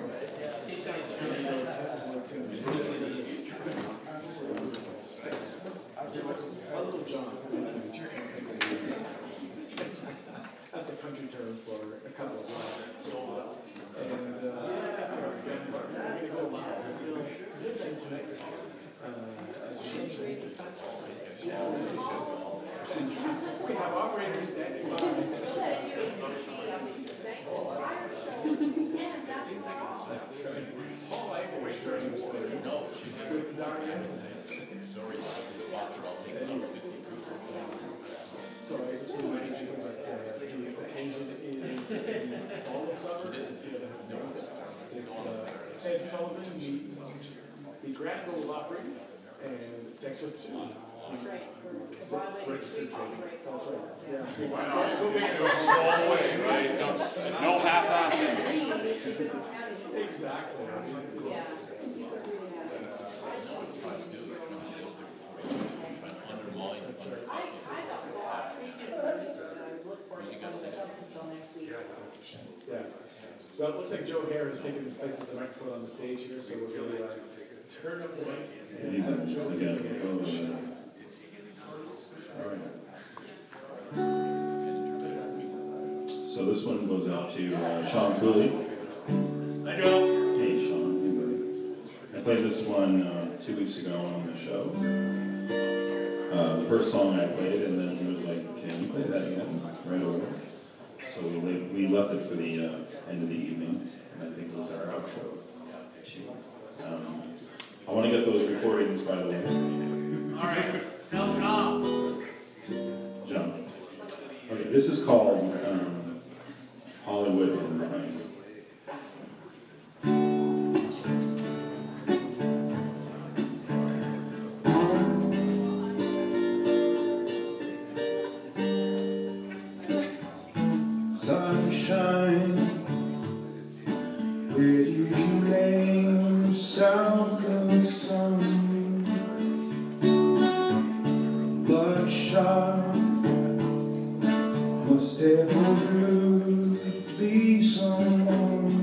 Hello, John. That's a country term for a couple of lines. And uh, we're going to go live. We have operators standing by. That's right. Paul Eichel during the story. No, with Darian. Sorry, the spots are all taken up. So I just reminded you that uh, the occasion is in fall of summer. It's uh, Ed Sullivan meets the Grand Ole Opry and Sex with Sue. That's right. We're Registered trading. That's right. Yeah. We'll make it go all the way, right? No, no half-assing. Exactly. Yeah. Yes. Well, it looks like Joe Hare has taken his place at the microphone on the stage here, so we're going to uh, turn up the mic and have Joe Hare. All right. So this one goes out to uh, Sean Cooley. Hi, Joe. Hey, Sean. Hey, buddy. I played this one uh, two weeks ago on the show. Uh, the first song I played, and then he was like, "Can you play that again?" Right over. So we, we left it for the uh, end of the evening, and I think it was our outro. Um, I want to get those recordings, by the way. All right. Tell John. John. Okay, this is called um, Hollywood in Behind. Sunshine, where did you lay yourself in the sun? Bloodshot, must ever do be someone.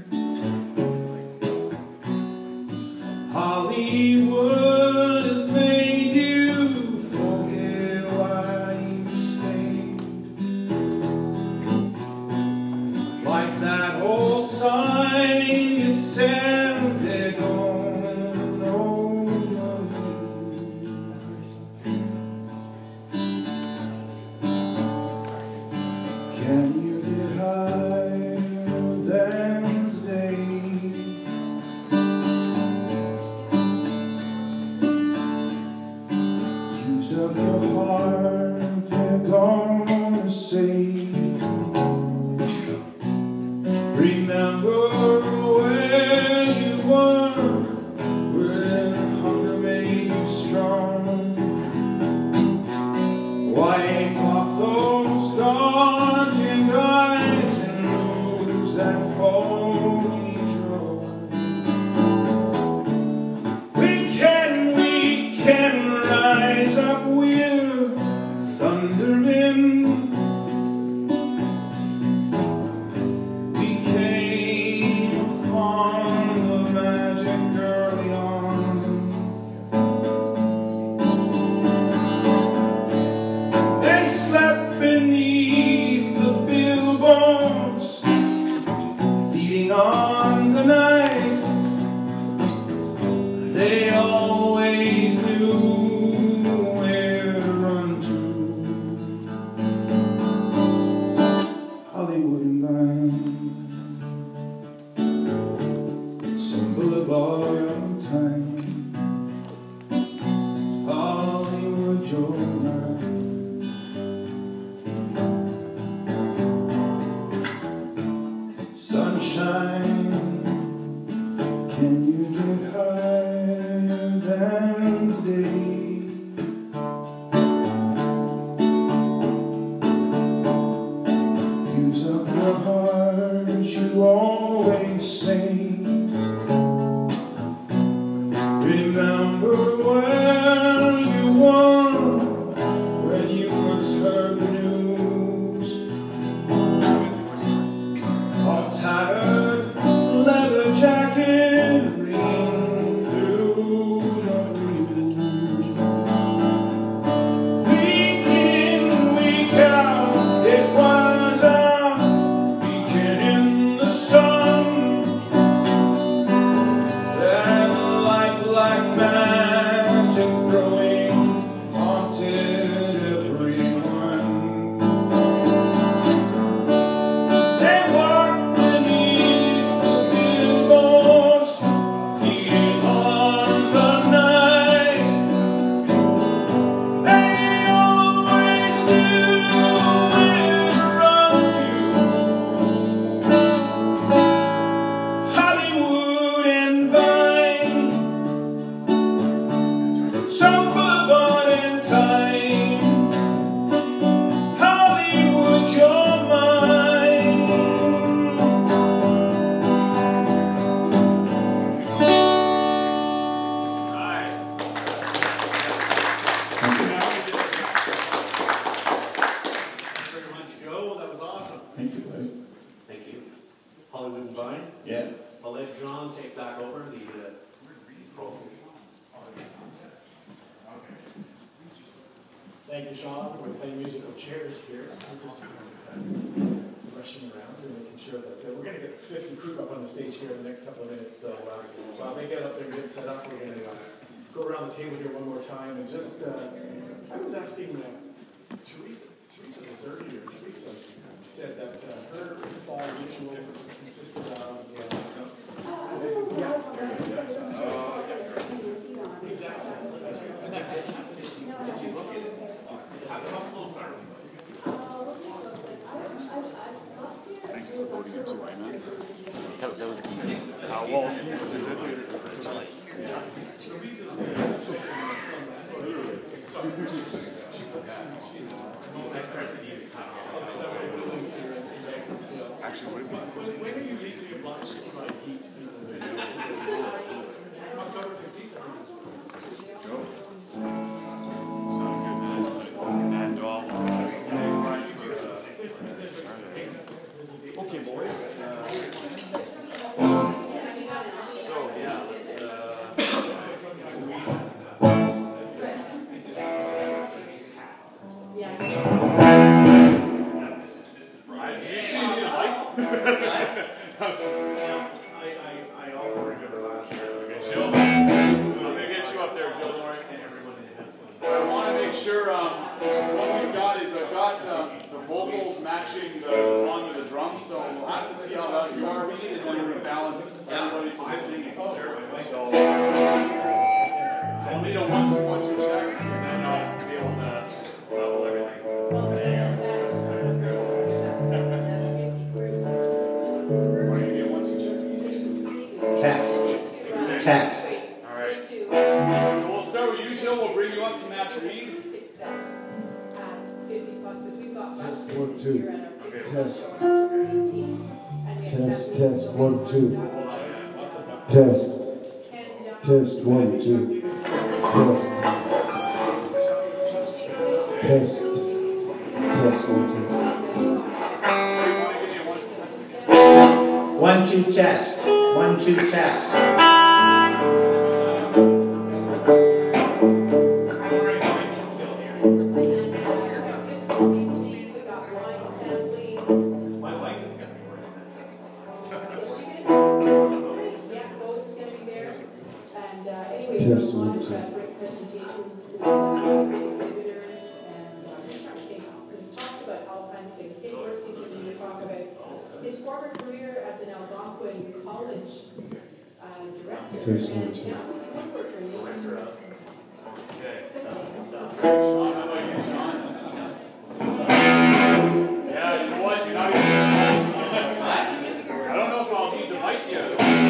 Hollywood has made you forget why you stayed. Like that old sign you said they're gonna know you. Can you get higher than today? Used up your heart, they're gonna say. Remember where you were, when hunger made you strong. Wipe off those daunting eyes and lose that phony draw. We can, we can rise up, we're thundering. We came upon the magic early on. They slept beneath the billboards, feeding on the night. They always knew where to run to. Hollywood and Vine, some boulevard on time. Hollywood, you're mine. Sunshine, can you get higher than today? Use up your heart, you always say. Remember where you were, when you first heard the news. A tattered leather jacket ring through the breeze. Week in, week out, it was a weekend in the sun. And like black magic growing haunted everyone. They walked beneath the billboards, feeding on the night. They always knew where to run to. Hollywood and Vine, some boulevard and time. Hollywood, you're mine. Thanks very much, Joe. That was awesome. Thank you, buddy. Thank you. Hollywood and Vine. Yeah. I'll let John take back over the uh, program. Thank you, Sean. We're playing musical chairs here. We're just uh, rushing around and making sure that uh, we're going to get fifty crew up on the stage here in the next couple of minutes. So uh, while they get up there and get set up, we're going to uh, go around the table here one more time and just. Uh, I was asking uh, Teresa. Teresa was earlier. Teresa said that uh, her fall rituals consisted of. Uh, yeah. Yeah. Uh, yeah. Exactly. And that, did you look at it? How close are we? Thank you for voting it too, right, man? That, that was key. Uh, well, yeah. Next person needs a actually would be. When, when are you legally obliged to provide heat to people who do October fifteenth, I think. Go. Sounds good, man. And all. Okay, boys. Uh, so, yeah, let's. Uh, I, I, I also remember last year. Okay, Jill, I'm gonna get you up there, Jill. Don't worry. I want to make sure. Um, so what we've got is I've got um, the vocals matching the along with the drums, so we'll have to see how loud you are, Reed, and then we're gonna balance everybody to the singing. So, so I'll need a one two one two check, and then I'll be able to level everything. Test. Test. All right. So we'll start with you, Jill. We'll bring you up to match Reed. One, two. Okay. Test. Test, test, one, two. Test. Test, one, two. Test. Test. Test, one, two. One, two, test. One, two, test. My wife is going to be working Test, one, two. His former career as an Algonquin college uh, director, Test, one, and two. now he's woodworker. Yeah, you know what? You're not even. I don't know if I'll need the mic yet.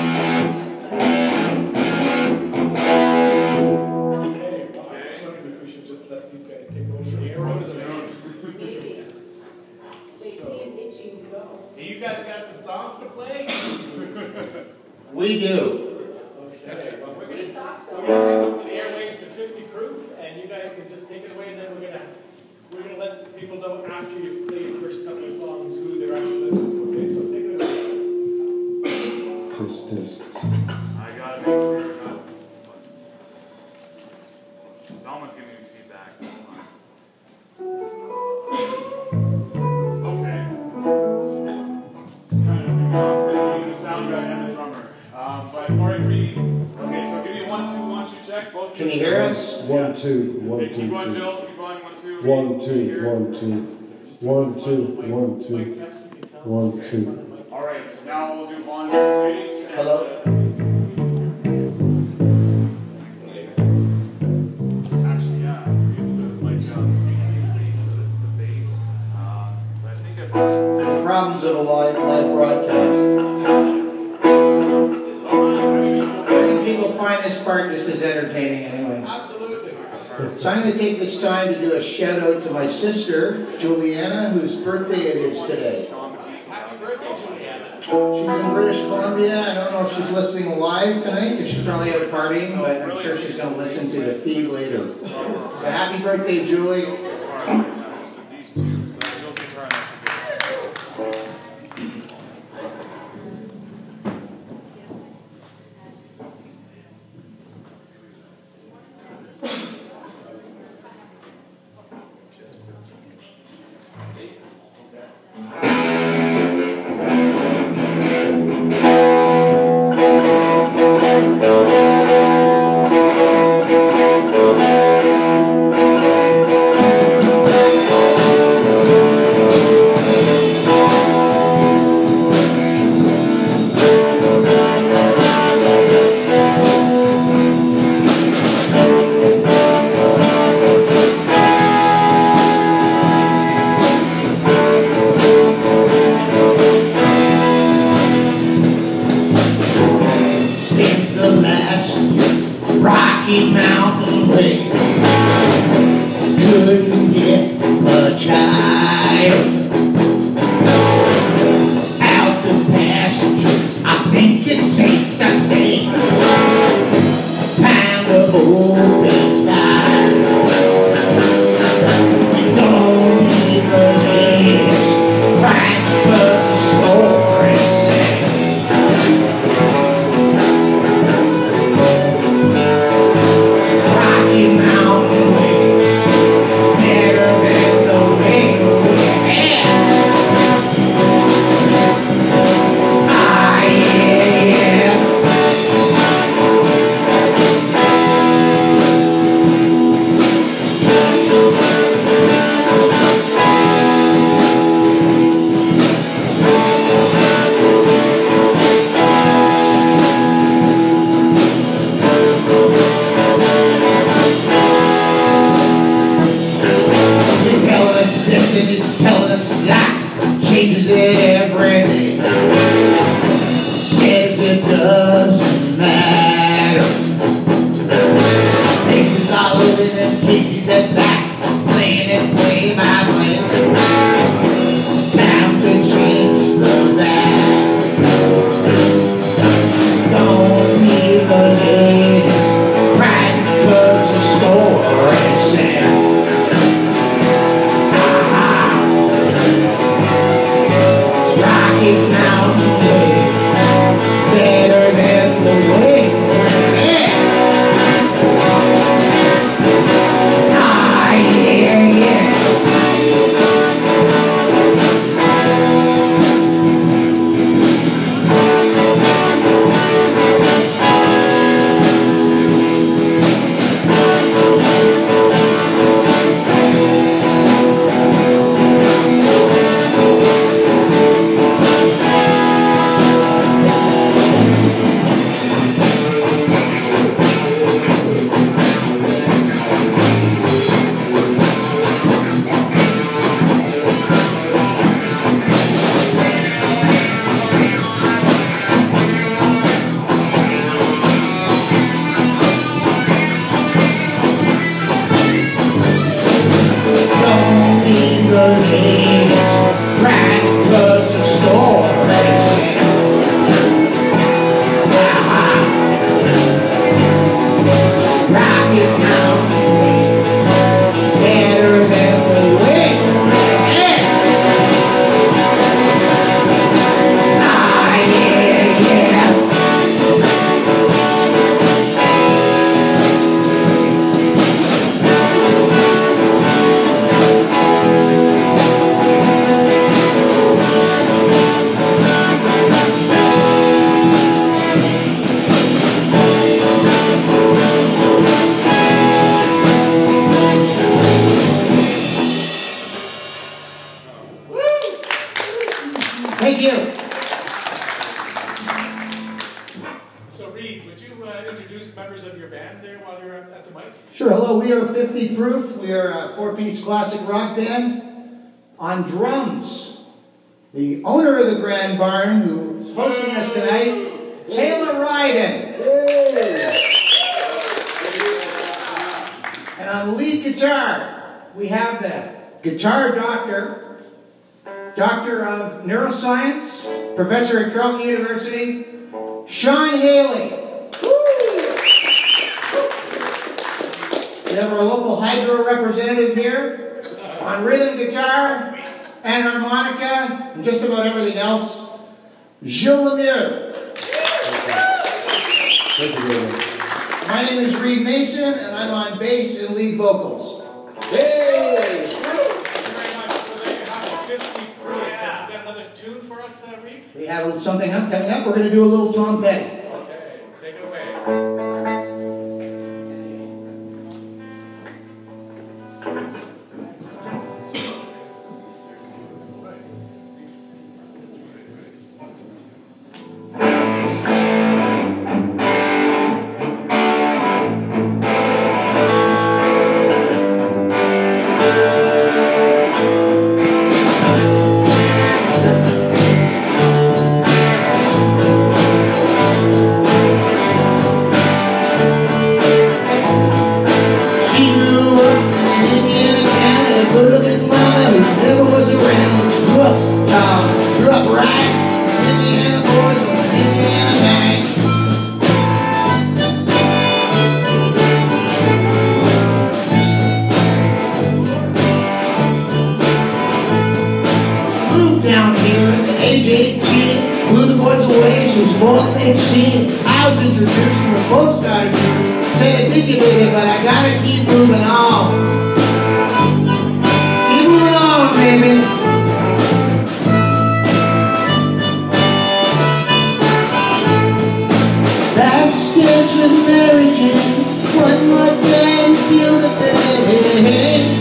Okay, I was wondering if we should just let these guys take over the arrows and Maybe. They seem itching to go. Hey, you guys got some songs to play? We do. Okay, well, we're We going thought so. to move the airwaves to fifty proof, and you guys can just take it away, and then we're going to we're gonna let people know after you've played the first couple of songs who they're actually listening to. Okay, so take it away. Test, test. I gotta make sure you're not. Someone's giving me feedback. Okay. It's kind of the sound guy and the drummer. Um, but all right, Reed. Okay, so give me one, two, one, two, check. Both. Can you hear us? One, two, one, Okay, two, keep going, three. Jill. Keep going. One, two. One, two, one, two. One, two, one, two. One, two. All right, now we'll do one bass. And, Hello? uh, actually, yeah, like, um, so this is the bass. Uh, but I think if There's problems with a live, live broadcast. I think people find this part just as entertaining anyway. Absolutely. So I'm going to take this time to do a shout out to my sister, Juliana, whose birthday it is today. Happy birthday, Juliana. She's in British Columbia. I don't know if she's listening live tonight because she's probably out partying, but I'm sure she's going to listen to the feed later. So happy birthday, Julie. just these two, so Jill's guitar and that's the bass. Thank you. Brittany says it doesn't matter. Masons are living in pieces at back, playing it play by play. Time to change the back. Don't be the latest, crying because the store is sad. Rocky Mountain Way is better than the way. Yeah. Ah, yeah, yeah. Don't be the latest, crying because the store is sad. Ah, Rocky Mountain Way is better than the way. Yeah. Ah, yeah, yeah. Thank you. So Reed, would you uh, introduce members of your band there while you're at at the mic? Sure, hello, we are fifty proof. We are a four-piece classic rock band. On drums, the owner of the Grand Barn, who is hosting us tonight, Taylor Ryden. And on lead guitar, we have the guitar doctor, doctor of neuroscience, professor at Carleton University, Sean Haley. We have our local hydro representative here on rhythm guitar and harmonica and just about everything else, Gilles Lemieux. Thank you very much. My name is Reed Mason and I'm on bass and lead vocals. Hey! We have something up coming up. We're going to do a little Tom Petty. Okay, take it away. I was introduced and we both started moving. Said I did get it, but I gotta keep moving on. Keep moving on, baby. Last dance with Mary Jane. One more time to feel the pain.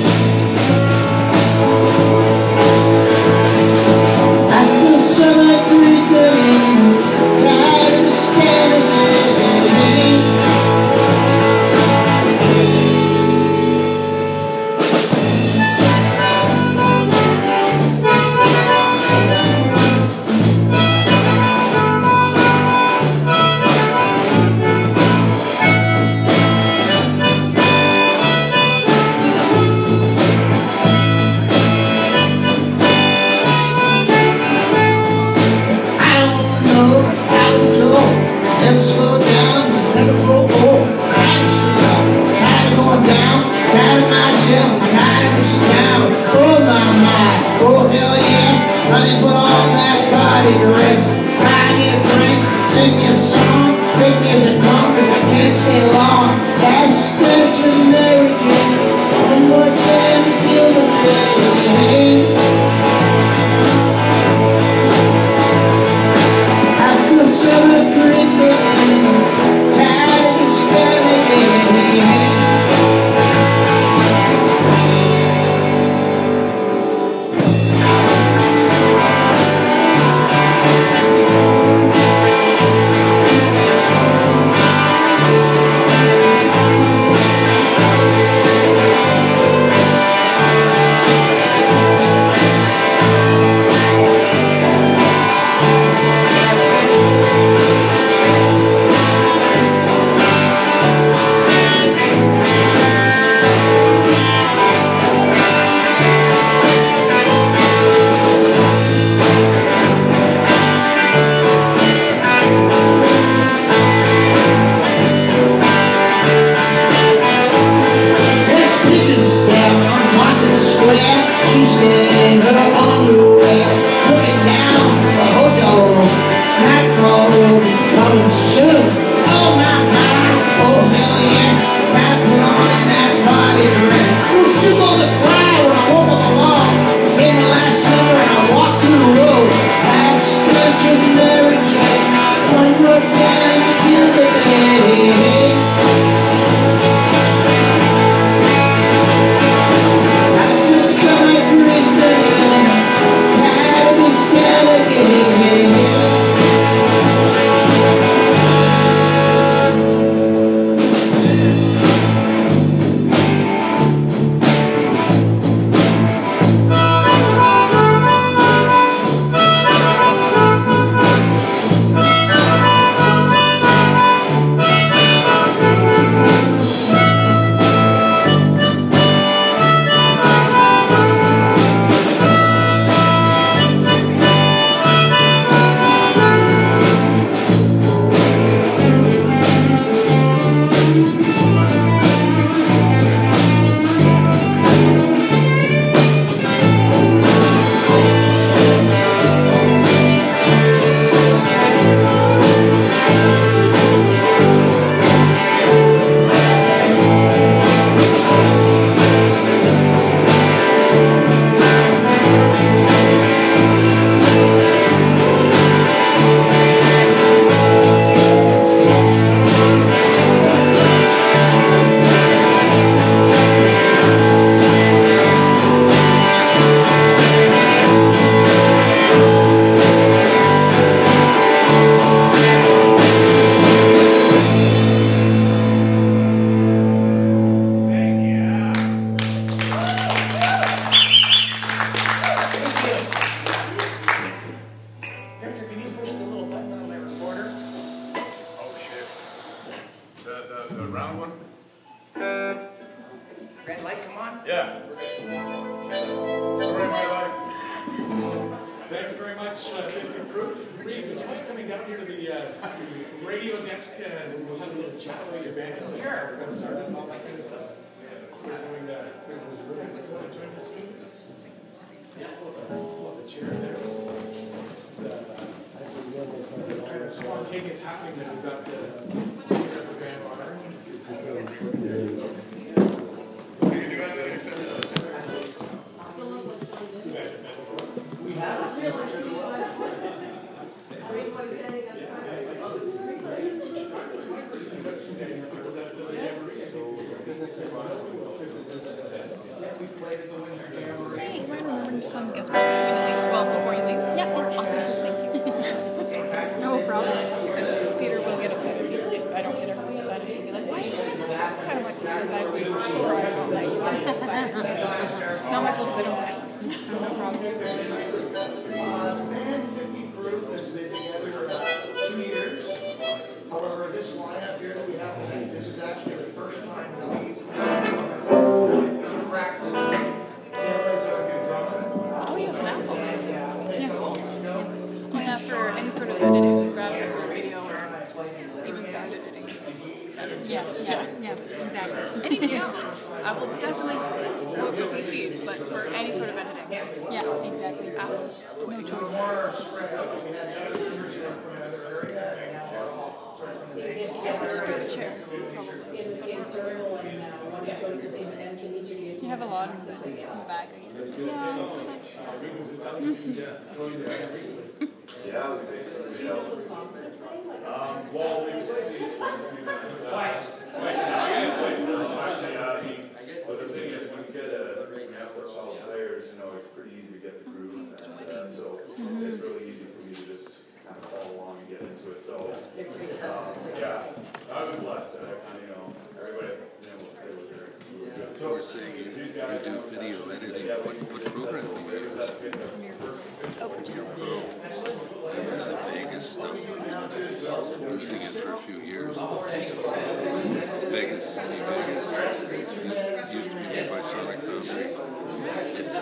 I feel so much grief. Tired of the standing. body dress. Buy me a drink, sing me a song, take me as a come, cause I can't stay long. Last dance with Mary Jane, one more time to feel the pain. After the summer creeping, tired of this town again. Yeah, exactly. Apples. No choice. a lot of them in the bag. Yeah, but that's fine. Yeah, we basically, yeah. Um, well, we played these ones a few times. Twice. Twice now, yeah, twice now. Actually, uh, I mean, but the thing is, when you get a, when you have such solid players, you know, it's pretty easy to get the groove, and uh, so Mm-hmm. it's really easy for me to just kind of follow along and get into it. So, um, yeah, I've been blessed that I kind of, you know, everybody, you know, play with their. So we're saying you, you do video editing. What, what program do you use? Premiere Pro. I remember the Vegas stuff. I've been using it for a few years. Vegas, I mean Vegas. It used, it used to be made by Sonic Foundry. It's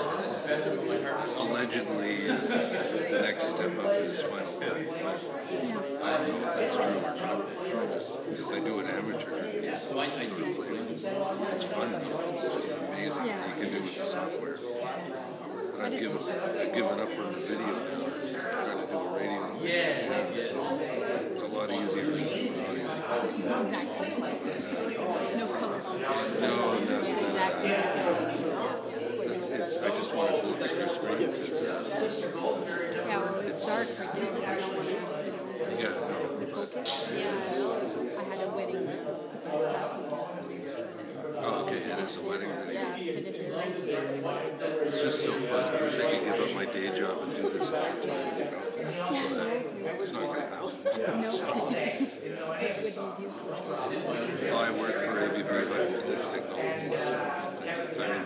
allegedly is the next step up is Final Cut. I don't know if that's true or not. Because I do an amateur sort of play. It's fun. It's just amazing what you can do with the software. But I've given, I've given up on the video now. I'm trying to do a radio thing. So it's a lot easier just to do audio. Exactly. No color. No, no, no. It's, it's, I just want to look at your screen because uh, Yeah, well, it's dark right now. I don't want to. Yeah, no. The focus? Yeah, I had a wedding this last weekend. Oh, okay, yeah, it's a wedding video. Yeah, finished it. It's just so fun. I wish I could give up my day job and do this all the time, you know. But it's not going to happen. No. Well, I work for A B B, like Voltage Technologies. I'm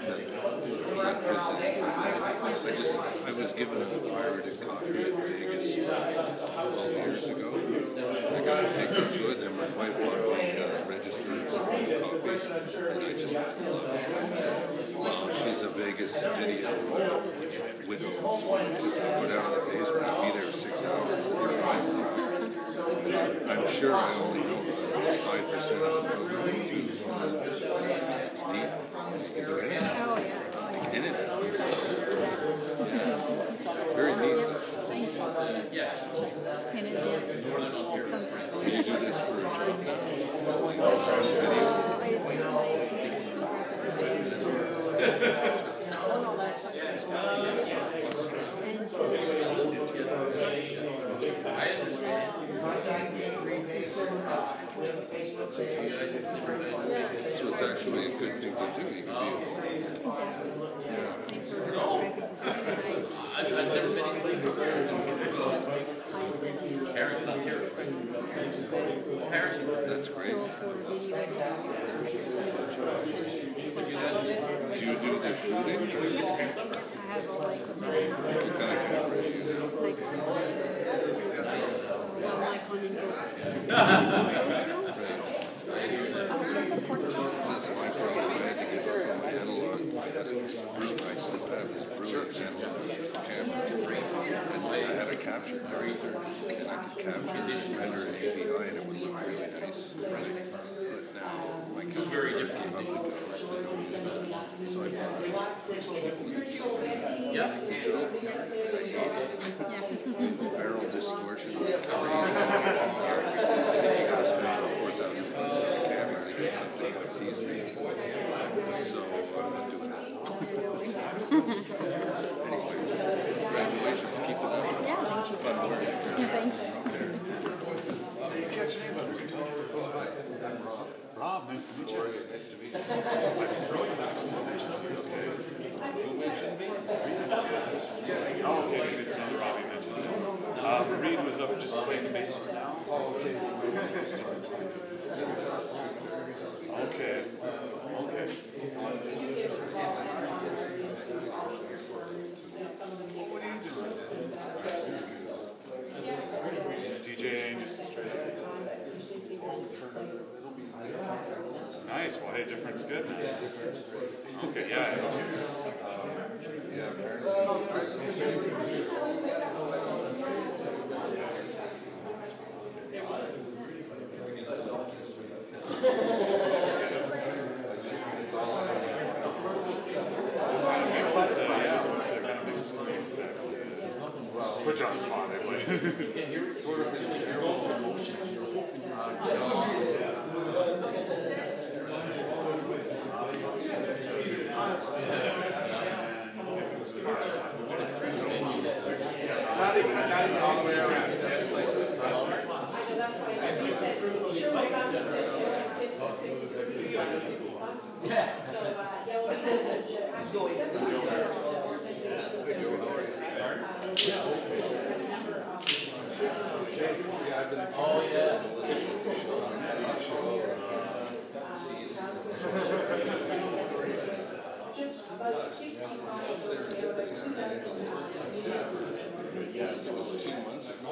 into I just, I was given a pirated copy at Vegas twelve years ago. I got to take it to it, and my wife bought me a registered copy, and I just love it. Well, she's a Vegas video widow, so I just go down to the basement and be there six hours every time. I'm sure I only know five percent of the movie too. It's deep. You can do anything. Oh, yeah. Like in it. Yeah. Very neat. Yeah. And it's it's something. You do this for a job? So it's actually a good thing to do. You can be I've never been able Harrington, Ontario, right? Harrington. That's great. Do you do the shooting? I have a like What kind of camera do you use? like well, like on Since my problem, I had to give up on my analog. I had a brute, I still have this brilliant analog camera. And I had a capture card, and I could capture and render A V I, and it would look really nice. But now my camera card gave up the ghost. I don't use that. So I bought a cheap one. Yeah. Barrel distortion. You gotta spend about four thousand bucks on a camera to get something like these things. So I'm not doing that. Anyway, congratulations. Keep it up. Yeah, thanks. It's fun work. Thanks. Catch your name under it. Rob, nice to meet you. Nice to meet you. Oh, okay, maybe it's not Robbie mentioned it. Uh, Marine was up just playing the bass just now. Oh, okay. Okay. Okay. What are you doing? DJing, just straight up. Nice. Well, hey, different's good. Okay, yeah. Um, yeah, put you on the spot, anyway. Not even, not even all the way around. Just like the front. That's why he said, sure, we'll have to say, it's yeah. So, uh, yeah, well, actually, several organizations and Oh, yeah. just about sixty-five of those, there were two dozen. Yeah, so it was two months ago.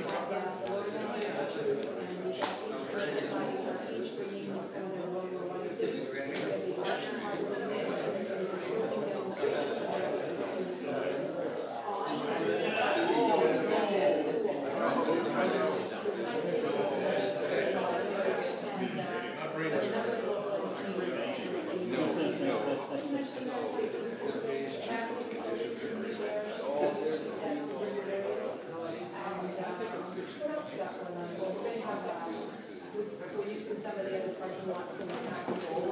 We're used to some of the other parking lots in the past.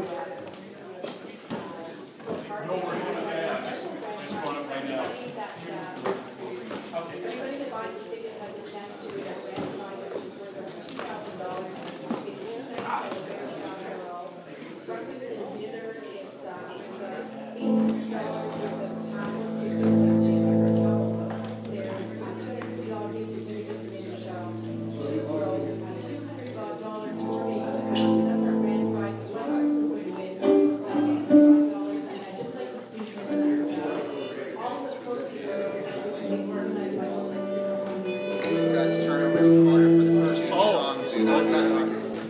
Everybody that buys a ticket has a chance to win a grand prize, which is worth over two thousand dollars. It's in the breakfast and dinner. It's uh, it's, uh, eight hundred dollars worth of passes to the hotel. There's uh, two hundred fifty dollars gift certificate to the show. Two grows, two hundred dollars to me. That's our grand prize as well. Ours is going to win thousands of dollars. And I'd just like to speak to them. All the proceeds of this event, which is being organized by all the students. We've got to turn over the corner for the first two songs. Suzanne got it.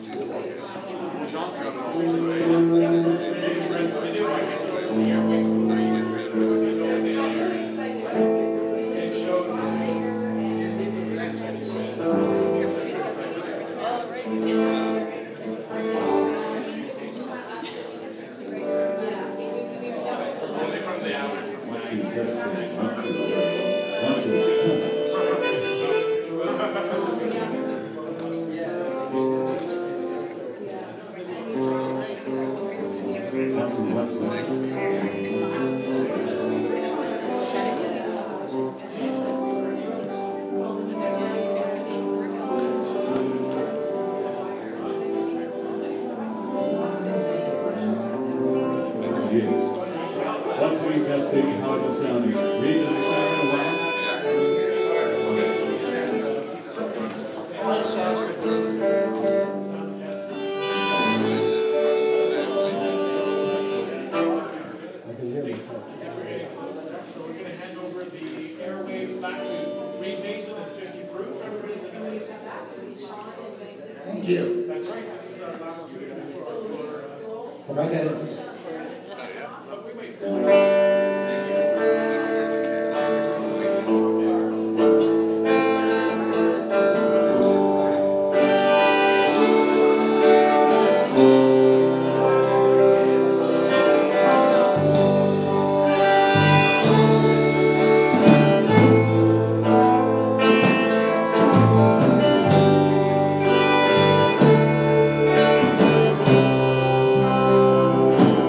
One, two, testing. How's it sounding? Read the sound well. I can hear myself. So we're going to hand over the airwaves back to Reed Mason and fifty Proof. Everybody can Thank you. That's right. This is our last studio before our Have I got it? Thank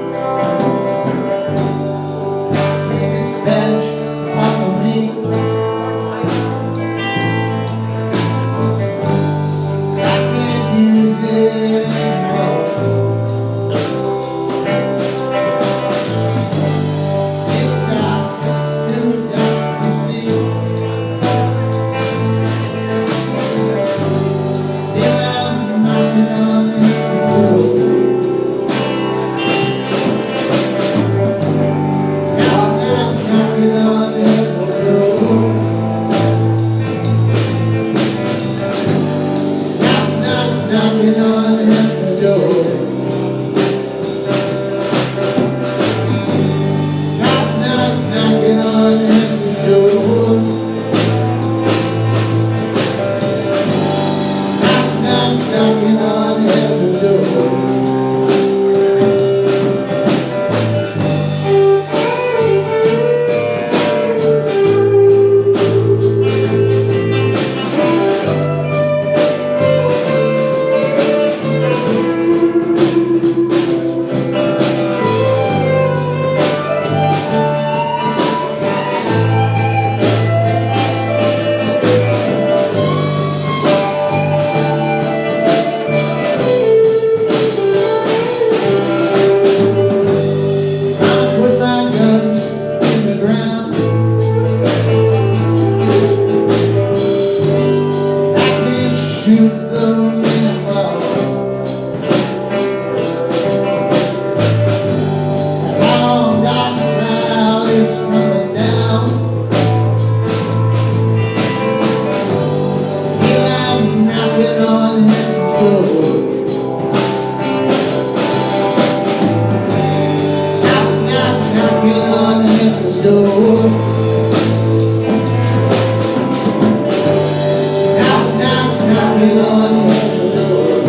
knocking on heaven's door.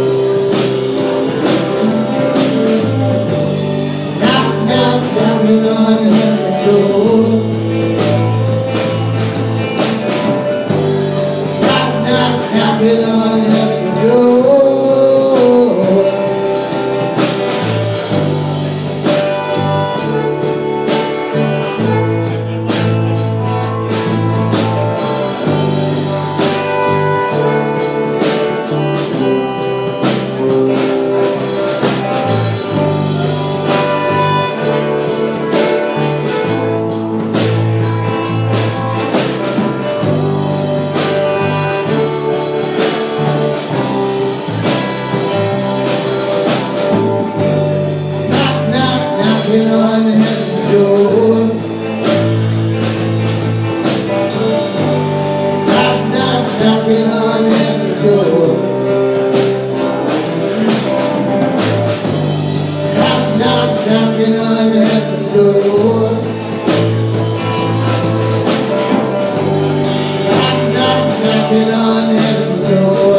Knock, knock, knocking on heaven's door. Knock, knock, knocking on heaven's door. Knocking on heaven's door. Knock, knock, knocking on heaven's door. Knock, knock, knocking on heaven's door. Knock, knock, knocking on heaven's door.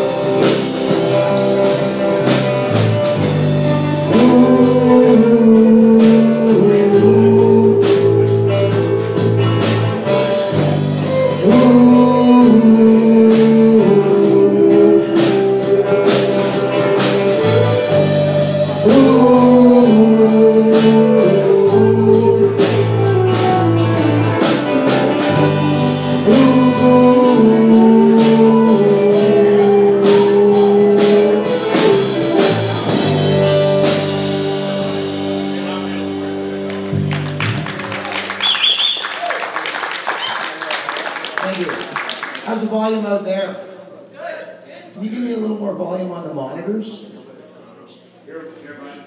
Thank you. How's the volume out there? Can you give me a little more volume on the monitors? Here, here, Brian.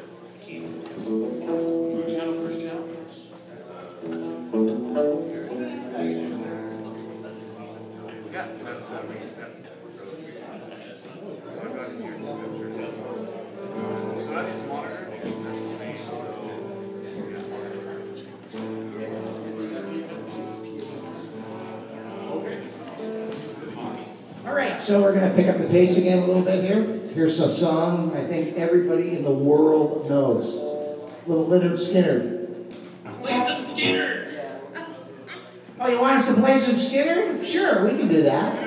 Blue channel, first channel. Yeah, that's uh, so that's his monitor. That's his face. All right, so we're going to pick up the pace again a little bit here. Here's a song I think everybody in the world knows. Little Lynyrd Skynyrd. Play some Skinner. Oh, you want us to play some Skynyrd? Sure, we can do that.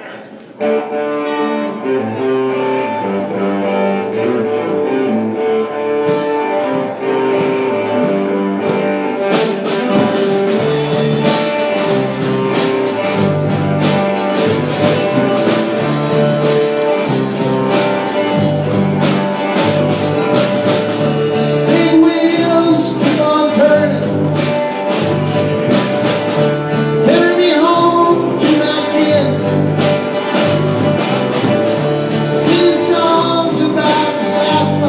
Big wheels keep on turning, carry me home to my kin, singing songs about the South.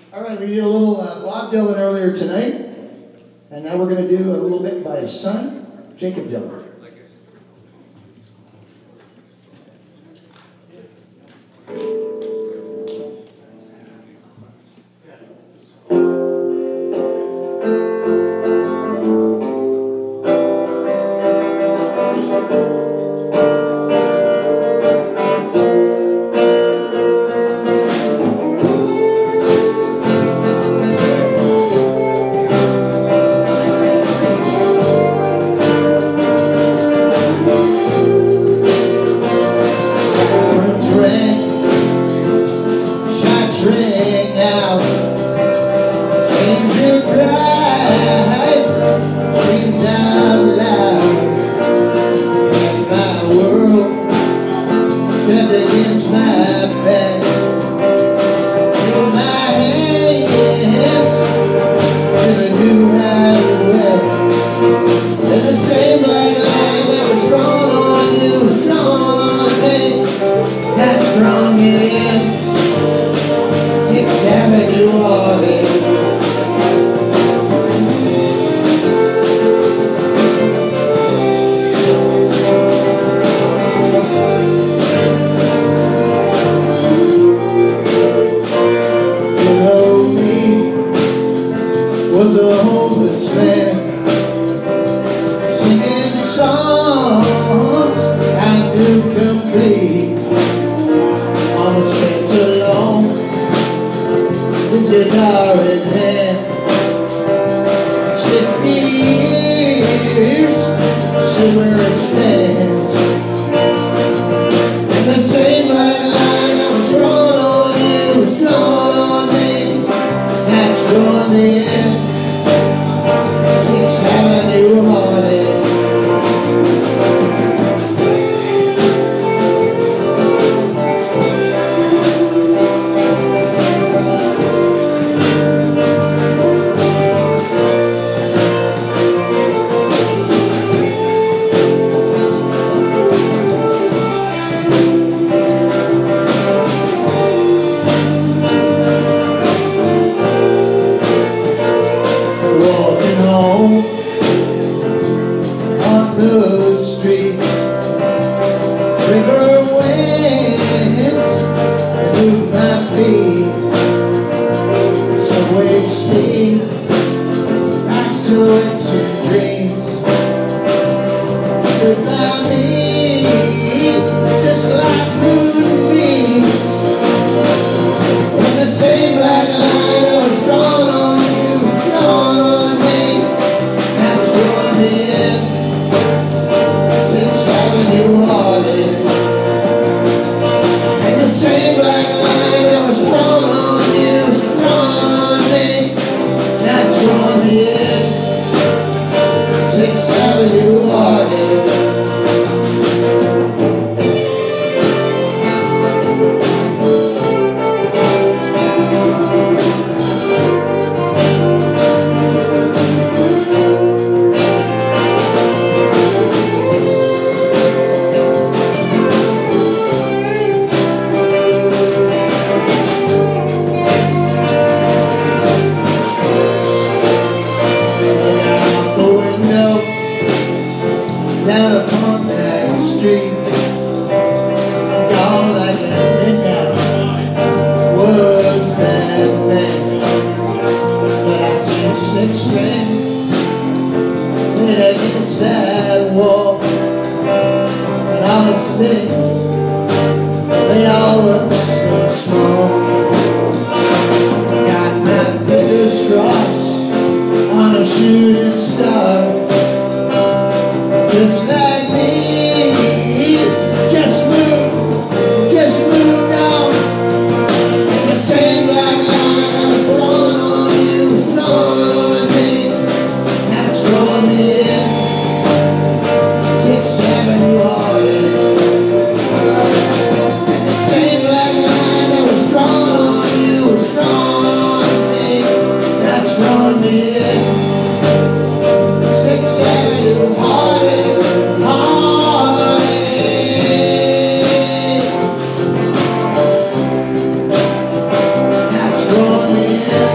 All right, we did a little uh, Bob Dylan earlier tonight, and now we're going to do a little bit by his son, Jacob Dylan. That's gone in.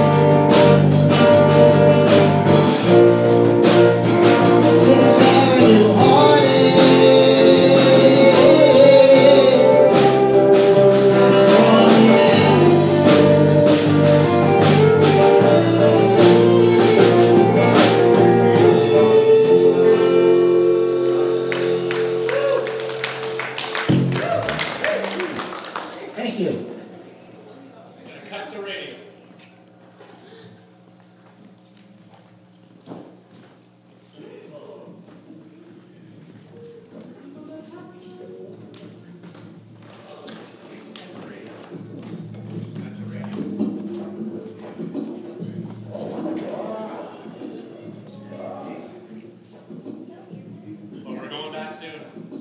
cut to radio. But we're going back soon.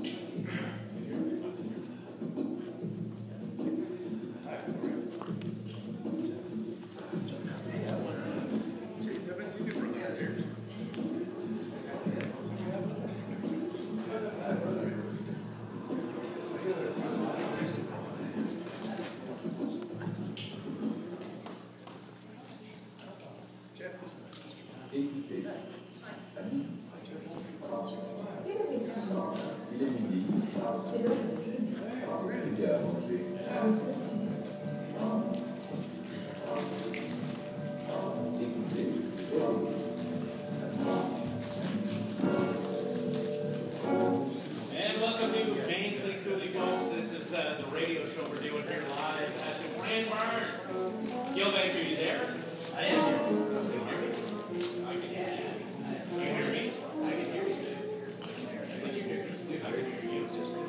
And welcome to Maine Clee Cooley, folks. This is uh, the radio show we're doing here live at the Grand Barn. Gilbank, are you there? I am here. Can you hear me? I can hear you. Can you hear me? I can hear you. Can you hear me? I can hear you.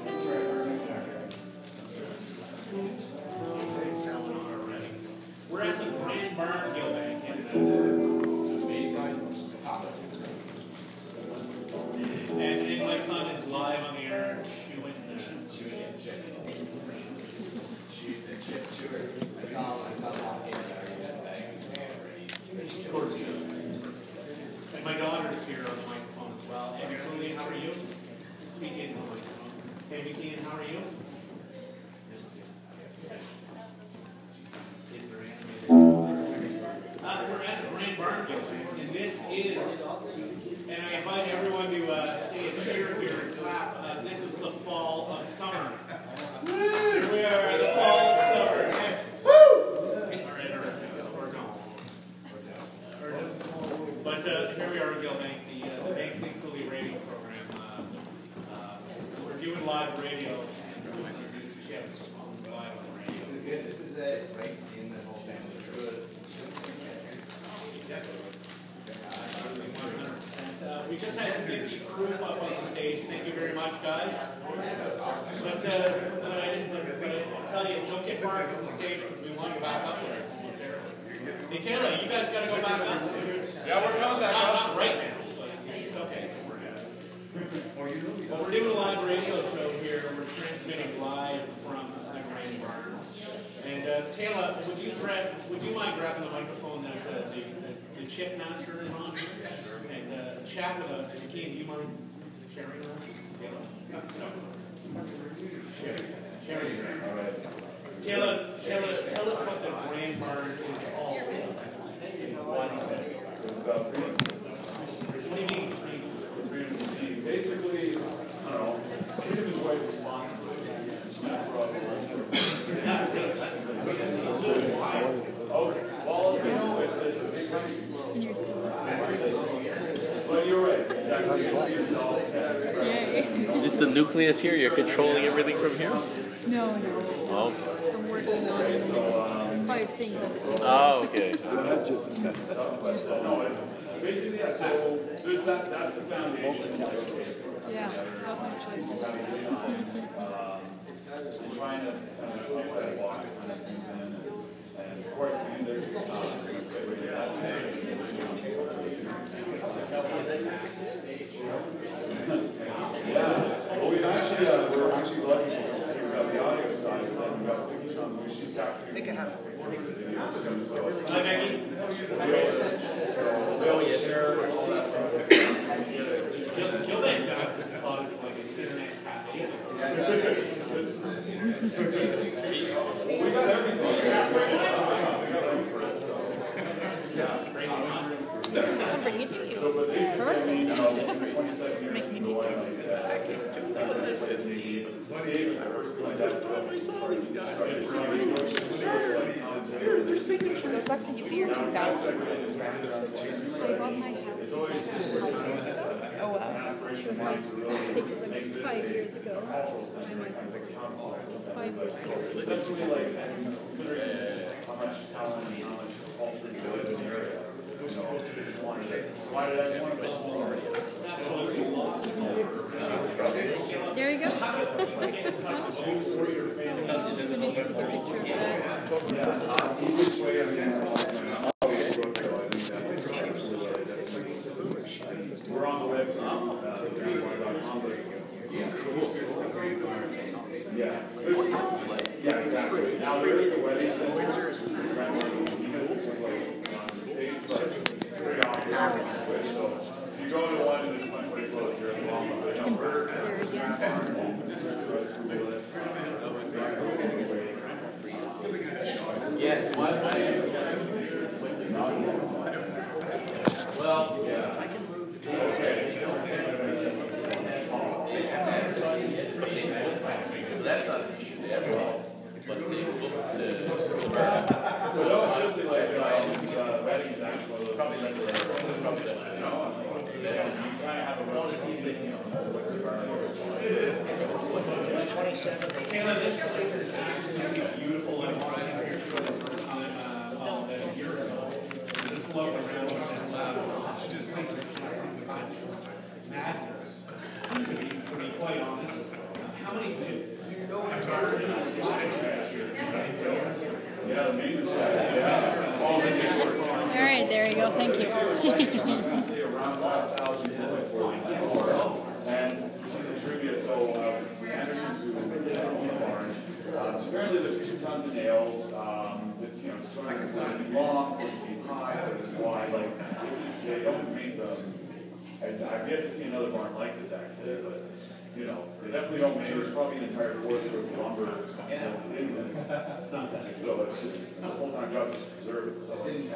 We're at the Grand Barn, Gilbank, and uh, And, and my son is live on the air. She went to the And my daughter's here on the microphone as well. Amy Cooley, how are you? Speak in the microphone. Amy Keane, how are you? Is there animated? Uh, we're at the Grand Barn, Gilbank, and this is. And I invite everyone to uh, say a cheer here and clap. Uh, this is the fall of summer. Here we are in the fall of summer. Yes. Woo! Or, or, or no. Or no. But uh, here we are in Gilbank, the, uh, the Maine Clee Cooley radio program. Uh, uh, we're doing live radio. And this is yes, live on the radio. This is good. This is it, right in the whole family. Good. Uh, we just had fifty proof up on the stage. Thank you very much, guys. But, uh, but, I didn't, but, but I'll tell you, don't get far from the stage because we want you back up there. Hey, Taylor, you guys got to go back up. Yeah, we're going back up. Not, not right now, but it's okay. Well, we're doing a live radio show here. We're transmitting live from the Grand Barn. And uh, Taylor, would you grab? Would you mind grabbing the microphone that uh, the, the the chip master is on here? And uh, chat with us. If you can, do you mind sharing that? Sharing. Sharing. All right. Taylor, Taylor, tell us what the Grand Barn is all about. What do you mean? Basically, I don't know, freedom is white responsibility. Okay, well, you know, it's, it's a big country. But you're right, exactly. Just the nucleus here? You're controlling everything from here? No, no. Oh. I'm working on five things at the same time. Oh, okay. Basically, yeah, so there's that, that's the foundation. Yeah, not my choice. Um, and trying to kind of outside the box kind of things in. And of course, music. Um, that's it. Yeah. Well, we've actually, uh, we're actually lucky. We've got the audio side, and then we've got Vicky Sean, who she's capturing. I think I have. Hi, Becky. Oh, yes, sir. Gilbank got thought it was like an internet cafe. We got everything. Yeah, crazy one. I'll bring it to you. So, but basically, I mean, you know, this is the twenty-second year. Make me do back in two thousand fifteen. twenty-eight was the first time I got Their signature goes back to the year two thousand. I bought my house five years ago. Oh wow. So if I take it like five years ago, I might consider five years ago. definitely like considering how much how There you go. Like fifty pounds. We need to take a picture of that. We're on the website. Yeah. Yeah, exactly. Now there is a wedding center. You go to one and it's much way closer. Yes, what? Well, yeah. That's not an issue there, but they look to. But no, it's just like, uh, weddings actually, probably like, probably like, no, you kind of have a well to see that, you know, twenty-seven. Taylor, this place is absolutely beautiful. I walked in here for the first time, uh, well, a year ago. Just floating around and, uh, just thinks it's madness. To be, to be quite honest. How many did? Yeah, the maintenance guy, yeah. All right, there you go. Thank you. Around five thousand and piece of trivia, so uh, Anderson's who barn. Uh, apparently there's two tons of nails. Um, it's you know it's two hundred fifty feet long, fifty feet high, but it's wide. Like this is they don't make them. And I've yet to see another barn like this actually, but. You know, they definitely don't make, there's probably an entire forest of lumber that's in this. It's not that. So it's just a full-time job just to preserve it. So.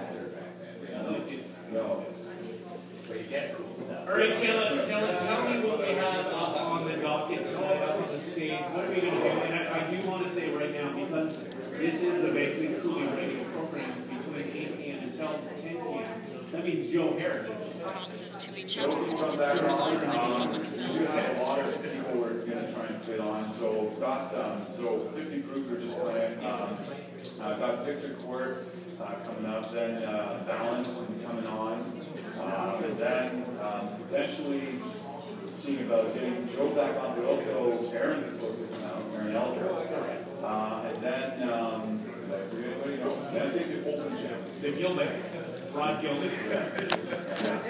No. But you get cool stuff. All right, Taylor, Taylor, tell me what we have up on the docket, tell me up on the stage. What are we going to do? And I, I do want to say right now, because this is the basically Cooley radio program between eight p m until ten p m That means Joe Heritage. Promises to each other, which can symbolize like taking We have a lot of people we're going to try and fit on. So got um, so fifty groups are just playing. Um, uh, got Victor Court uh, coming up, then uh, Balance coming on, um, and then um, potentially seeing about getting Joe back on, but also Aaron's supposed to come out, Aaron Elder, uh, and then um, I forget what you know. Then I think the Open Champ. The Gilding. Rod Gilding. Yeah.